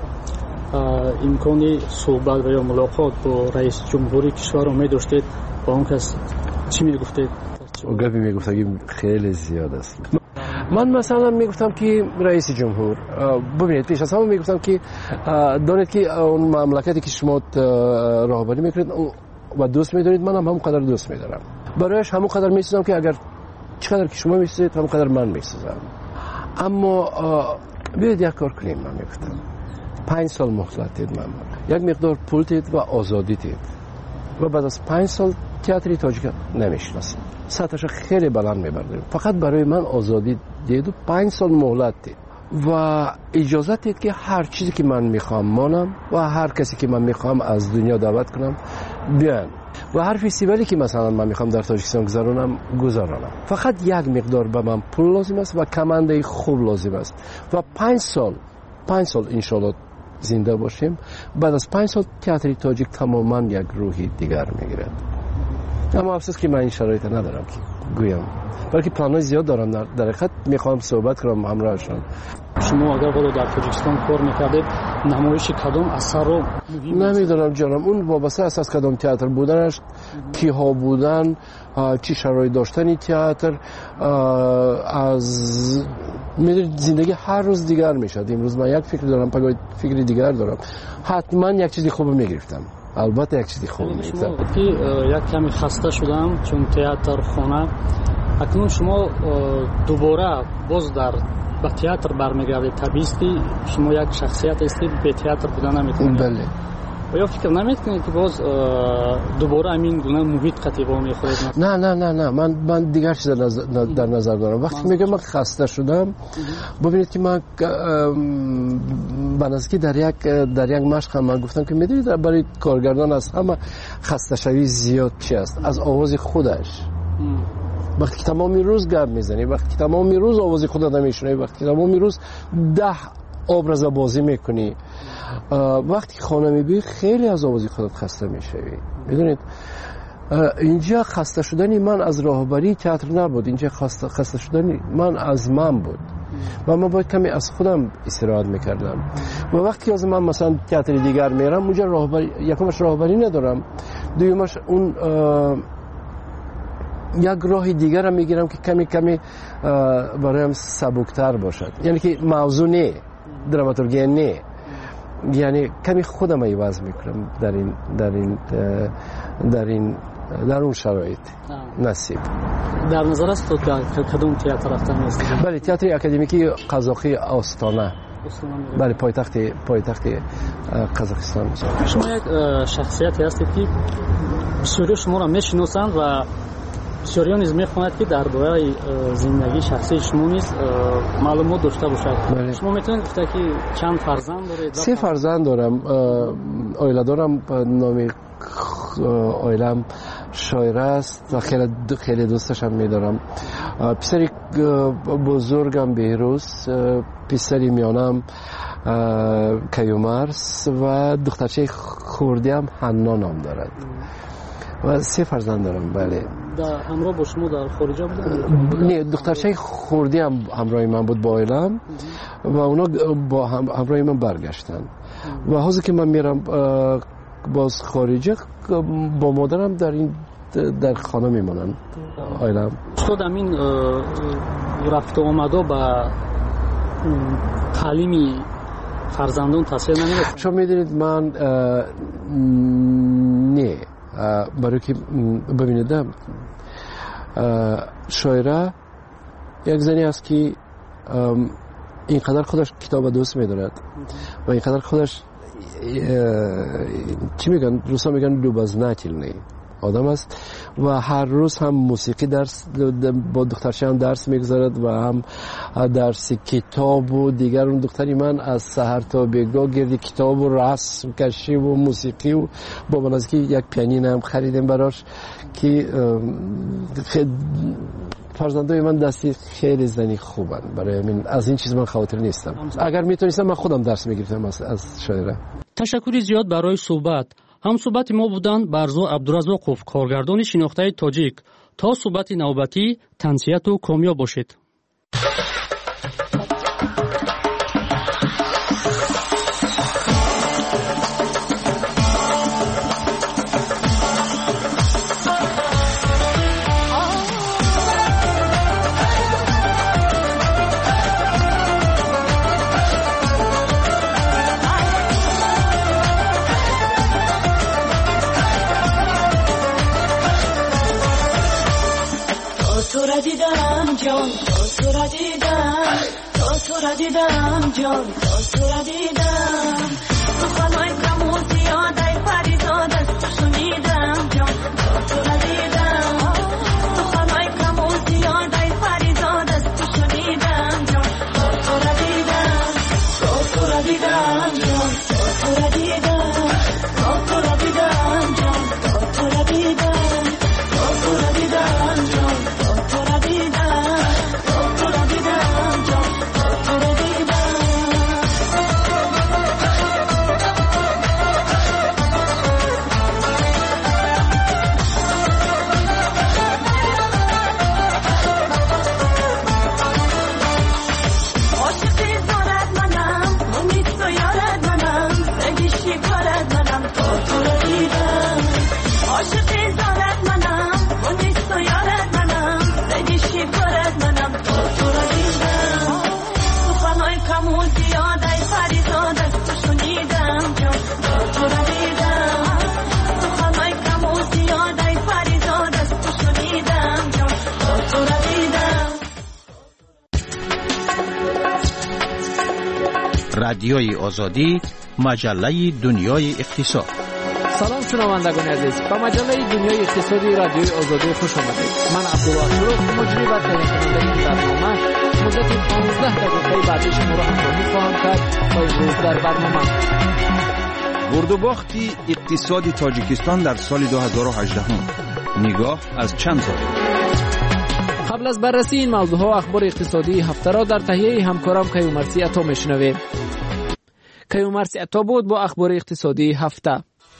امکانی صحبت و یا ملاقات با رئیس جمهوری کشور رو می‌داشتید با اون کس چی میگفتید؟ او گپی میگفتم که خیلی زیاد است. من مثلا میگفتم که رئیس جمهور ببینید پیش از همه میگفتم که دانید که اون مملکتی که شما راهبری میکنید و دوست میدارید من هم همون قدر دوست میدارم. برایش همون قدر میسازم که اگر چقدر که شما میسازید همون قدر من میسازم. اما بیاید یک کار کنیم. من میگفتم پنج سال مهلت دید من یک مقدار پول دید و آزادی دید و بعد از پنج سال تئاتر تاجیک نمیشناسیم. سطحش خیلی بلند میبردیم. فقط برای من آزادی دید و پنج سال مهلت دید و اجازه دید که هر چیزی که من میخوام مانم و هر کسی که من میخوام از دنیا دعوت کنم بیان و هر فستیوالی که مثلا من میخوام در تاجیکستان گذرانم گذرانم. فقط یک مقدار به من پول لازم است و کمانده خوب لازم است و پنج سال پنج سال انشالله زنده باشیم. بعد از پنج سال تئاتر تاجیک تماما یک روحی دیگر میگیرد. اما افسوس که من این شرایط ندارم که گویم بلکه پلان‌های زیاد دارم. در حقیقت میخوام صحبت کنم همراهشان. شما اگر والا در تاجیکستان کار میکردید نمایش کدام اثر رو نمیدونم جانم اون وابسته است از کدام تئاتر بودنش کیها بودن چی شرایط داشتن تئاتر از میدونید زندگی هر روز دیگر میشد. امروز من یک فکر دارم پگاه فکری دیگر دارم. حتما یک چیزی خوب میگرفتم. البته یک چیزی خوب میگرفتم که یک کمی خسته شدم چون تئاتر خانه اکنون شما دوباره باز در به تئاتر برمیگردید. طبیعی شما یک شخصیت هستید به تئاتر بودن نمیتونید. بله. و یا فکر نمیکنید که باز دوباره همین گونه محیط قطیبا میخورید؟ نه نه نه نه من من دیگر چیز در نظر دارم. وقتی میگم من خسته شدم ببینید که من بنظری در یک در یک مشق من گفتم که میدونید برای کارگردان از همه خسته شوی زیاد چی است از آواز خودش. وقتی که تمامی روز گپ میزنی وقتی که تمامی روز آواز خودت نمیشنوی وقتی که تمامی روز ده ابراز بازی میکنی وقتی خانه میبینی خیلی از آوازی خودت خسته میشوی. میدونید اینجا خسته شدنی من از راهبری تئاتر نبود. اینجا خسته خسته شدنی من از من بود و من باید کمی از خودم استراحت میکردم و وقتی از من مثلا تئاتر دیگر میرم اونجا راهبری یکمش راهبری ندارم دومش اون یک راه دیگر هم میگیرم که کمی کمی برایم سبکتر باشد. یعنی که موضوع نه دراماتورگی نه یعنی کمی خودم عوض میکنم در این در این در این در اون شرایط نصیب. در نظر است تو کدوم تئاتر رفتن هستید؟ بله تئاتر اکادمیکی قزاقی آستانه. بله پایتخت پایتخت قزاقستان. شما یک شخصیتی هستید که بسیاری شما را میشناسند و بسیاری نیز میخواند که درباره زندگی شخصی شما نیز معلومات داشته باشد. بله. شما میتونید گفته که چند فرزند دارید؟ سه فرزند دارم. اویله دارم. نام اویلم شاعر است و خیلی خیلی دوستش هم می‌دارم. پسری بزرگم بهروز، پسری میانم کیومرث و دخترچه خردی هم حنا نام دارد و سه فرزند دارم. بله. در همراه با شما در خارج بودن؟ نه، دخترچه خردی هم همراه من بود با عائلم و اونا با هم همراه من برگشتن و حاضر که من میرم باز خارجه با مادرم در این در خانه میمونن عائلم. استاد امین رفت و آمده با تعلیمی فرزندان تاثیر نمی‌رسه؟ شما میدونید من نه، برای که ببینید شاعره یک زنی است که اینقدر خودش کتاب دوست می‌دارد و اینقدر خودش چی میگن روسا میگن لوبازناتیلنی آدم است و هر روز هم موسیقی درس با دخترش هم درس میگذارد و هم درس کتاب و دیگر. اون دختری من از سحر تا بگاه گردی کتاب و رسم کشی و موسیقی و با منازی که یک پیانین هم خریدیم براش که فرزندای من دستی خیلی زنی خوبن. برای من از این چیز من خاطر نیستم. اگر میتونستم من خودم درس میگرفتم از, از شاعره. تشکری زیاد برای صحبت. هم صحبت ما بودند برزو عبدالرزاقوف، کارگردان شناخته تاجیک. تا صحبت نوبتی تنسیت و کامیاب باشید. جان تو را دیدم، تو را دیدم جان تو را دیدم، تو خانای کمو زیاده پریزاد است شنیدم جان تو را دیدم، تو خانای کمو زیاده پریزاد است شنیدم جان تو را دیدم، تو را دیدم جان تو را دیدم، تو را دیدم جان تو را دیدم، تو را دیدم جان تو را دیدم. رادیوی آزادی، مجله دنیای اقتصاد. سلام شنوندگان عزیز، به مجله دنیای اقتصادی رادیوی آزادی خوش آمدید. من عبدالله شروق، مجری و تهیه کننده این برنامه، مدت پانزده دقیقه بعدی شما را همراهی خواهم کرد تا امروز در برنامه. برد و باخت اقتصاد تاجیکستان در سال دو هزار و هجده، نگاه از چند زاویه. قبل از بررسی این موضوع ها اخبار اقتصادی هفته را در تهیه همکارم کیومرثی عطا میشنویم. کیومرثی عطا بود با اخبار اقتصادی هفته.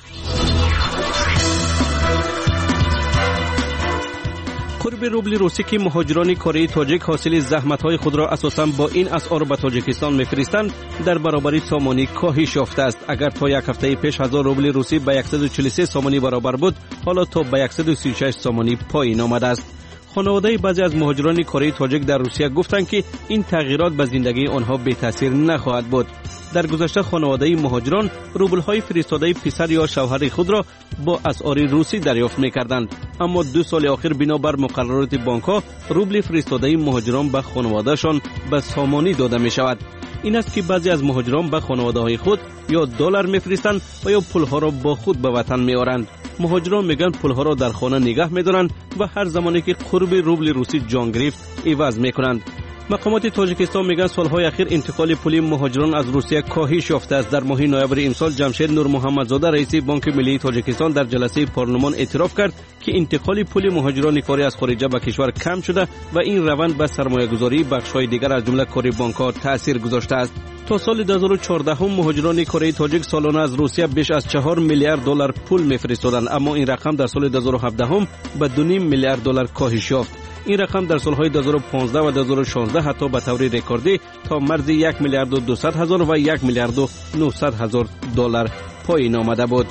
قرب روبل روسی که مهاجران کره تاجیک حاصل زحمت‌های خود را اساساً با این اسعار به تاجیکستان می‌فرستند، در برابر سامانی کاهش یافته است. اگر تا یک هفته پیش هزار روبل روسی به صد و چهل و سه سامانی برابر بود، حالا تا به صد و سی و شش سامانی پایین آمده است. خانواده بعضی از مهاجران کره تاجیک در روسیه گفتند که این تغییرات به زندگی آنها بی تاثیر نخواهد بود. در گذشته خانواده مهاجران روبل‌های فرستاده پسر یا شوهر خود را با اسعار روسی دریافت می‌کردند، اما دو سال اخیر بنابر مقررات بانک‌ها روبل فرستاده مهاجران به خانواده‌شان به سامانی داده می‌شود. این است که بعضی از مهاجران به خانواده‌های خود یا دلار می‌فرستند و یا پول‌ها را با خود به وطن می‌آورند. مهاجران میگن پول‌ها را در خانه نگاه می‌دارند و هر زمانی که قرب روبل روسی جان گرفت عوض می‌کنند. مقامات تاجیکستان میگن سالهای اخیر انتقال پولی مهاجران از روسیه کاهش یافته است. در ماه نوامبر امسال جمشید نور محمدزاده رئیس بانک ملی تاجیکستان در جلسه پارلمان اعتراف کرد که انتقال پول مهاجران کاری از خارج به کشور کم شده و این روند به سرمایه‌گذاری بخش‌های دیگر از جمله کار بانک‌ها تاثیر گذاشته است. تا سال دو هزار و چهارده هم مهاجران کره تاجیک سالانه از روسیه بیش از چهار میلیارد دلار پول می‌فرستادند، اما این رقم در سال دو هزار و هفده هم به دو و نیم میلیارد دلار کاهش یافت. این رقم در سالهای دو هزار و پانزده و دو هزار و شانزده حتی به طور رکوردی تا مرز یک میلیارد و دویست هزار و یک میلیارد و نهصد هزار دلار پایین آمده بود.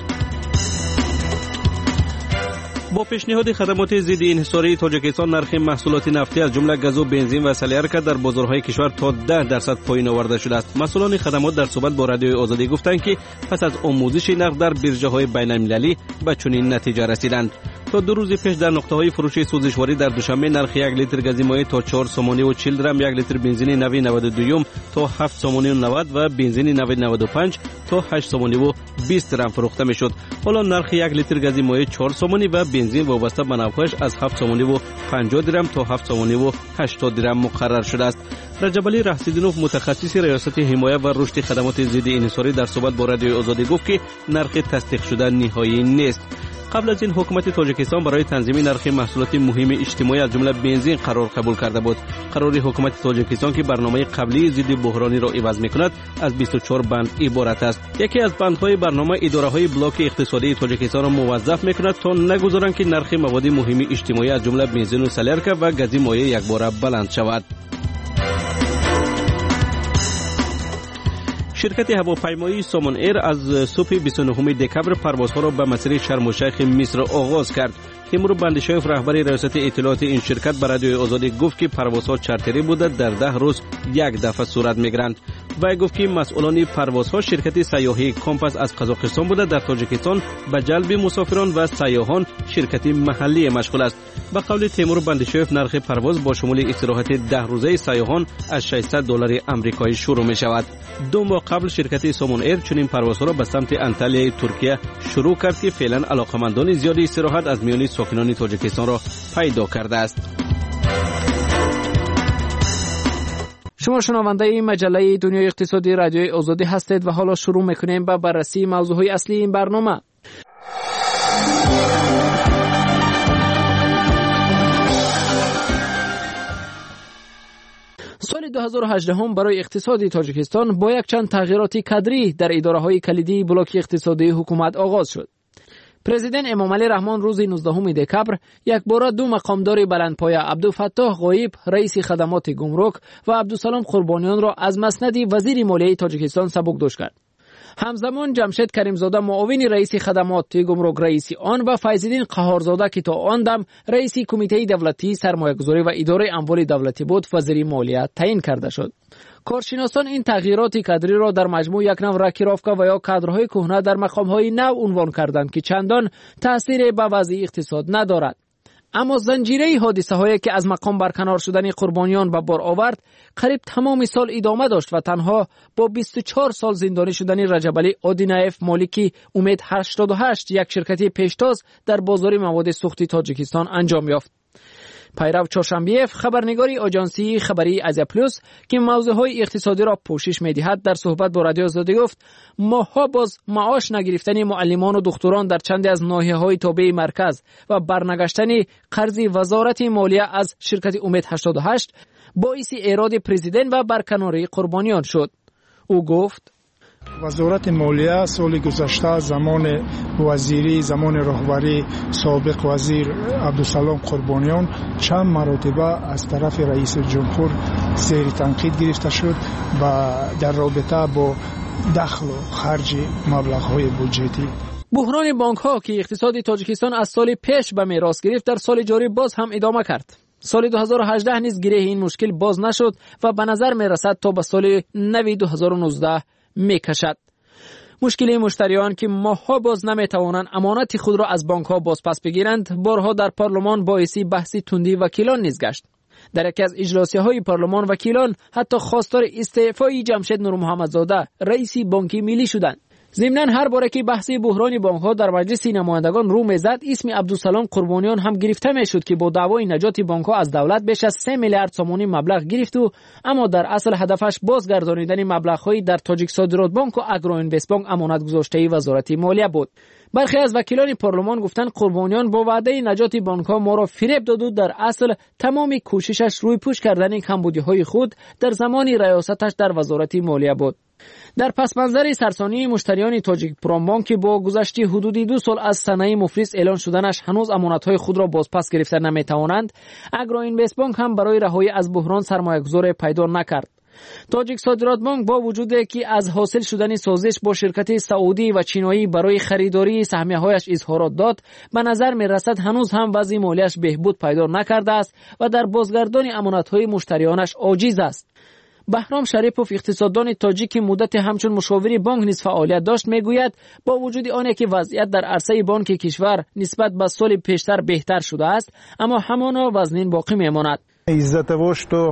با پیشنهاد خدمات ضد انحصاری تاجیکستان نرخ محصولات نفتی از جمله گاز و بنزین و سلیارکا در بازارهای کشور تا ده درصد پایین آورده شده است. مسئولان خدمات در صحبت با رادیوی آزادی گفتند که پس از آموزش نرخ در بیرژه‌های بین‌المللی به چنین نتیجه رسیدند. تا دو روز پیش در نقطه‌های فروش سوزشواری در دوشنبه نرخ یک لیتر گاز مایع تا چهار سومانی و چهل درم، یک لیتر بنزین نوی نود و دو تا هفت سومانی و نود و بنزین نوی نود و پنج تا هشت سومانی و بیست درم فروخته میشد. حالا نرخ یک لیتر گاز مایع چهار سومانی و بنزین وابسته به نوعش از هفت سومانی و پنجاه درم تا هفت سومانی و هشتاد درم مقرر شده است. رجب علی رحسیدینوف متخصص ریاست حمایت و رشد خدمات ضد انحصاری در صحبت با رادیوی آزادی گفت که نرخ تصدیق شده نهایی نیست. قبل از این حکومت تاجیکستان برای تنظیم نرخ محصولات مهم اجتماعی از جمله بنزین قرار قبول کرده بود. قرار حکومت تاجیکستان که برنامه قبلی ضد بحرانی را عوض می‌کند از بیست و چهار بند عبارت است. یکی از بندهای برنامه اداره‌های بلاک اقتصادی تاجیکستان را موظف می‌کند تا نگذارند که نرخ مواد مهم اجتماعی از جمله بنزین و سلیارکا و گاز مایع یکباره بلند شود. شرکت هواپیمایی سامون ایر از صبح بیست و نهم دکبر پروازها را به مسیر شرم الشیخ مصر آغاز کرد. تیمور بندیشایف رهبر ریاست اطلاعات این شرکت به رادیوی آزادی گفت که پروازها چارتری بوده در ده روز یک دفعه صورت میگیرند. و گفت که مسئولان پروازها شرکت سیاحی کامپاس از قزاقستان بوده در تاجیکستان به جلب مسافران و سیاحان شرکت محلی مشغول است. به قول تیمور بندیشایف نرخ پرواز با شمول استراحت ده روزه سیاحان از ششصد دلار آمریکایی شروع می شود. دو ماه قبل شرکت سامون ایر چنین پروازها را به سمت انتالیای ترکیه شروع کرد که فعلا علاقمندان زیادی استراحت از میان ساکنان تاجیکستان را پیدا کرده است. شما شنونده مجله دنیای اقتصادی رادیوی آزادی هستید و حالا شروع میکنیم با بررسی موضوعهای اصلی این برنامه. سال دو هزار و هجده هم برای اقتصاد تاجیکستان با یک چند تغییرات کادری در اداره‌های کلیدی بلاک اقتصادی حکومت آغاز شد. پرزیدنت امامعلی رحمان روز نوزدهم دکبر یک بار دو مقامدار بلندپایه عبدالفتاح غایب رئیس خدمات گمرک و عبدالسلام قربانیان را از مسند وزیر مالیه تاجیکستان سبکدوش کرد. همزمان جمشید کریمزاده معاون رئیس خدمات گمرک رئیس آن و فیض‌الدین قهارزاده که تا آن دم رئیس کمیته دولتی سرمایه‌گذاری و اداره اموال دولتی بود وزیر مالیه تعیین کرده شد. کارشناسان این تغییرات کادری را در مجموع یک نوع راکیروفکا و یا کادرهای کهنه در مقام‌های نو عنوان کردند که چندان تأثیر به وضع اقتصاد ندارد. اما زنجیره حادثه هایی که از مقام برکنار شدن قربانیان به بار آورد قریب تمام سال ادامه داشت و تنها با بیست و چهار سال زندانی شدن رجب علی آدینایف مالکی امید هشتاد و هشت یک شرکت پیشتاز در بازار مواد سوختی تاجیکستان انجام یافت. پیرو چهارشنبیف خبرنگاری آژانسی خبری آزیا پلوس که موضوعهای اقتصادی را پوشش می‌دهد در صحبت با رادیو آزادی گفت ماها باز معاش نگرفتن معلمان و دکتران در چند از ناحیه‌های تابع مرکز و برنگشتن قرض وزارت مالیه از شرکت امید هشتاد و هشت باعث ایراد پرزیدنت و برکناری قربانیان شد. او گفت وزارت مالیه سال گذشته زمان وزیری زمان رهبری سابق وزیر عبدالسلام قربانیان چند مرتبه از طرف رئیس جمهور زیر تنقید گرفته شد و در رابطه با دخل و خرج مبلغ‌های بودجتی. بحران بانک‌ها که اقتصاد تاجیکستان از سال پیش به میراث گرفت در سال جاری باز هم ادامه کرد. سال دو هزار و هجده نیز گره این مشکل باز نشد و به نظر می‌رسد تا به سال نو دو هزار و نوزده میکشد. مشکل مشتریان که ماها باز نمیتوانند امانت خود را از بانک ها باز پس بگیرند بارها در پارلمان باعث بحث تندی وکیلان نیز گشت. در یکی از اجلاسیه های پارلمان وکیلان حتی خواستار استعفای جمشید نور محمدزاده رئیس بانک ملی شدند. ضمناً هر باره که بحث بحران بانک‌ها در مجلس نمایندگان رو میزد، اسم عبدالسلام قربانیان هم گرفته میشد که با دعوای نجات بانک‌ها از دولت بیش از سه میلیارد سومانی مبلغ گرفت و اما در اصل هدفش بازگردانیدن مبلغ‌های در تاجیک صادرات بانک و اگرو اینوست بانک امانت گذاشته وزارت مالیه بود. برخی از وکیلان پارلمان گفتند قربانیان با وعده نجات بانک‌ها ما را فریب داد و در اصل تمام کوششش روی پوش کردن کمبودی‌های خود در زمان ریاستش در وزارت مالیه بود. در پس منظر سرسانی مشتریان تاجیک پرومبانک که با گذشت حدودی دو سال از صنایع مفلس اعلان شدنش هنوز امانت‌های خود را بازپس گرفته نمی‌توانند، اگرو اینوست بانک هم برای رهایی از بحران سرمایه‌گذار پیدا نکرد. تاجیک صادرات بانک با وجودی که از حاصل شدن سازش با شرکت سعودی و چینایی برای خریداری سهمیه‌هایش اظهارات داد، به نظر می‌رسد هنوز هم وضع مالیش بهبود پیدا نکرده است و در بازگردان امانت‌های مشتریانش عاجز است. بهرام شریپوف اقتصاددان تاجیک مدت همچون مشاور بانک نیز فعالیت داشت میگوید با وجود آنکه که وضعیت در عرصه بانک کشور نسبت به سال پیشتر بهتر شده است، اما همانا وزنین باقی میماند. из-за того, что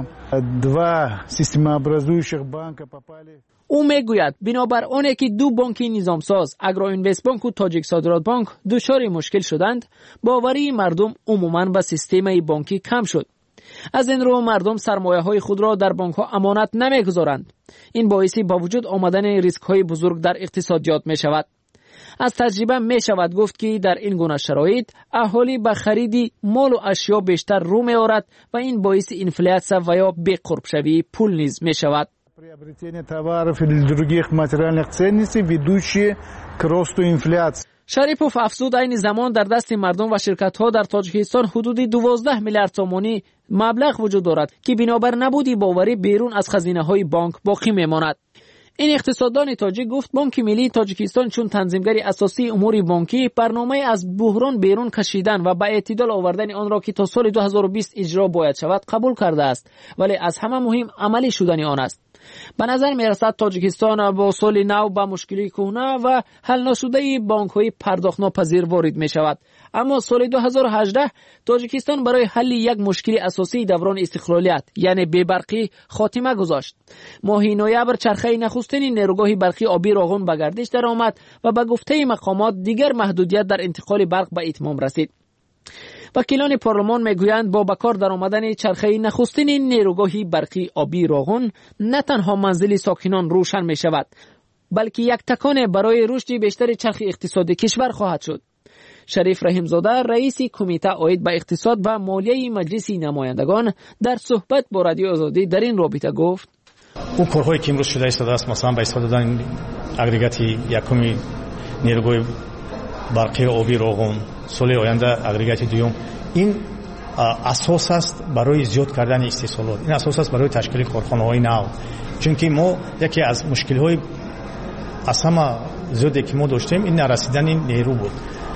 два системообразующих банка попали. او میگوید بنابر آنکه که دو بانک نظامساز اگرو اینوست بانک و تاجیک صادرات بانک دچار مشکل شدند، باوری مردم عموماً به سیستم بانکی کم شد. از این رو مردم سرمایه های خود را در بانک ها امانت نمیگذارند. این باعث با وجود آمدن ریسک های بزرگ در اقتصادیات می شود. از تجربه می شود گفت که در این گونه شرایط اهالی به خرید مال و اشیا بیشتر رو می آورد و این باعث اینفلیاسیا و یا بی‌قرب شوی پول نیز می شود. приобретение товаров или других материальных ценностей, ведущие к росту инфляции. شریپوف افزود این زمان در دست مردم و شرکت ها در تاجیکستان حدودی دوازده میلیارد تومانی مبلغ وجود دارد که بنابر نبودی باوری بیرون از خزینه های بانک باقی میماند. این اقتصاددان تاجیک گفت بانک ملی تاجیکستان چون تنظیمگری اساسی امور بانکی برنامه از بحران بیرون کشیدن و به اعتدال آوردن آن را که تا سال دو هزار و بیست اجرا باید شود قبول کرده است، ولی از همه مهم عملی شدن آن است. به نظر می رسد تاجیکستان با سال نو با مشکلی کهنه و حل نشده بانک های پرداخت ناپذیر وارد می شود، اما سال دو هزار و هجده تاجیکستان برای حل یک مشکل اساسی دوران استقلالیت یعنی بی‌برقی خاتمه گذاشت. ماه نوامبر چرخه نخستین نیروگاه برقی آبی راغون به گردش درآمد و به گفته مقامات دیگر محدودیت در انتقال برق به اتمام رسید. وکیلان پارلمان میگویند با بکار در آمدن چرخه نخستین نیروگاه برقی آبی راغون نه تنها منزل ساکنان روشن می شود، بلکه یک تکان برای رشد بیشتر چرخ اقتصادی کشور خواهد شد. شریف رحیمزاده رئیس کمیته عاید به اقتصاد و مالیه مجلس نمایندگان در صحبت با رادیو آزادی در این رابطه گفت: او کارهایی که امروز شده ایستاده است، مثلا با استفاده دادن اگریگات یکمی نیروگاه برقی آبی راغون، سال آینده اگریگات دوم، این اساس است برای زیاد کردن استحصالات، این اساس است برای تشکیل کارخانه‌های نو. چون که ما یکی از مشکل‌های از همه زیادی که ما داشتیم این نرسیدن این نیرو بود،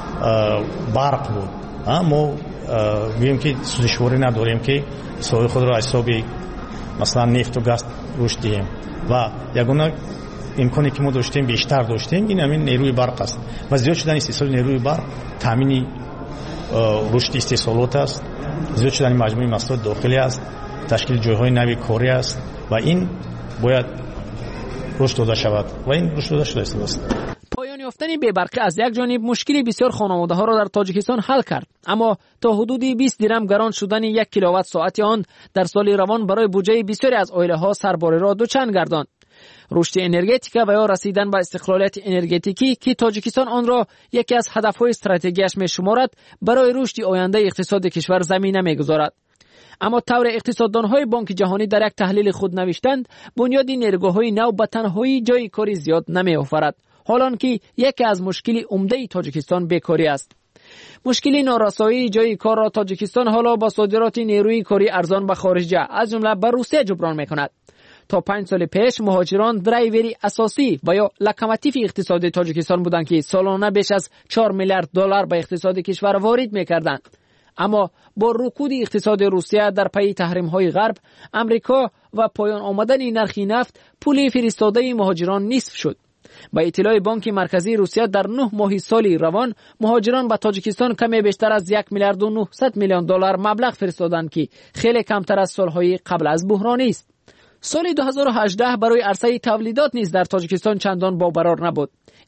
برق بود. ما میگیم که سوزشواری نداریم که سوی خود را از حساب مثلا نفت و گاز روش دهیم و یگانه امکانی که ما داشتیم بیشتر داشتیم این همین نیروی برق است و زیاد شدن استحصال نیروی برق تامین رشد استحصالات است، زیاد شدن مجموعه محصولات داخلی است، تشکیل جایهای نوی کاری است و این باید رشد داده شود و این رشد داده شده است. پایان یافتن بی‌برقی از یک جانب مشکلی بسیار خانواده‌ها را در تاجیکستان حل کرد، اما تا حدودی بیست درم گران شدن یک کیلووات ساعت آن در سال روان برای بودجه بسیاری از عائله‌ها سرباری را دوچند گرداند. رشد انرژتیک و یا رسیدن به استقلالیت انرژتیکی که تاجیکستان آن را یکی از هدف‌های استراتژیکش می‌شمارد برای رشد آینده اقتصاد کشور زمینه می‌گذارد. اما طور اقتصاددان‌های بانک جهانی در یک تحلیل خود نوشتند بنیاد نیروگاه‌های نو به تنهایی جای کاری زیاد نمی‌آورد، حالان که یکی از مشکلی عمده تاجیکستان بیکاری است. مشکلی نارسایی جای کار را تاجیکستان حالا با صادرات نیروی کاری ارزان به خارج از جمله به روسیه جبران می‌کند. تا پنج سال پیش مهاجران درایوری اساسی و یا لکماتیف اقتصاد تاجیکستان بودند که سالانه بیش از چهار میلیارد دلار به اقتصاد کشور وارد می‌کردند. اما با رکود اقتصاد روسیه در پی تحریم‌های غرب، امریکا و پایان آمدن نرخ نفت، پول فرستاده مهاجران نصف شد. با اطلاع بانک مرکزی روسیه در نه ماه سال روان مهاجران به تاجیکستان کمی بیشتر از یک میلیارد و نهصد میلیون دلار مبلغ فرستادند که خیلی کمتر از سالهای قبل از بحران است. سال دو هزار و هجده برای عرصه تولیدات نیز در تاجیکستان چندان باورار نبود.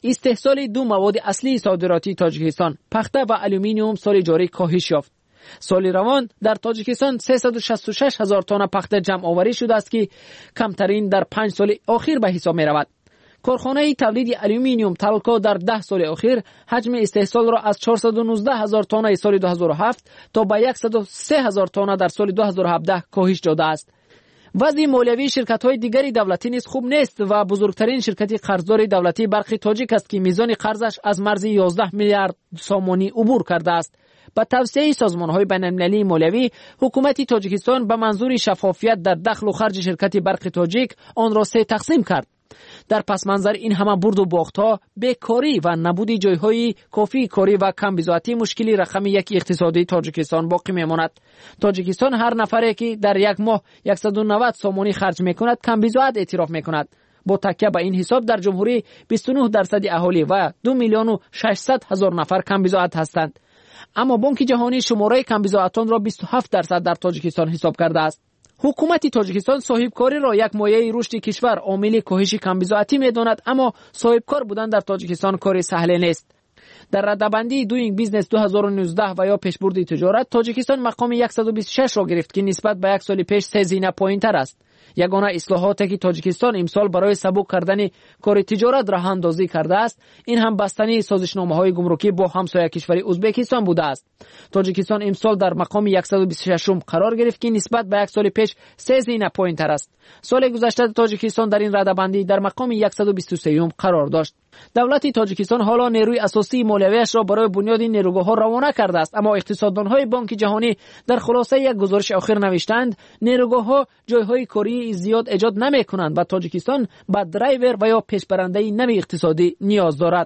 استحصال دو مواد اصلی صادراتی تاجیکستان، پخته و الومینیوم، سال جاری کاهش یافت. سال روان در تاجیکستان سیصد و شصت و شش هزار تن پخته جمع آوری شده است که کمترین در پنج سال اخیر به حساب می رود. کارخانه تولید الومینیوم تالکو در ده سال اخیر حجم استحصال را از چهارصد و نوزده هزار تن سال دو هزار و هفت تا به صد و سه هزار تن در سال دو هزار و هفده کاهش داده است. وضع مالیوی شرکت‌های دیگری دولتی نیز خوب نیست و بزرگترین شرکت قرضدار دولتی برق تاجیک است که میزان قرضش از مرز یازده میلیارد سامانی عبور کرده است. با توسعه سازمان‌های بین‌المللی مالیوی، حکومت تاجیکستان به منظور شفافیت در دخل و خرج شرکت برق تاجیک آن را سه تقسیم کرد. در پس منظر این همه برد و باخت‌ها، بیکاری و نبود جای‌های کافی کاری و کم بضاعتی مشکلی رقم یک اقتصادی تاجیکستان باقی می‌ماند. تاجیکستان هر نفری که در یک ماه صد و نود سامانی خرج می‌کند کم بضاعت اعتراف می‌کند. با تکیه به این حساب در جمهوری بیست و نه درصد اهالی و دو میلیون و ششصد هزار نفر کم بضاعت هستند. اما بانک جهانی شماره کم بضاعتان را بیست و هفت درصد در تاجیکستان حساب کرده است. حکومت تاجیکستان صاحبکاری را یک مایه رشد کشور عامل کاهش کم بضاعتی می‌داند، اما صاحبکار بودن در تاجیکستان کار سهل نیست. در رده‌بندی دوینگ بیزنس دو هزار و نوزده و یا پیشبرد تجارت، تاجیکستان مقام صد و بیست و شش را گرفت که نسبت به یک سال پیش سه زینه پایین‌تر است. یگانه اصلاحاتی که تاجیکستان امسال برای سبک کردن کار تجارت راه اندازی کرده است، این هم بستنی سازشنامه‌های گمرکی با همسایه کشور ازبکستان بوده است. تاجیکستان امسال در مقام صد و بیست و شش قرار گرفت که نسبت به یک سال پیش سه زینه پایین‌تر است. سال گذشته تاجیکستان در این رده‌بندی در مقام صد و بیست و سه قرار داشت. دولت تاجیکستان حالا نیروی اساسی مالیویش را برای بنیاد این نیروگاه‌ها روانه کرده است، اما اقتصاددان‌های بانک جهانی در خلاصه یک گزارش اخیر نوشتند نیروگاه‌ها جای‌های کاری زیاد ایجاد نمی‌کنند و تاجیکستان به درایور و یا پیشبرنده نوی اقتصادی نیاز دارد.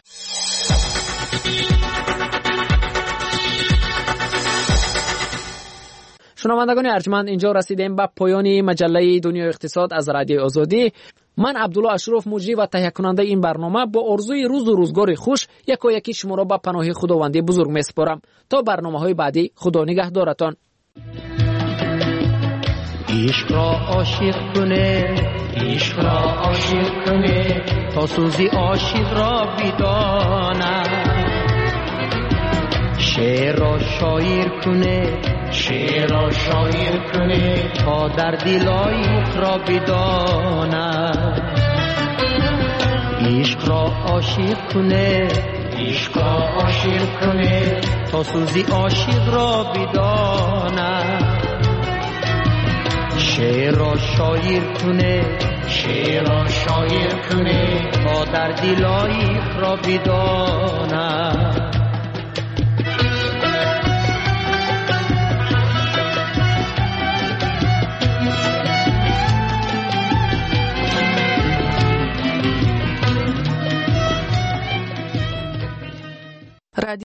شنوندگان ارجمند، اینجا رسیدیم به پایان مجله دنیای اقتصاد از رادیوی آزادی. من عبدالله اشرف مجری و تهیه کننده این برنامه با آرزوی روز و روزگار خوش یکا یکی شما را به پناه خداوندی بزرگ میسپارم. تا برنامه‌های بعدی، خدا نگهدارتان. عشق را عاشق کنه، عشق را عاشق کنه، تا سوزی عاشق را بدانه. شعر را شاعر کنه، شعر را شاعر کنه، تا در دلای را بدانه. عشق را عاشق کنه، عشق را عاشق کنه، تا سوزی عاشق را بدانه. شعر را شاعر کنه، شعر را شاعر کنه، تا در دلای را بدانه.